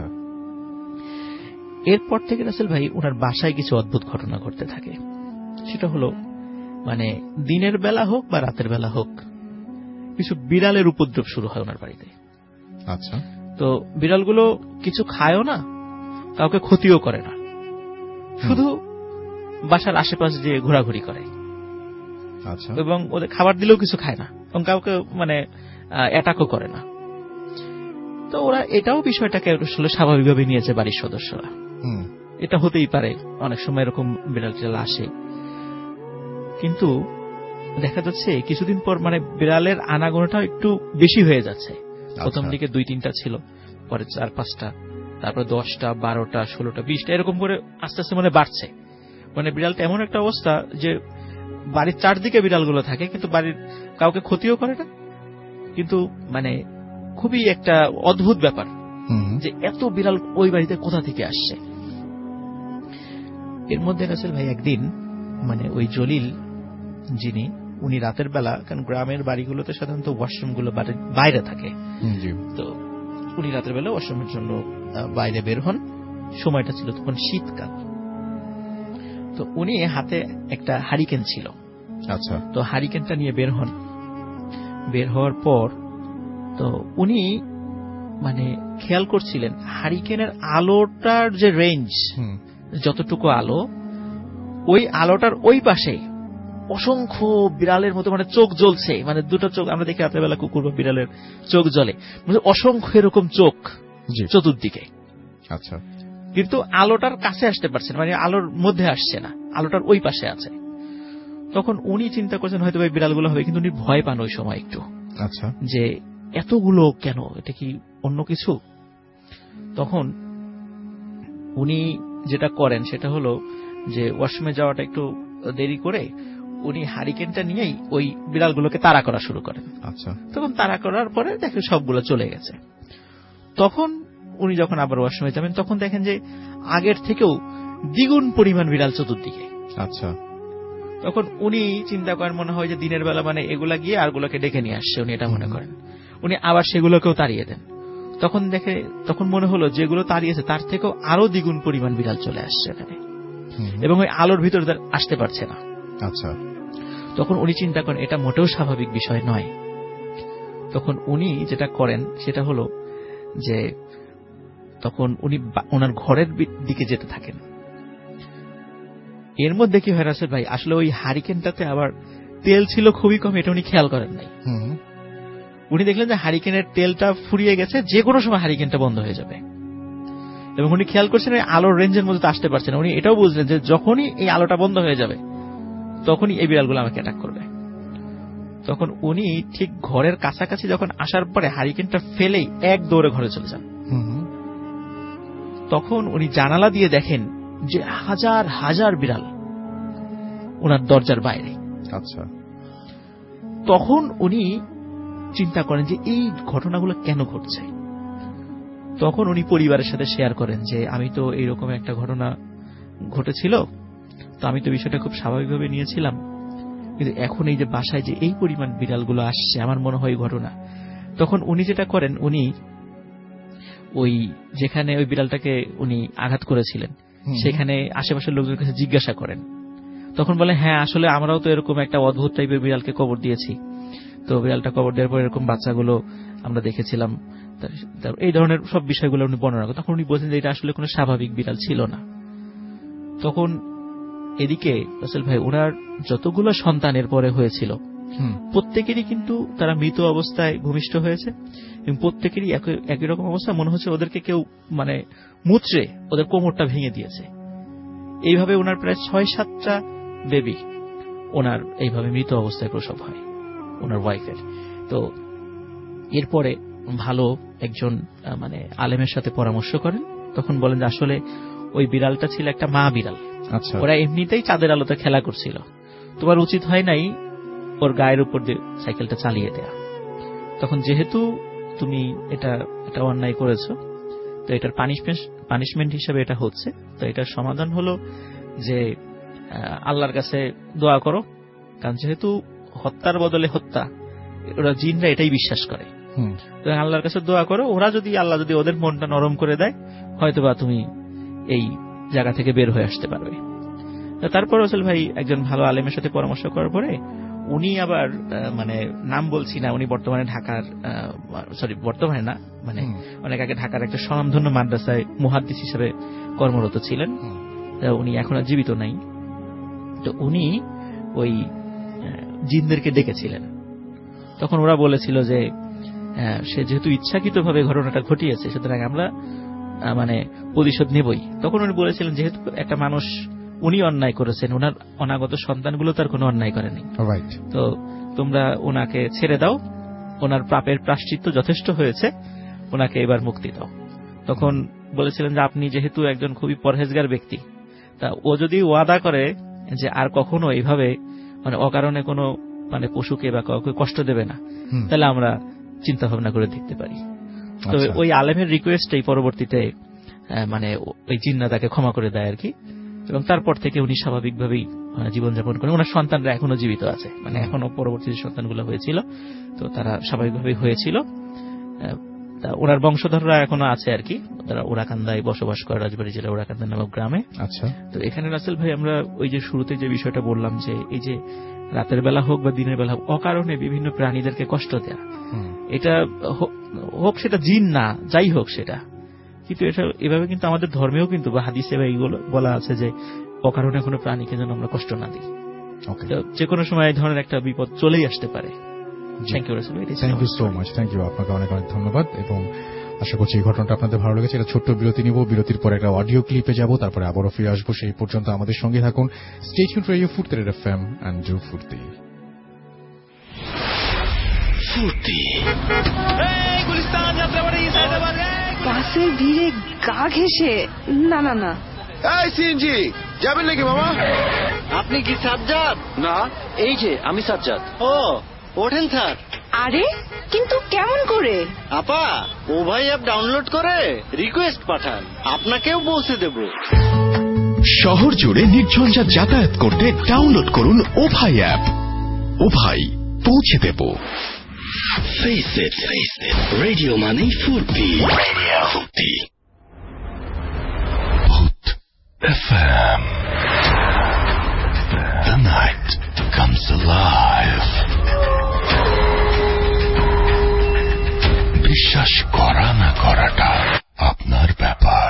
এরপর থেকে রাসেল ভাই ওনার বাসায় কিছু অদ্ভুত ঘটনা ঘটতে থাকে। সেটা হলো মানে দিনের বেলা হোক বা রাতের বেলা হোক কিছু বিড়ালের উপদ্রব শুরু হয় ওনার বাড়িতে। আচ্ছা, তো বিড়ালগুলো কিছু খায়ও না, কাউকে ক্ষতিও করে না, শুধু বাসার আশেপাশে যে ঘোরাঘুরি করে। আচ্ছা, এবং ওদের খাবার দিলেও কিছু খায় না এবং কাউকে মানে অ্যাটাকও করে না। তো ওরা এটাও বিষয়টাকে আসলে স্বাভাবিকভাবে নিয়েছে বাড়ির সদস্যরা, এটা হতেই পারে, অনেক সময় এরকম বিড়াল টিড়াল আসে। কিন্তু দেখা যাচ্ছে কিছুদিন পর মানে বিড়ালের আনাগোনাটা একটু বেশি হয়ে যাচ্ছে। প্রথম দিকে দুই তিনটা ছিল, পরে চার পাঁচটা, তারপর দশটা, বারোটা, ষোলোটা, বিশটা, এরকম করে আস্তে আস্তে মানে বাড়ছে। মানে বিড়ালটা এমন একটা অবস্থা যে বাড়ির চারদিকে বিড়ালগুলো থাকে কিন্তু বাড়ির কাউকে ক্ষতিও করে না, কিন্তু মানে খুবই একটা অদ্ভুত ব্যাপার যে এত বিড়াল ওই বাড়িতে কোথা থেকে আসছে। এর মধ্যে রাসেল ভাই একদিন মানে ওই জলিল যিনি, উনি রাতের বেলা, কারণ গ্রামের বাড়িগুলোতে সাধারণত ওয়াশরুম গুলো বাইরে থাকে, তো উনি রাতের বেলা ওয়াশরুমের জন্য বাইরে বের হন। সময়টা ছিল তখন শীতকাল। তো উনি হাতে একটা হারিকেন ছিল। আচ্ছা, তো হারিকেনটা নিয়ে বের হন। বের হওয়ার পর তো উনি মানে খেয়াল করছিলেন হারিকেনের আলোটার যে রেঞ্জ, যতটুকু আলো, ওই আলোটার ওই পাশে অসংখ্য বিড়ালের মতো মানে চোখ জ্বলছে, মানে দুটো চোখ আমরা দেখি রাত্রেবেলা কুকুর বা বিড়ালের চোখ জ্বলে, মানে অসংখ্য এরকম চোখ চতুর্দিকে। আচ্ছা, কিন্তু আলোটার কাছে আসতে পারছে না, মানে আলোর মধ্যে আসছে না, আলোটার ওই পাশে আছে। তখন উনি চিন্তা করছেন হয়তো ওই বিড়ালগুলো হবে, কিন্তু উনি ভয় পান ওই সময় একটু। আচ্ছা, যে এতগুলো কেন, এটা কি অন্য কিছু? তখন উনি যেটা করেন সেটা হলো যে ওয়াশরুমে যাওয়াটা একটু দেরি করে উনি হারিকেনটা নিয়েই ওই বিড়ালগুলোকে তাড়া করা শুরু করেন। আচ্ছা, তখন তাড়া করার পরে দেখেন সবগুলো চলে গেছে। তখন উনি যখন আবার ওয়াশরুমে যাবেন তখন দেখেন যে আগের থেকেও দ্বিগুণ পরিমাণ বিড়াল চতুর্দিকে। আচ্ছা, তখন উনি চিন্তা করেন মনে হয় যে দিনের বেলা মানে এগুলা গিয়ে আরগুলোকে ডেকে নিয়ে আসছে, উনি এটা মনে করেন। উনি আবার সেগুলোকেও তাড়িয়ে দেন। তখন দেখে তখন মনে হলো যেগুলো তাড়িয়েছে তার থেকেও আরো দ্বিগুণ পরিমাণ বিড়াল চলে আসছে এখানে, এবং ওই আলোর ভিতরে আসতে পারছে না। আচ্ছা, তখন উনি চিন্তা করেন এটা মোটেও স্বাভাবিক বিষয় নয়। তখন উনি যেটা করেন সেটা হলো যে তখন উনি ওনার ঘরের দিকে যেতে থাকেন। এর মধ্যে কি হয় রাসেল ভাই, আসলে ওই হারিকেনটাতে আবার তেল ছিল খুবই কম, এটা উনি খেয়াল করেন নাই। উনি দেখলেন যে হারিকেনের তেলটা ফুরিয়ে গেছে, যে কোনো সময় হারিকেনটা বন্ধ হয়ে যাবে, এবং উনি খেয়াল করছেন আলোর রেঞ্জের মধ্যে আসতে পারছেন না। উনি এটাও বুঝলেন যে যখনই এই আলোটা বন্ধ হয়ে যাবে তখনই এই বিড়ালগুলো আমাকে অ্যাটাক করবে। তখন উনি ঠিক ঘরের কাছাকাছি যখন আসার পরে হারিকেনটা ফেলেই এক দৌড়ে ঘরে চলে যান। তখন উনি জানালা দিয়ে দেখেন যে হাজার হাজার বিড়াল ওনার দরজার বাইরে। আচ্ছা, তখন উনি চিন্তা করেন যে এই ঘটনাগুলো কেন ঘটছে। তখন উনি পরিবারের সাথে শেয়ার করেন যে আমি তো এইরকম একটা ঘটনা ঘটেছিল, তো আমি তো বিষয়টা খুব স্বাভাবিকভাবে নিয়েছিলাম, কিন্তু এখন এই যে বাসায় যে এই পরিমাণ বিড়ালগুলো আসছে আমার মনে হয় ঘটনা। তখন উনি যেটা করেন, উনি ওই যেখানে ওই বিড়ালটাকে উনি আঘাত করেছিলেন সেখানে আশেপাশের লোকজনের কাছে জিজ্ঞাসা করেন। তখন বলে হ্যাঁ আসলে আমরাও তো এরকম একটা অদ্ভুত টাইপের বিড়ালকে কবর দিয়েছি, তো বিড়ালটা কবর দেওয়ার পর এরকম বাচ্চাগুলো আমরা দেখেছিলাম, এই ধরনের সব বিষয়গুলো উনি বর্ণনা করেন। তখন উনি বলছেন যে এটা আসলে কোনো স্বাভাবিক বিড়াল ছিল না। তখন এদিকে রাসেল ভাই ওনার যতগুলো সন্তানের পরে হয়েছিল প্রত্যেকেরই কিন্তু তারা মৃত অবস্থায় ভূমিষ্ঠ হয়েছে, এবং প্রত্যেকেরই একই রকম অবস্থা, মনে হচ্ছে ওদেরকে কেউ মানে মুচড়ে ওদের কোমরটা ভেঙে দিয়েছে। এইভাবে ওনার প্রায় ছয় সাতটা বেবি ওনার এইভাবে মৃত অবস্থায় প্রসব হয় ওনার ওয়াইফের। তো এরপরে ভালো একজন মানে আলেমের সাথে পরামর্শ করেন। তখন বলেন যে আসলে ওই বিড়ালটা ছিল একটা মা বিড়াল। আচ্ছা, ওরা এমনিতেই চাঁদের আলোতে খেলা করছিল, তোমার উচিত হয় নাই ওর গায়ের উপর দিয়ে সাইকেলটা চালিয়ে দেয়া। তখন যেহেতু তুমি এটা এটা অন্যায় করেছো, তো এটার পানিশমেন্ট পানিশমেন্ট হিসেবে এটা হচ্ছে, তো এটার সমাধান হলো যে আল্লাহর কাছে দোয়া করো, কারণ যেহেতু হত্যার বদলে হত্যা, ওরা জিনরা এটাই বিশ্বাস করে। তো আল্লাহর কাছে দোয়া করো, ওরা যদি আল্লাহ যদি ওদের মনটা নরম করে দেয় হয়তোবা তুমি এই জায়গা থেকে বের হয়ে আসতে পারবে। তারপর রাসেল ভাই একজন ভালো আলেমের সাথে পরামর্শ করার পরে উনি আবার মানে নাম বলছি না, উনি বর্তমানে ঢাকার সরি বর্তমানে না মানে অনেক আগে ঢাকার একটা স্বনামধন্য মাদ্রাসায় মুহাদ্দিস হিসেবে কর্মরত ছিলেন। উনি এখন আর জীবিত নাই। তো উনি ওই জিনদেরকে ডেকেছিলেন। তখন ওরা বলেছিল যে সে যেহেতু ইচ্ছাকৃতভাবে ঘটনাটা ঘটিয়েছে সুতরাং আমরা মানে প্রতিশোধ নেবই। তখন উনি বলেছিলেন যেহেতু একটা মানুষ উনি অন্যায় করেছেন, ওনার অনাগত সন্তানগুলো তার কোনো অন্যায় করেনি, তো তোমরা ওনাকে ছেড়ে দাও, ওনার পাপের প্রায়শ্চিত্ত যথেষ্ট হয়েছে, ওনাকে এবার মুক্তি দাও। তখন বলেছিলেন যে আপনি যেহেতু একজন খুবই পরহেজগার ব্যক্তি, তা ও যদি ওয়াদা করে যে আর কখনো এইভাবে মানে অকারণে কোনো মানে পশুকে বা কাউকে কষ্ট দেবে না, তাহলে আমরা চিন্তা ভাবনা করে দেখতে পারি। তো ওই আলেমের রিকোয়েস্টেই পরবর্তীতে মানে ওই জিন্না তাকে ক্ষমা করে দেয় আর কি, এবং তারপর থেকে উনি স্বাভাবিকভাবেই জীবনযাপন করেন। ওনার সন্তানরা এখনো জীবিত আছে, মানে এখনো পরবর্তী যে সন্তানগুলো হয়েছিল তো তারা স্বাভাবিকভাবেই হয়েছিল। ওনার বংশধররা এখনো আছে আর কি, তারা ওরাকান্দায় বসবাস করে, রাজবাড়ী জেলা ওরাকান্দা নামক গ্রামে। আচ্ছা, তো এখানে রাসেল ভাই আমরা ওই যে শুরুতে যে বিষয়টা বললাম যে এই যে রাতের বেলা হোক বা দিনের বেলা হোক অকারণে বিভিন্ন প্রাণীদেরকে কষ্ট দেয়া, এটা হোক সেটা জিন না, যাই হোক সেটা, কিন্তু এটা এভাবে কিন্তু আমাদের ধর্মেও কিন্তু বা হাদিসে বা এইগুলো বলা আছে যে অকারণে কোনো প্রাণীকে যেন আমরা কষ্ট না দিই। যে কোনো সময় এই ধরনের একটা বিপদ চলেই আসতে পারে। থ্যাংক ইউ রাসেল ভাই, thank you so much, thank you, আপনাকে অনেক অনেক ধন্যবাদ। এবং আশা করছি এই ঘটনাটা আপনাদের ভালো লেগেছে। একটা ছোট্ট বিরতি নিব, বিরতির পরে একটা অডিও ক্লিপে যাব, তারপরে আবারও ফিরে আসবো। সেই পর্যন্ত আমাদের সঙ্গে থাকুন। Stay tuned radio Foorti FM and go Foorti Foorti. বাসের ভিড়ে গা ঘেঁষে না না না। এই সিএনজি যাবেন নাকি মামা? আপনি কি সাজ্জাদ? না, এই যে আমি সাজ্জাদ। ও ওঠেন স্যার। আরে কিন্তু কেমন করে? আপা, ও ভাই অ্যাপ ডাউনলোড করে রিকোয়েস্ট পাঠান, আপনাকেও পৌঁছে দেব। শহর জুড়ে নির্ঝঞ্ঝাট যাতায়াত করতে ডাউনলোড করুন ও ভাই অ্যাপ। ও ভাই, পৌঁছে দেব। Face it, face it. Radio Money Furti. Radio Furti. Hoot F M. The night comes alive. বিশ্বাস করা না করাটা আপনার ব্যাপার।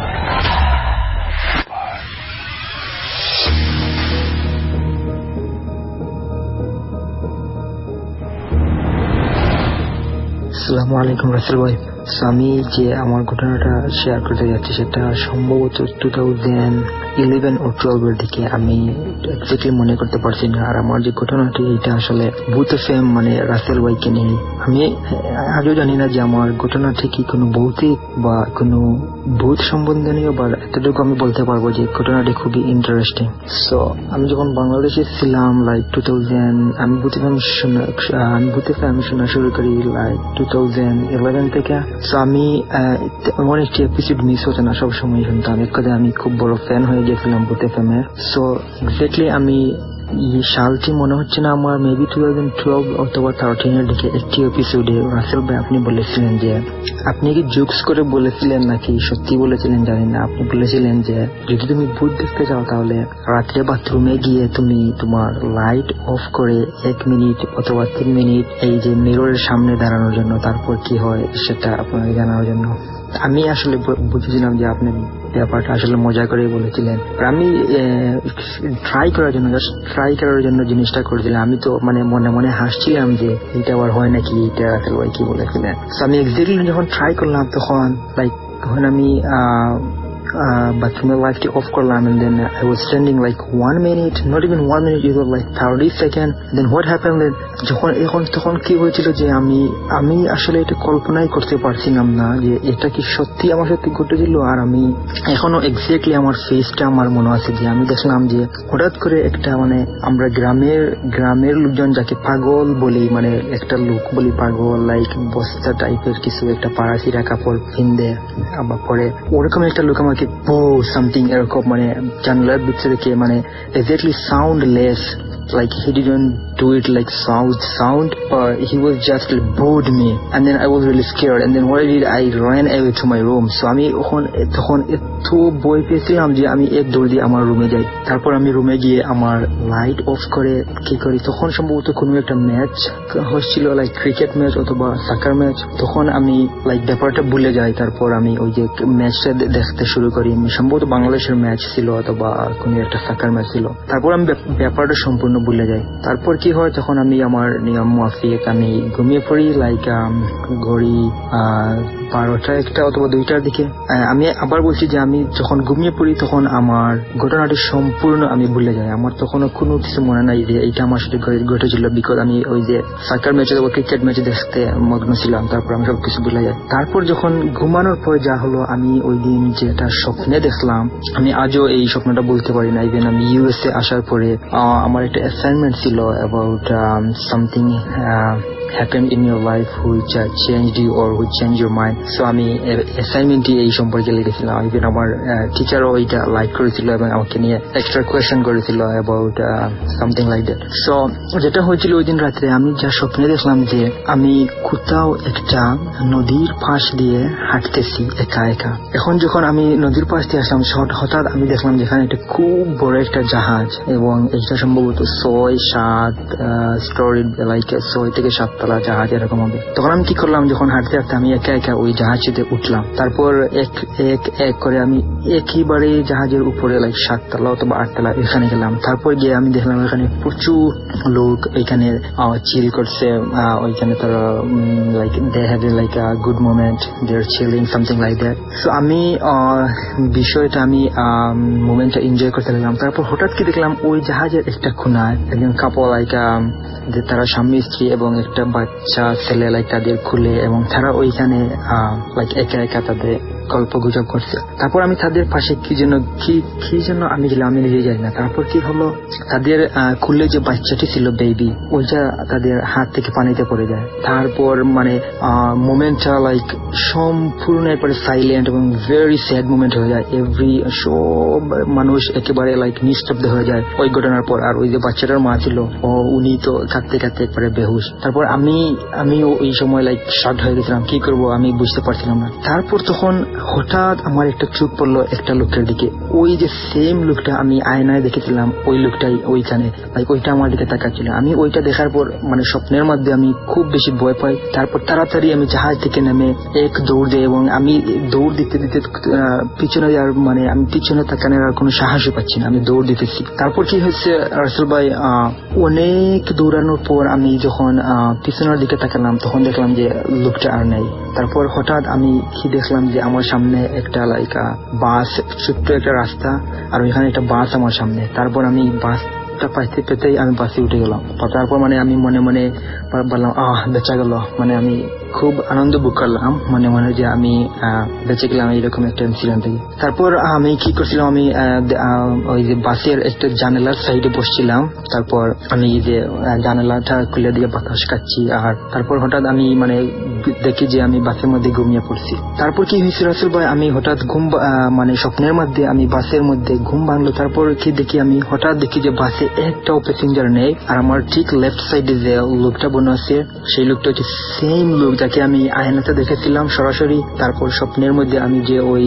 আসসালামু আলাইকুম রাসেল ভাই। আমি যে আমার ঘটনাটা শেয়ার করতে যাচ্ছি সেটা সম্ভবত টু থাউজেন্ড ইলেভেন ও টুয়েলভ এর দিকে, আমি এক্স্যাক্টলি মনে করতে পারছি না। আর আমার যে ঘটনাটি এটা আসলে ভূত এফএম মানে রাসেল ভাইকে নিয়ে। আমি আজও জানি না যে আমার ঘটনাটি কি কোনো ভৌতিক বা কোনো ভূত সম্বন্ধনীয়, বা এতটুকু আমি বলতে পারবো যে ঘটনাটি খুবই ইন্টারেস্টিং। সো আমি যখন বাংলাদেশে ছিলাম লাইক টু থাউজেন্ড আমি ভূত এফএম শোনা আমি ভূত এফএম শোনা শুরু করি লাইক টু থাউজেন্ড ইলেভেন থেকে। সো আমি এমন একটি এপিসোড মিস হতো না, সবসময় শুনতাম। এক কথায় আমি খুব বড় ফ্যান হয়ে গেছিলাম ভূত এফএম এর। সো এক্স্যাক্টলি আমি এই সালটি মনে হচ্ছে না আমার মেবি টু থাউজেন্ড টুয়েলভ অথবা থার্টিন এর দিকে একটি এপিসোডে রাসেল ভাই আপনি বলেছিলেন যে, আপনি কি জোকস করে বলেছিলেন নাকি সত্যি বলেছিলেন জানি না, আপনি বলেছিলেন যে যদি তুমি ভূত দেখতে চাও তাহলে রাত্রে বাথরুমে গিয়ে তুমি তোমার লাইট অফ করে এক মিনিট অথবা তিন মিনিট এই যে মিররের সামনে দাঁড়ানোর জন্য, তারপর কি হয় সেটা আপনাকে জানানোর জন্য। আমি আসলে বুঝেছিলাম যে আপনি ব্যাপারটা আসলে মজা করে বলেছিলেন। আমি ট্রাই করার জন্য জাস্ট ট্রাই করার জন্য জিনিসটা করেছিলাম। আমি তো মানে মনে মনে হাসছিলাম যে এটা আবার হয় নাকি, এটা রাসেল ভাই কি বলেছিলেন। আমি এক্স্যাক্টলি যখন ট্রাই করলাম তখন লাইক তখন আমি বাথরুমের লাইটটি অফ করলাম, and then I was standing like one minute, not even one minute, it was like thirty seconds. Then what happened, যখন এখন তখন কি হয়েছিল যে আমি আমি আসলে এটা কল্পনাই করতে পারছিলাম না যে এটা কি সত্যি আমার সাথে ঘটেছিল। আর আমি এখনো এক্স্যাক্টলি আমার ফেসটা আমার মনে আছে যে আমি দেখলাম যে হঠাৎ করে একটা মানে আমরা গ্রামের গ্রামের লোকজন যাকে পাগল বলি, মানে একটা লোক বলি পাগল, লাইক বস্তা টাইপের কিছু একটা পাড়াছিরা কাপড় পিনদে আবার পরে, ওরকম একটা লোক আমাকে বো সামথিং এরকম মানে জানলার ভিতরে থেকে মানে exactly soundless, like he didn't do it like sound sound but he was just like booed me, and then I was really scared, and then what I did, I ran away to my room. So আমি তখন তখন এত ভয় পেয়েছিলাম যে আমি এক দৌড় দিয়ে আমার রুমে যাই। তারপর আমি রুমে গিয়ে আমার লাইট অফ করে কি করি, তখন সম্ভবত কোনো একটা ম্যাচ হচ্ছিল লাইক ক্রিকেট ম্যাচ অথবা সাকার ম্যাচ। তখন আমি লাইক ব্যাপারটা ভুলে যাই। তারপর আমি ওই যে ম্যাচটা দেখতে শুরু করি, সম্ভবত বাংলাদেশের ম্যাচ ছিল অথবা কোনো একটা সাকার ম্যাচ ছিল। তারপর আমি ব্যাপারটা সম্পূর্ণ ভুলে যাই। তারপর কি হয়, তখন আমি আমার নিয়ম মাফিক আমি ঘুমিয়ে পড়ি লাইক ঘড়ি বারোটা একটা অথবা দুইটার দিকে। আমি আবার বলছি যে আমি যখন ঘুমিয়ে পড়ি তখন আমার ঘটনাটি সম্পূর্ণ আমি ভুলে যাই। আমার তখনও কোনো কিছু মনে নাই যে এইটা আমার সাথে ঘটেছিল, বিকজ আমি ওই যে সাকার ম্যাচে অথবা ক্রিকেট ম্যাচে দেখতে মগ্ন ছিলাম। তারপর আমি সবকিছু ভুলে যাই। তারপর যখন ঘুমানোর পর যা হলো, আমি ওই দিন যেটা স্বপ্নে দেখলাম আমি আজও এই স্বপ্নটা বলতে পারি না। ইভেন আমি ইউএসএ আসার পরে আমার একটা অ্যাসাইনমেন্ট ছিল about something happened in your life which uh, changed you or which changed your mind. So আমি অ্যাসাইনমেন্টটি এই সম্পর্কে লিখেছিলাম। ইভেন আমার টিচারও এটা লাইক করেছিল এবং আমাকে নিয়ে এক্সট্রা কোয়েশ্চেন করেছিল about something like that. So যেটা হয়েছিল ওই দিন রাত্রে আমি যা স্বপ্নে দেখলাম যে আমি কোথাও একটা নদীর পাশ দিয়ে হাঁটতেছি একা একা। এখন যখন আমি নদীর পাশ দিয়ে আসলাম হঠাৎ আমি দেখলাম যেখানে একটা খুব বড় একটা জাহাজ, এবং এটা সম্ভবত ছয় সাত স্টোরি লাইক ছয় থেকে সাত সাততলা জাহাজ এরকম হবে। তখন আমি কি করলাম, যখন হাঁটতে হাঁটতে আমি একা একা ওই জাহাজটিতে উঠলাম। তারপর এক এক এক করে আমি একেবারে জাহাজের উপরে লাইক সাততলা অথবা আটতলা এখানে গেলাম। তারপর গিয়ে আমি দেখলাম এখানে প্রচুর লোক এখানে চিল করছে, ওইখানে তারা like they have a like a good moment, they are chilling something like that. So আমি বিষয়টা আমি মোমেন্টটা এনজয় করতে লাগলাম। তারপর হঠাৎ কি দেখলাম ওই জাহাজের একটা কোনায় একজন কাপল লাইক যে তারা স্বামী স্ত্রী এবং একটা বাচ্চা ছেলে লাইক তাদের খুলে এবং তারা ওইখানে লাইক একা একা তাদের গল্প গুজব করছে। তারপর আমি তাদের পাশে কি যেন কি কি যেন আমি গেলাম, আমি নিজে যাই না। তারপর কি হলো, তাদের খুলে যে বাচ্চাটি ছিল বেবি, ওইটা তাদের হাত থেকে পানিতে পড়ে যায়। তারপর মানে মোমেন্টটা লাইক সম্পূর্ণ এরপরে সাইলেন্ট এবং ভেরি স্যাড মোমেন্ট হয়ে যায়। এভরি সব মানুষ একেবারে লাইক নিস্তব্ধ হয়ে যায় ওই ঘটনার পর। আর ওই যে বাচ্চাটার মা ছিল ও উনি তো কাঁদতে কাঁদতে একবারে বেহুশ। তারপর আমি আমিও ওই সময় লাইক শক হয়ে গেছিলাম, কি করবো আমি বুঝতে পারছিলাম না। তারপর তখন হঠাৎ আমার একটা চোখ পড়লো একটা লোকের দিকে। ওই যে সেম লোকটা আমি আয়নায় দেখেছিলাম, ওই লোকটাই ওইখানে লাইক ওইটা আমার দিকে তাকাচ্ছিল। আমি ওইটা দেখার পর মানে স্বপ্নের মধ্যে আমি খুব বেশি ভয় পাই। তারপর তাড়াতাড়ি আমি জাহাজ থেকে নেমে এক দৌড় দিই এবং আমি দৌড় দিতে দিতে পিছনে আর মানে আমি পিছনে তাকানোর আর কোনো সাহসই পাচ্ছি না, আমি দৌড় দিতেছি। তারপর কি হয়েছে রাসেল ভাই, অনেক দৌড়ানোর পর আমি যখন পিছনের দিকে তাকালাম তখন দেখলাম যে লোকটা আর নেই। তারপর হঠাৎ আমি কি দেখলাম যে আমার সামনে একটা লাইক বাস, ছোট্ট একটা রাস্তা, আর ওইখানে একটা বাস আমার সামনে। তারপর আমি বাস পাইতে পেতেই আমি বাসে উঠে গেলাম। তারপর মানে আমি মনে মনে বললাম আহ বেঁচে গেল, মানে আমি খুব আনন্দ বুক করলাম মনে মনে যে আমি বেঁচে গেলাম এইরকম একটা ইনসিডেন্ট থেকে। তারপর আমি কি করছিলাম, আমি ওই যে বাসের একটা জানালার সাইডে বসছিলাম। তারপর আমি যে জানালাটা খুলে দিয়ে বাতাস খাচ্ছি। আর তারপর হঠাৎ আমি মানে দেখি যে আমি বাসের মধ্যে ঘুমিয়ে পড়ছি। তারপর কি হয়েছিল রাসেল ভাই, আমি হঠাৎ ঘুম মানে স্বপ্নের মধ্যে আমি বাসের মধ্যে ঘুম ভাঙলো। তারপর কি দেখি, আমি হঠাৎ দেখি যে বাসে একটাও প্যাসেঞ্জার নেই। আর আমার ঠিক লেফট সাইডে যে লোকটা বনে আছে সেই লোকটা হচ্ছে সেম লোক যাকে আমি আয়নাতে দেখেছিলাম সরাসরি। তারপর স্বপ্নের মধ্যে আমি যে ওই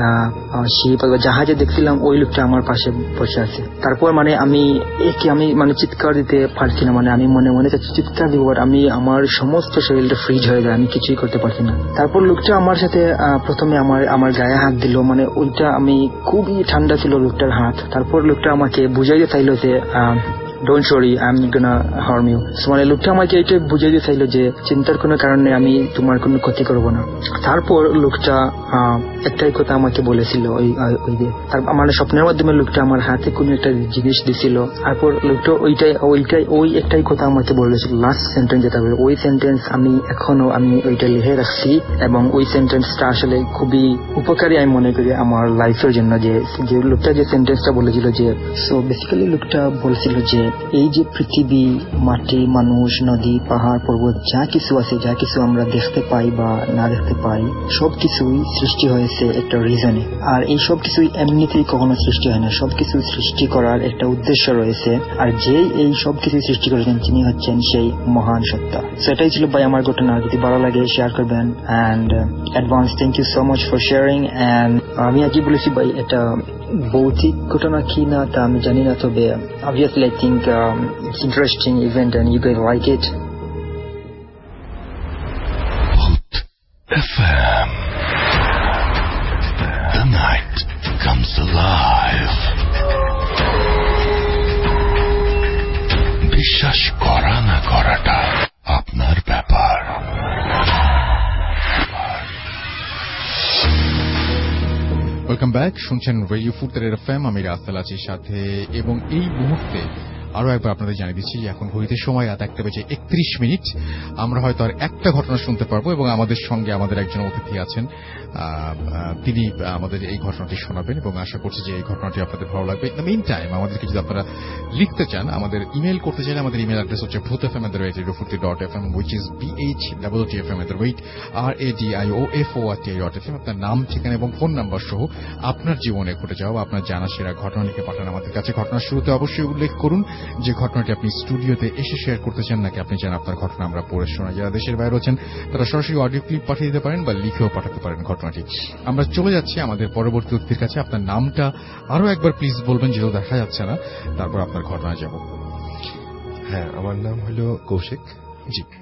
শিপ বা জাহাজে দেখছিলাম ওই লোকটা আমার পাশে বসে আছে। তারপর মানে আমি একে আমি মানে চিৎকার দিতে পারছি না, মানে আমি মনে মনে চিৎকার দিব, আমি আমার সমস্ত শরীরটা ফ্রিজ হয়ে যায়, আমি কিছুই করতে পারছি না। তারপর লোকটা আমার সাথে প্রথমে আমার আমার গায়ে হাত দিল, মানে ওইটা আমি খুবই ঠান্ডা ছিল লোকটার হাত। তারপর লোকটা আমাকে বুঝাইতে চাইলো যে don't sorry I am gonna harm you. মানে লোকটা আমাকে এটা বুঝাইতে চাইলো যে চিন্তার কোনো কারণে আমি তোমার কোনো ক্ষতি করবো না। তারপর লোকটা একটাই কথা আমাকে বলেছিল, ওই ওই যে মানে স্বপ্নের মাধ্যমে লোকটা আমার হাতে কোনো একটা জিনিস দিছিল। তারপর লোকটা ওইটাই ওইটাই ওই একটাই কথা আমাকে বলেছিল, লাস্ট সেন্টেন্স যেটা বলে, ওই সেন্টেন্স আমি এখনো আমি ওইটা লিখে রাখছি এবং ওই সেন্টেন্সটা আসলে খুবই উপকারী আমি মনে করি আমার লাইফের জন্য। যে যে লোকটা যে সেন্টেন্সটা বলেছিল যে, সো বেসিক্যালি লোকটা বলছিল যে এই যে পৃথিবী, মাটি, মানুষ, নদী, পাহাড়, পর্বত যা কিছু আছে, যা কিছু আমরা দেখতে পাই বা না দেখতে পাই, সবকিছুই সৃষ্টি হয়েছে একটা রিজনে। আর এই সব কিছুই এমনিতেই কখনো সৃষ্টি হয় না, সবকিছু সৃষ্টি করার একটা উদ্দেশ্য রয়েছে। আর যেই এই সবকিছু সৃষ্টি করেছেন তিনি হচ্ছেন সেই মহান সত্তা। সেটাই ছিল ভাই আমার ঘটনা। যদি ভালো লাগে শেয়ার করবেন। And advance thank you so much for sharing. And আমি আগে বলেছি ভাই এটা ভৌতিক ঘটনা কি না তা আমি জানি না, তবে obviously I think um, it's interesting event and you guys like it. F M. The night comes alive. বিশ্বাস করা না করাটা আপনার ব্যাপার। ওয়েলকাম ব্যাক, শুনছেন রেডিও ফুটের এফ এম, আমি রাসেল আছি সাথে। এবং এই মুহূর্তে আরো একবার আপনাদের জানিয়ে দিচ্ছি এখন ঘড়িতে সময় রাত একটা বেজে একত্রিশ মিনিট। আমরা হয়তো আর একটা ঘটনা শুনতে পারবো এবং আমাদের সঙ্গে আমাদের একজন অতিথি আছেন, তিনি আমাদের এই ঘটনাটি শোনাবেন এবং আশা করছি যে এই ঘটনাটি আপনাদের ভালো লাগবে। ইন দ্য মিন টাইম আমাদেরকে যদি আপনারা লিখতে চান, আমাদের ইমেল করতে চান, আমাদের ইমেল অ্যাড্রেস হচ্ছে Bhoot F M at the rate radio Foorti dot F M, which is B H double T F M at the rate R A D I O F O R T I dot F M. আপনার নাম, ঠিকানা এবং ফোন নাম্বার সহ আপনার জীবনে ঘটে যাওয়া আপনার জানা সেরা ঘটনা লিখে পাঠান আমাদের কাছে। ঘটনার শুরুতে অবশ্যই উল্লেখ করুন যে ঘটনাটি আপনি স্টুডিওতে এসে শেয়ার করতে চান, নাকি আপনি চান আপনার ঘটনা আমরা পড়ে শোনাই। যারা দেশের বাইরে আছেন তারা সরাসরি অডিও ক্লিপ পাঠিয়ে দিতে পারেন বা লিখেও পাঠাতে পারেন ঘটনাটি। আমরা চলে যাচ্ছি আমাদের পরবর্তী অতিথির কাছে। আপনার নামটা আরো একবার প্লিজ বলবেন, যেহেতু দেখা যাচ্ছে না, তারপর আপনার ঘটনায় যাব। হ্যাঁ, আমার নাম হলো কৌশিক। জি,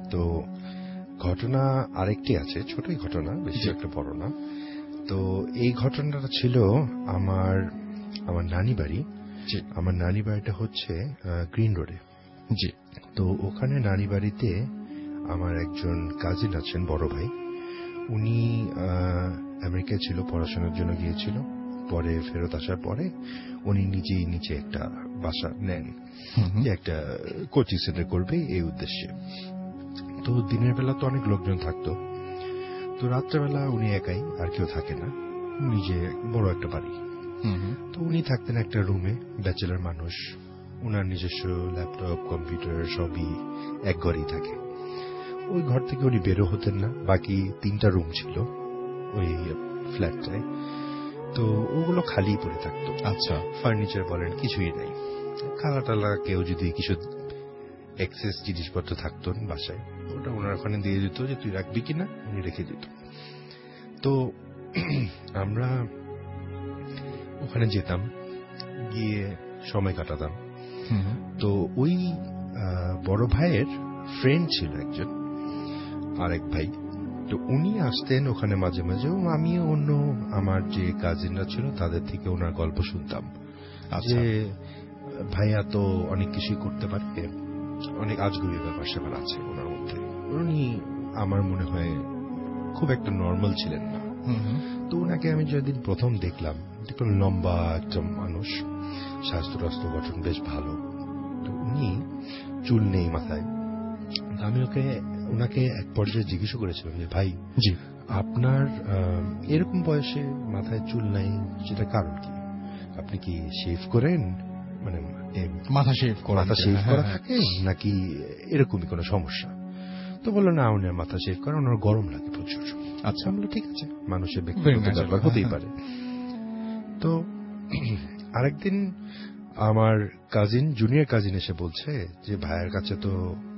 তো ঘটনা আরেকটি আছে, ছোটই ঘটনা, বেশি একটা বড় না। তো এই ঘটনাটা ছিল আমার আমার নানি বাড়ি। আমার নানি বাড়িটা হচ্ছে গ্রিন রোডে। জি। তো ওখানে নানি বাড়িতে আমার একজন কাজিন আছেন, বড় ভাই। উনি আমেরিকায় ছিল, পড়াশোনার জন্য গিয়েছিল। পরে ফেরত আসার পরে উনি নিজেই নিচে একটা বাসা নেন, যে একটা কোচিং সেন্টার করবে এই উদ্দেশ্যে। তো দিনের বেলা তো অনেক লোকজন থাকতো, তো রাত্রেবেলা উনি একাই, আর কেউ থাকে না, নিজে বড় একটা বাড়ি। তো উনি থাকতেন একটা রুমে, ব্যাচেলার মানুষ, উনার নিজস্ব ল্যাপটপ কম্পিউটার সবই এক ঘরেই থাকে। ওই ঘর থেকে উনি বেরো হতেন না। বাকি তিনটা রুম ছিল ওই ফ্ল্যাটটায়, তো ওগুলো খালি পড়ে থাকতো। আচ্ছা। ফার্নিচার বলেন কিছুই নাই। খালা টালা কেউ যদি কিছু এক্সেস জিনিসপত্র থাকতো বাসায়, ওটা ওনার ওখানে দিয়ে দিত যে তুই রাখবি কিনা, উনি রেখে দিত। তো আমরা ওখানে যেতাম, গিয়ে সময় কাটাতাম। তো ওই বড় ভাইয়ের ফ্রেন্ড ছিল একজন, আরেক ভাই। তো উনি আসতেন ওখানে মাঝে মাঝে, আমিও অন্য আমার যে কাজিনরা ছিল তাদের থেকে ওনার গল্প শুনতাম, যে ভাইয়া তো অনেক কিছুই করতে পারে, অনেক আজগুবি ব্যাপার স্যাপার আছে ওনার মধ্যে। উনি আমার মনে হয় খুব একটা নর্মাল ছিলেন না। তো ওনাকে আমি যেদিন প্রথম দেখলাম, দেখলাম লম্বা একটা মানুষ, স্বাস্থ্য রাস্ত্র গঠন বেশ ভালো। তো উনি চুল নেই মাথায়। আমি ওকে ওনাকে এক পর্যায়ে জিজ্ঞেস করেছিলাম যে ভাই, জি আপনার এরকম বয়সে মাথায় চুল নাই, সেটা কারণ কি? আপনি কি শেভ করেন, মানে মাথা শেভ করা মাথা শেভ করা থাকে নাকি এরকমই কোনো সমস্যা? তো বললো না, ওনার মাথা শেভ করে, ওনার গরম লাগে প্রচুর। আচ্ছা, বললো ঠিক আছে, মানুষের ব্যক্তিগত ব্যাপার হতেই পারে। তো আরেকদিন আমার কাজিন, জুনিয়র কাজিন এসে বলছে যে ভাইয়ের কাছে তো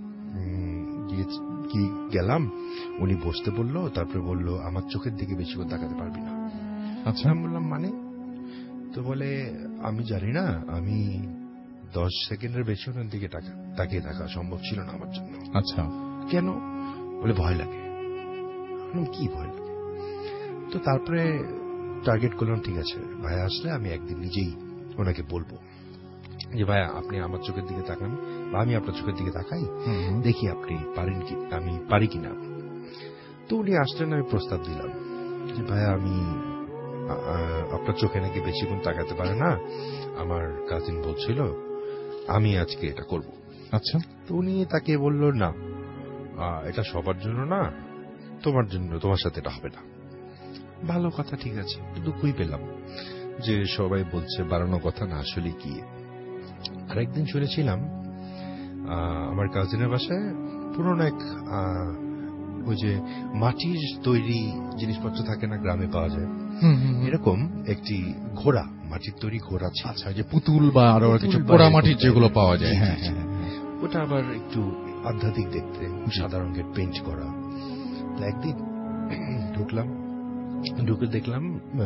কি গেলাম, উনি বসতে বললো, তারপরে বললো আমার চোখের দিকে বেশি করে তাকাতে পারবি না। আচ্ছা। আমি বললাম মানে? তো বলে আমি জানি না, আমি দশ সেকেন্ডের বেশি ওনার দিকে তাকিয়ে থাকা সম্ভব ছিল না আমার জন্য। আচ্ছা। কেন? বলে ভয় লাগে। কি ভয় লাগে? তো তারপরে টার্গেট করলাম, ঠিক আছে ভাইয়া আসলে আমি একদিন নিজেই ওনাকে বলবো যে ভাইয়া আপনি আমার চোখের দিকে তাকান, বা আমি আপনার চোখের দিকে তাকাই, দেখি আপনি পারেন কি, আমি পারি কিনা। তো উনি আসলেন, আমি প্রস্তাব দিলাম যে ভাইয়া আমি আপনার চোখে নাকি বেশিক্ষণ তাকাতে পারে না, আমার কাজিন বলছিল আমি আজকে এটা করব। আচ্ছা। তো উনি তাকে বলল না, এটা সবার জন্য না, তোমার জন্য, তোমার সাথে এটা হবে না। ভালো কথা, ঠিক আছে। দুঃখই পেলাম যে সবাই বলছে বাড়ানো কথা না, আসলে কি। আরেকদিন শুনেছিলাম আমার কাজিনের বাসায় পুরনো এক ওই যে মাটির তৈরি জিনিসপত্র থাকে না, গ্রামে পাওয়া যায়, এরকম একটি ঘোড়া, মাটির তৈরি ঘোড়া ছিল। আচ্ছা, যে পুতুল বা আরো কিছু পোড়া মাটির যেগুলো পাওয়া যায়, হ্যাঁ হ্যাঁ, ওটা আবার একটু আধ্যাত্মিক দেখতে, সাদা রঙের পেইন্ট করা। তো একদিন ঢুকলাম, ঢুকে দেখলাম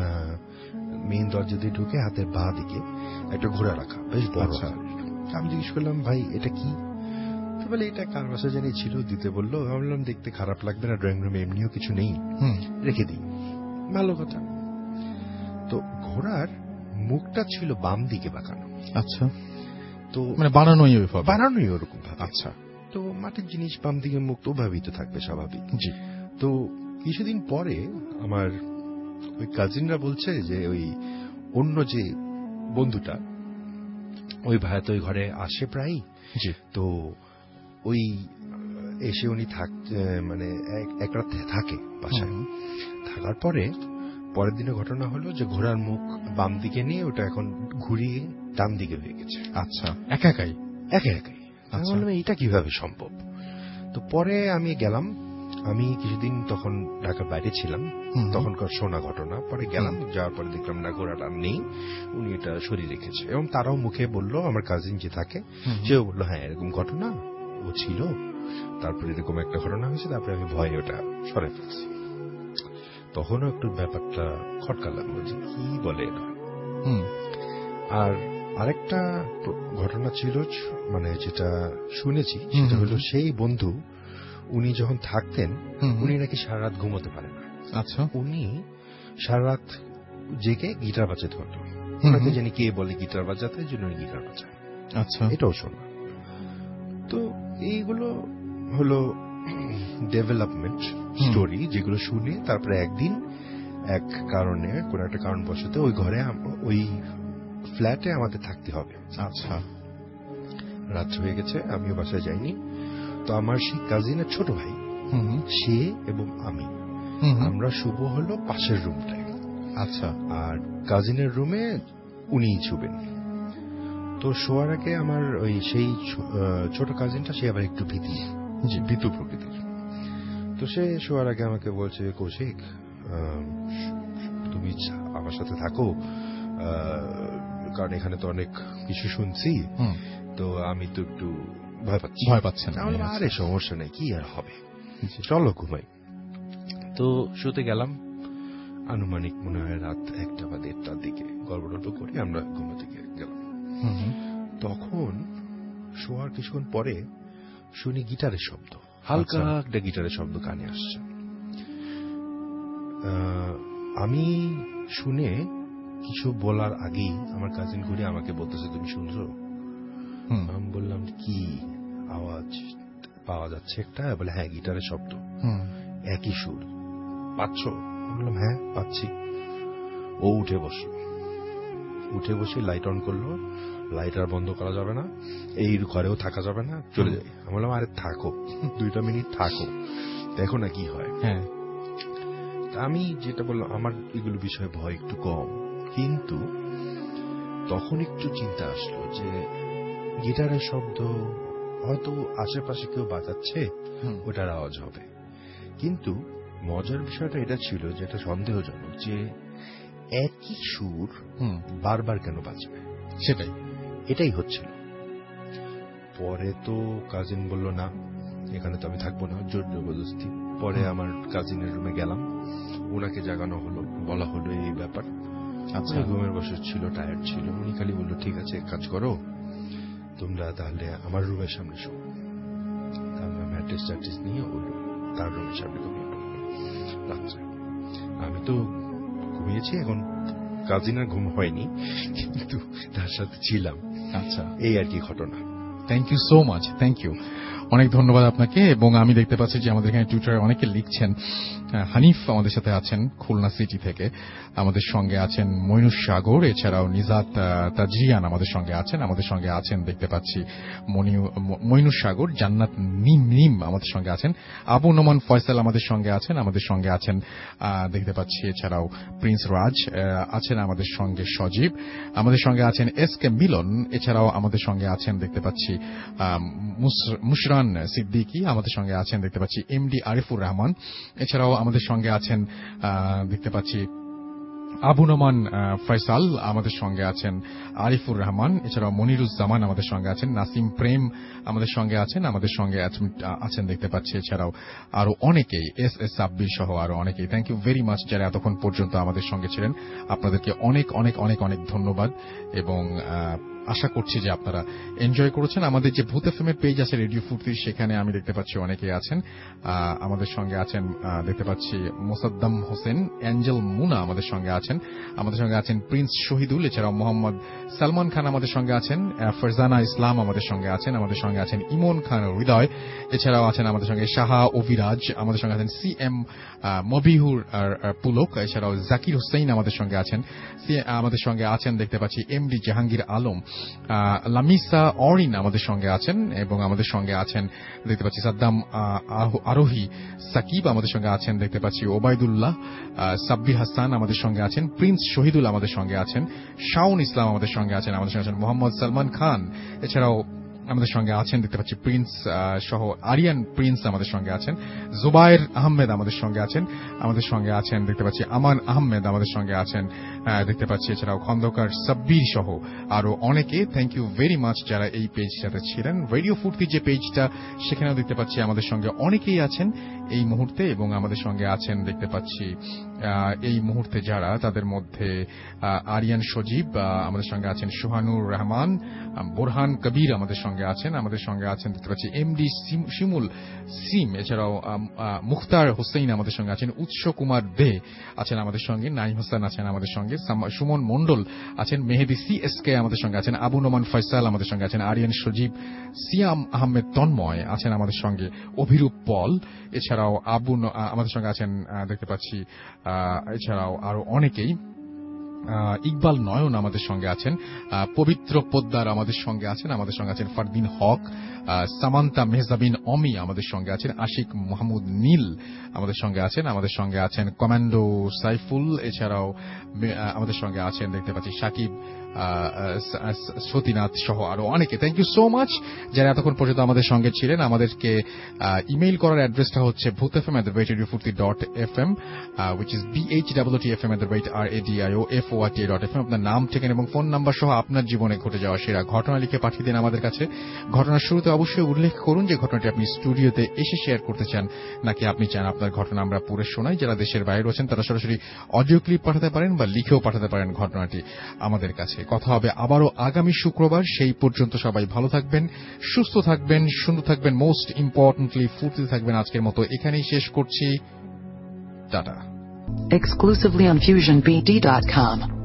মেইন দরজা দিয়ে ঢুকে হাতের বাঁ দিকে একটা ঘোড়া রাখা, বেশ বড়। আমি জিজ্ঞেস করলাম ভাই এটা কি? তো বলে এটা কার বাসা জানি ছিল, দিতে বললো। আমি বললাম দেখতে খারাপ লাগবে না, ড্রয়িং রুমে এমনিও কিছু নেই, রেখে দিই। ভালো কথা। তো ঘোড়ার মুখটা ছিল বাম দিকে বাঁকানো। আচ্ছা। তো মানে বানানোই বানানোই ওরকম ভাবে। আচ্ছা। তো মাটির জিনিস বাম দিকে মুখ তো ওভাবেই তো থাকবে, স্বাভাবিক। জি। তো কিছুদিন পরে আমার ওই কাজিনরা বলছে যে ওই অন্য যে বন্ধুটা, ওই ভাইয়া তো ওই ঘরে আসে প্রায়। জি। তো ওই এসে উনি থাক মানে এক রাত থাকে বাসায়। থাকার পরে পরের দিনে ঘটনা হলো যে ঘোড়ার মুখ বাম দিকে নিয়ে ওটা এখন ঘুরিয়ে ডান দিকে হয়ে গেছে। আচ্ছা, একা একাই একা একাই। আমি বললাম এটা কিভাবে সম্ভব? তো পরে আমি গেলাম, আমি কিছুদিন তখন ঢাকার বাইরে ছিলাম, তখনকার শোনা ঘটনা। পরে গেলাম, যাওয়ার পরে দেখলাম না ঘোড়াটা নেই, উনি এটা সরিয়ে রেখেছে। এবং তারাও মুখে বললো, আমার কাজিন যে থাকে সেও বললো হ্যাঁ এরকম ঘটনা ও ছিল, তারপরে এরকম একটা ঘটনা হয়েছে, তারপরে আমি ভয়ে ওটা সরে ফেলছি। তখনও একটু ব্যাপারটা খটকা লাগলো যে কি বলে এটা। আর আরেকটা ঘটনা ছিল, মানে যেটা শুনেছি সেটা হলো সেই বন্ধু, উনি যখন থাকতেন উনি নাকি সারা রাত ঘুমোতে পারেন না। আচ্ছা। উনি সারা রাত জেগে গিটার বাজাতে হতো। ওনাকে জানি কে বলে গিটার বাজাতে, এই জন্য গিটার বাজায়। আচ্ছা। এটাও শোনা। তো এইগুলো হলো ডেভেলপমেন্ট স্টোরি, যেগুলো শুনে তারপরে একদিন এক কারণে কোন একটা কারণবশত ওই ঘরে ওই ফ্ল্যাটে আমাদের থাকতে হবে। আচ্ছা। রাত হয়ে গেছে, আমিও বাসায় যাইনি। তো আমার সেই কাজিনের ছোট ভাই, সে এবং আমি, আমরা শুভ হলো পাশের রুমটায়। আচ্ছা। আর কাজিনের রুমে উনিই শুবেন। তো শোয়ার আগে আমার ওই সেই ছোট কাজিনটা, সে আবার একটু ভীতি ভীতু প্রকৃতির। তো সে শোয়ার আগে আমাকে বলছে, কৌশিক তুমি আমার সাথে থাকো, কারণ এখানে তো অনেক কিছু শুনছি, তো আমি তো একটু ভয় পাচ্ছি। ভয় পাচ্ছেন? আরে সমস্যা নেই, কি আর হবে, চলো ঘুমাই। তো শুতে গেলাম, আনুমানিক মনে হয় রাত একটা বা দেড়টার দিকে গল্প টল্প করে আমরা ঘুমাতে গেলাম। তখন শোয়ার কিছুক্ষণ পরে শুনি গিটারের শব্দ, হালকা একটা গিটারের শব্দ কানে আসছে। আমি শুনে কিছু বলার আগেই আমার কাজিন ঘুরে আমাকে বলতেছে, তুমি শুনছো? আমি বললাম, কি আওয়াজ পাওয়া যাচ্ছে একটা? বলে, হ্যাঁ গিটারের শব্দ, একই সুর, পাচ্ছ? বললাম, হ্যাঁ পাচ্ছি। ও উঠে বসলো, উঠে বসে লাইট অন করলো। লাইট আর বন্ধ করা যাবে না, এই ঘরেও থাকা যাবে না, চলে যাই। আমি বললাম, আরে থাকো, দুইটা মিনিট থাকো, দেখো না কি হয়। হ্যাঁ। আমি যেটা বললাম, আমার এগুলো বিষয়ে ভয় একটু কম, কিন্তু তখন একটু চিন্তা আসলো যে গিটারের শব্দ হয়তো আশেপাশে কেউ বাজাচ্ছে, ওটার আওয়াজ হবে। কিন্তু মজার বিষয়টা এটা ছিল, যেটা সন্দেহজনক, যে একই সুর বারবার কেন বাজবে, সেটাই এটাই হচ্ছিল। পরে তো কাজিন বলল, না এখানে তো আমি থাকবো না, জোর জবরদস্তি। পরে আমার কাজিনের রুমে গেলাম, ওনাকে জাগানো হলো, বলা হলো এই ব্যাপার। আচ্ছা। ঘুমের বসে ছিল, টায়ার্ড ছিল। উনি খালি বললো, ঠিক আছে কাজ করো, তোমরা তাহলে আমার রুমের সামনে শো। আমরা ম্যাট্রেস ট্যাট্রেস নিয়ে ওই তার রুমের সামনে ঘুমিয়ে পড়লাম রাত্রে। আমি তো ঘুমিয়েছি, এখন কাজিনার ঘুম হয়নি, কিন্তু তার সাথে ছিলাম। আচ্ছা, এই আর কি ঘটনা। Thank you so much, thank you, অনেক ধন্যবাদ আপনাকে। এবং আমি দেখতে পাচ্ছি যে আমাদের এখানে টুইটারে অনেকে লিখছেন। হানিফ আমাদের সাথে আছেন খুলনা সিটি থেকে, আমাদের সঙ্গে আছেন মইনুস সাগর, এছাড়াও নিজাত তাজরিয়ান আমাদের সঙ্গে আছেন। আমাদের সঙ্গে আছেন দেখতে পাচ্ছি মইনুস সাগর, জান্নাত নিম নিম আমাদের সঙ্গে আছেন, আবু নোমান ফয়সাল আমাদের সঙ্গে আছেন। আমাদের সঙ্গে আছেন দেখতে পাচ্ছি এছাড়াও প্রিন্স রাজ আছেন আমাদের সঙ্গে, সজীব আমাদের সঙ্গে আছেন, এস কে মিলন, এছাড়াও আমাদের সঙ্গে আছেন দেখতে পাচ্ছি মুশরান সিদ্দিকী আমাদের সঙ্গে আছেন দেখতে পাচ্ছি, এমডি আরিফুর রহমান, এছাড়াও আমাদের সঙ্গে আছেন দেখতে পাচ্ছি আবু নোমান ফয়সাল আমাদের সঙ্গে আছেন, আরিফুর রহমান, এছাড়াও মনিরুজ্জামান আমাদের সঙ্গে আছেন, নাসিম প্রেম আমাদের সঙ্গে আছেন, আমাদের সঙ্গে আছেন দেখতে পাচ্ছি এছাড়াও আরো অনেকেই, এস এস সাব্বির সহ আরো অনেকেই। থ্যাংক ইউ ভেরি মাচ যারা এতক্ষণ পর্যন্ত আমাদের সঙ্গে ছিলেন, আপনাদেরকে অনেক অনেক অনেক অনেক ধন্যবাদ। এবং আশা করছি যে আপনারা এনজয় করেছেন। আমাদের যে ভূত এফএম এর পেজ আছে রেডিও ফুর্তির, সেখানে আমি দেখতে পাচ্ছি অনেকেই আছেন। আমাদের সঙ্গে আছেন দেখতে পাচ্ছি মোসাদ্দাম হোসেন, অ্যাঞ্জেল মুনা আমাদের সঙ্গে আছেন, আমাদের সঙ্গে আছেন প্রিন্স শহীদুল, এছাড়াও মোহাম্মদ সালমান খান আমাদের সঙ্গে আছেন, ফারজানা ইসলাম আমাদের সঙ্গে আছেন, আমাদের সঙ্গে আছেন ইমন খান হৃদয়, এছাড়াও আছেন আমাদের সঙ্গে শাহা অভিরাজ, আমাদের সঙ্গে আছেন সি এম মবিহুর পুলক, এছাড়াও জাকির হোসেন আমাদের সঙ্গে আছেন, আমাদের সঙ্গে আছেন দেখতে পাচ্ছি এমডি জাহাঙ্গীর আলম, লামিসা অরিন আমাদের সঙ্গে আছেন, এবং আমাদের সঙ্গে আছেন দেখতে পাচ্ছি সাদ্দাম আরোহী সাকিব আমাদের সঙ্গে আছেন দেখতে পাচ্ছি, ওবায়দুল্লাহ সাব্বির হাসান আমাদের সঙ্গে আছেন, প্রিন্স শহীদুল আমাদের সঙ্গে আছেন, শাওন ইসলাম আমাদের সঙ্গে আছেন, আমাদের সঙ্গে আছেন মোহাম্মদ সালমান খান, এছাড়াও আমাদের সঙ্গে আছেন দেখতে পাচ্ছি প্রিন্স সহ আরিয়ান প্রিন্স আমাদের সঙ্গে আছেন, জুবায়ের আহমেদ আমাদের সঙ্গে আছেন, আমাদের সঙ্গে আছেন দেখতে পাচ্ছি আমান আহমেদ আমাদের সঙ্গে আছেন দেখতে পাচ্ছি, এছাড়াও খন্দকার সাব্বির সহ আরো অনেকে। থ্যাংক ইউ ভেরি মাচ যারা এই পেজটাতে ছিলেন। রেডিও ফুর্তি যে পেজটা, সেখানেও দেখতে পাচ্ছি আমাদের সঙ্গে অনেকেই আছেন। এই মুহূর্তে, এবং আমাদের সঙ্গে আছেন দেখতে পাচ্ছি এই মুহূর্তে যারা, তাদের মধ্যে আরিয়ান সজীব আমাদের সঙ্গে আছেন, সোহানুর রহমান, বোরহান কবির আমাদের সঙ্গে আছেন, আমাদের সঙ্গে আছেন দেখতে পাচ্ছি এমডি শিমুল সিম, এছাড়াও মুখতার হোসেন আমাদের সঙ্গে আছেন, উৎস কুমার দে আছেন আমাদের সঙ্গে, নাইম হাসান আছেন আমাদের সঙ্গে, সুমন মন্ডল আছেন, মেহেদি সি এস কে আমাদের সঙ্গে আছেন, আবু নোমান ফয়সাল আমাদের সঙ্গে আছেন, আরিয়ান সজীব, সিয়াম আহমেদ তন্ময় আছেন আমাদের সঙ্গে, অভিরূপ পল, এছাড়াও আবু আমাদের সঙ্গে আছেন দেখতে পাচ্ছি, এছাড়াও আরো অনেকেই, ইকবাল নয়ন আমাদের সঙ্গে আছেন, পবিত্র পোদ্দার আমাদের সঙ্গে আছেন, আমাদের সঙ্গে আছেন ফারদিন হক, সামান্তা মেহজাবিন অমি আমাদের সঙ্গে আছেন, আশিক মাহমুদ নীল আমাদের সঙ্গে আছেন, আমাদের সঙ্গে আছেন কমান্ডো সাইফুল, এছাড়াও আমাদের সঙ্গে আছেন দেখতে পাচ্ছি সাকিব, সতীনাথ সহ আরো অনেকে। থ্যাংক ইউ সো মাচ যারা এতক্ষণ পর্যন্ত আমাদের সঙ্গে ছিলেন। আমাদেরকে ইমেইল করার অ্যাড্রেসটা হচ্ছে Bhoot F M at the rate radio Foorti dot F M, which is B H W T F M at the rate R A D I O F O R T dot F M. আপনার নাম, ঠিকানা এবং ফোন নাম্বার সহ আপনার জীবনে ঘটে যাওয়া সেরা ঘটনা লিখে পাঠিয়ে দিন আমাদের কাছে। ঘটনার শুরুতে অবশ্যই উল্লেখ করুন যে ঘটনাটি আপনি স্টুডিওতে এসে শেয়ার করতে চান, নাকি আপনি চান আপনার ঘটনা আমরা পড়ে শোনাই। যারা দেশের বাইরে আছেন তারা সরাসরি অডিও ক্লিপ পাঠাতে পারেন বা লিখেও পাঠাতে পারেন ঘটনাটি আমাদের কাছে। কথা হবে আবারও আগামী শুক্রবার। সেই পর্যন্ত সবাই ভালো থাকবেন, সুস্থ থাকবেন, সুন্দর থাকবেন, মোস্ট ইম্পর্টেন্টলি ফুর্তিতে থাকবেন। আজকের মতো এখানেই শেষ করছি, tata. Exclusively on fusion b d dot com.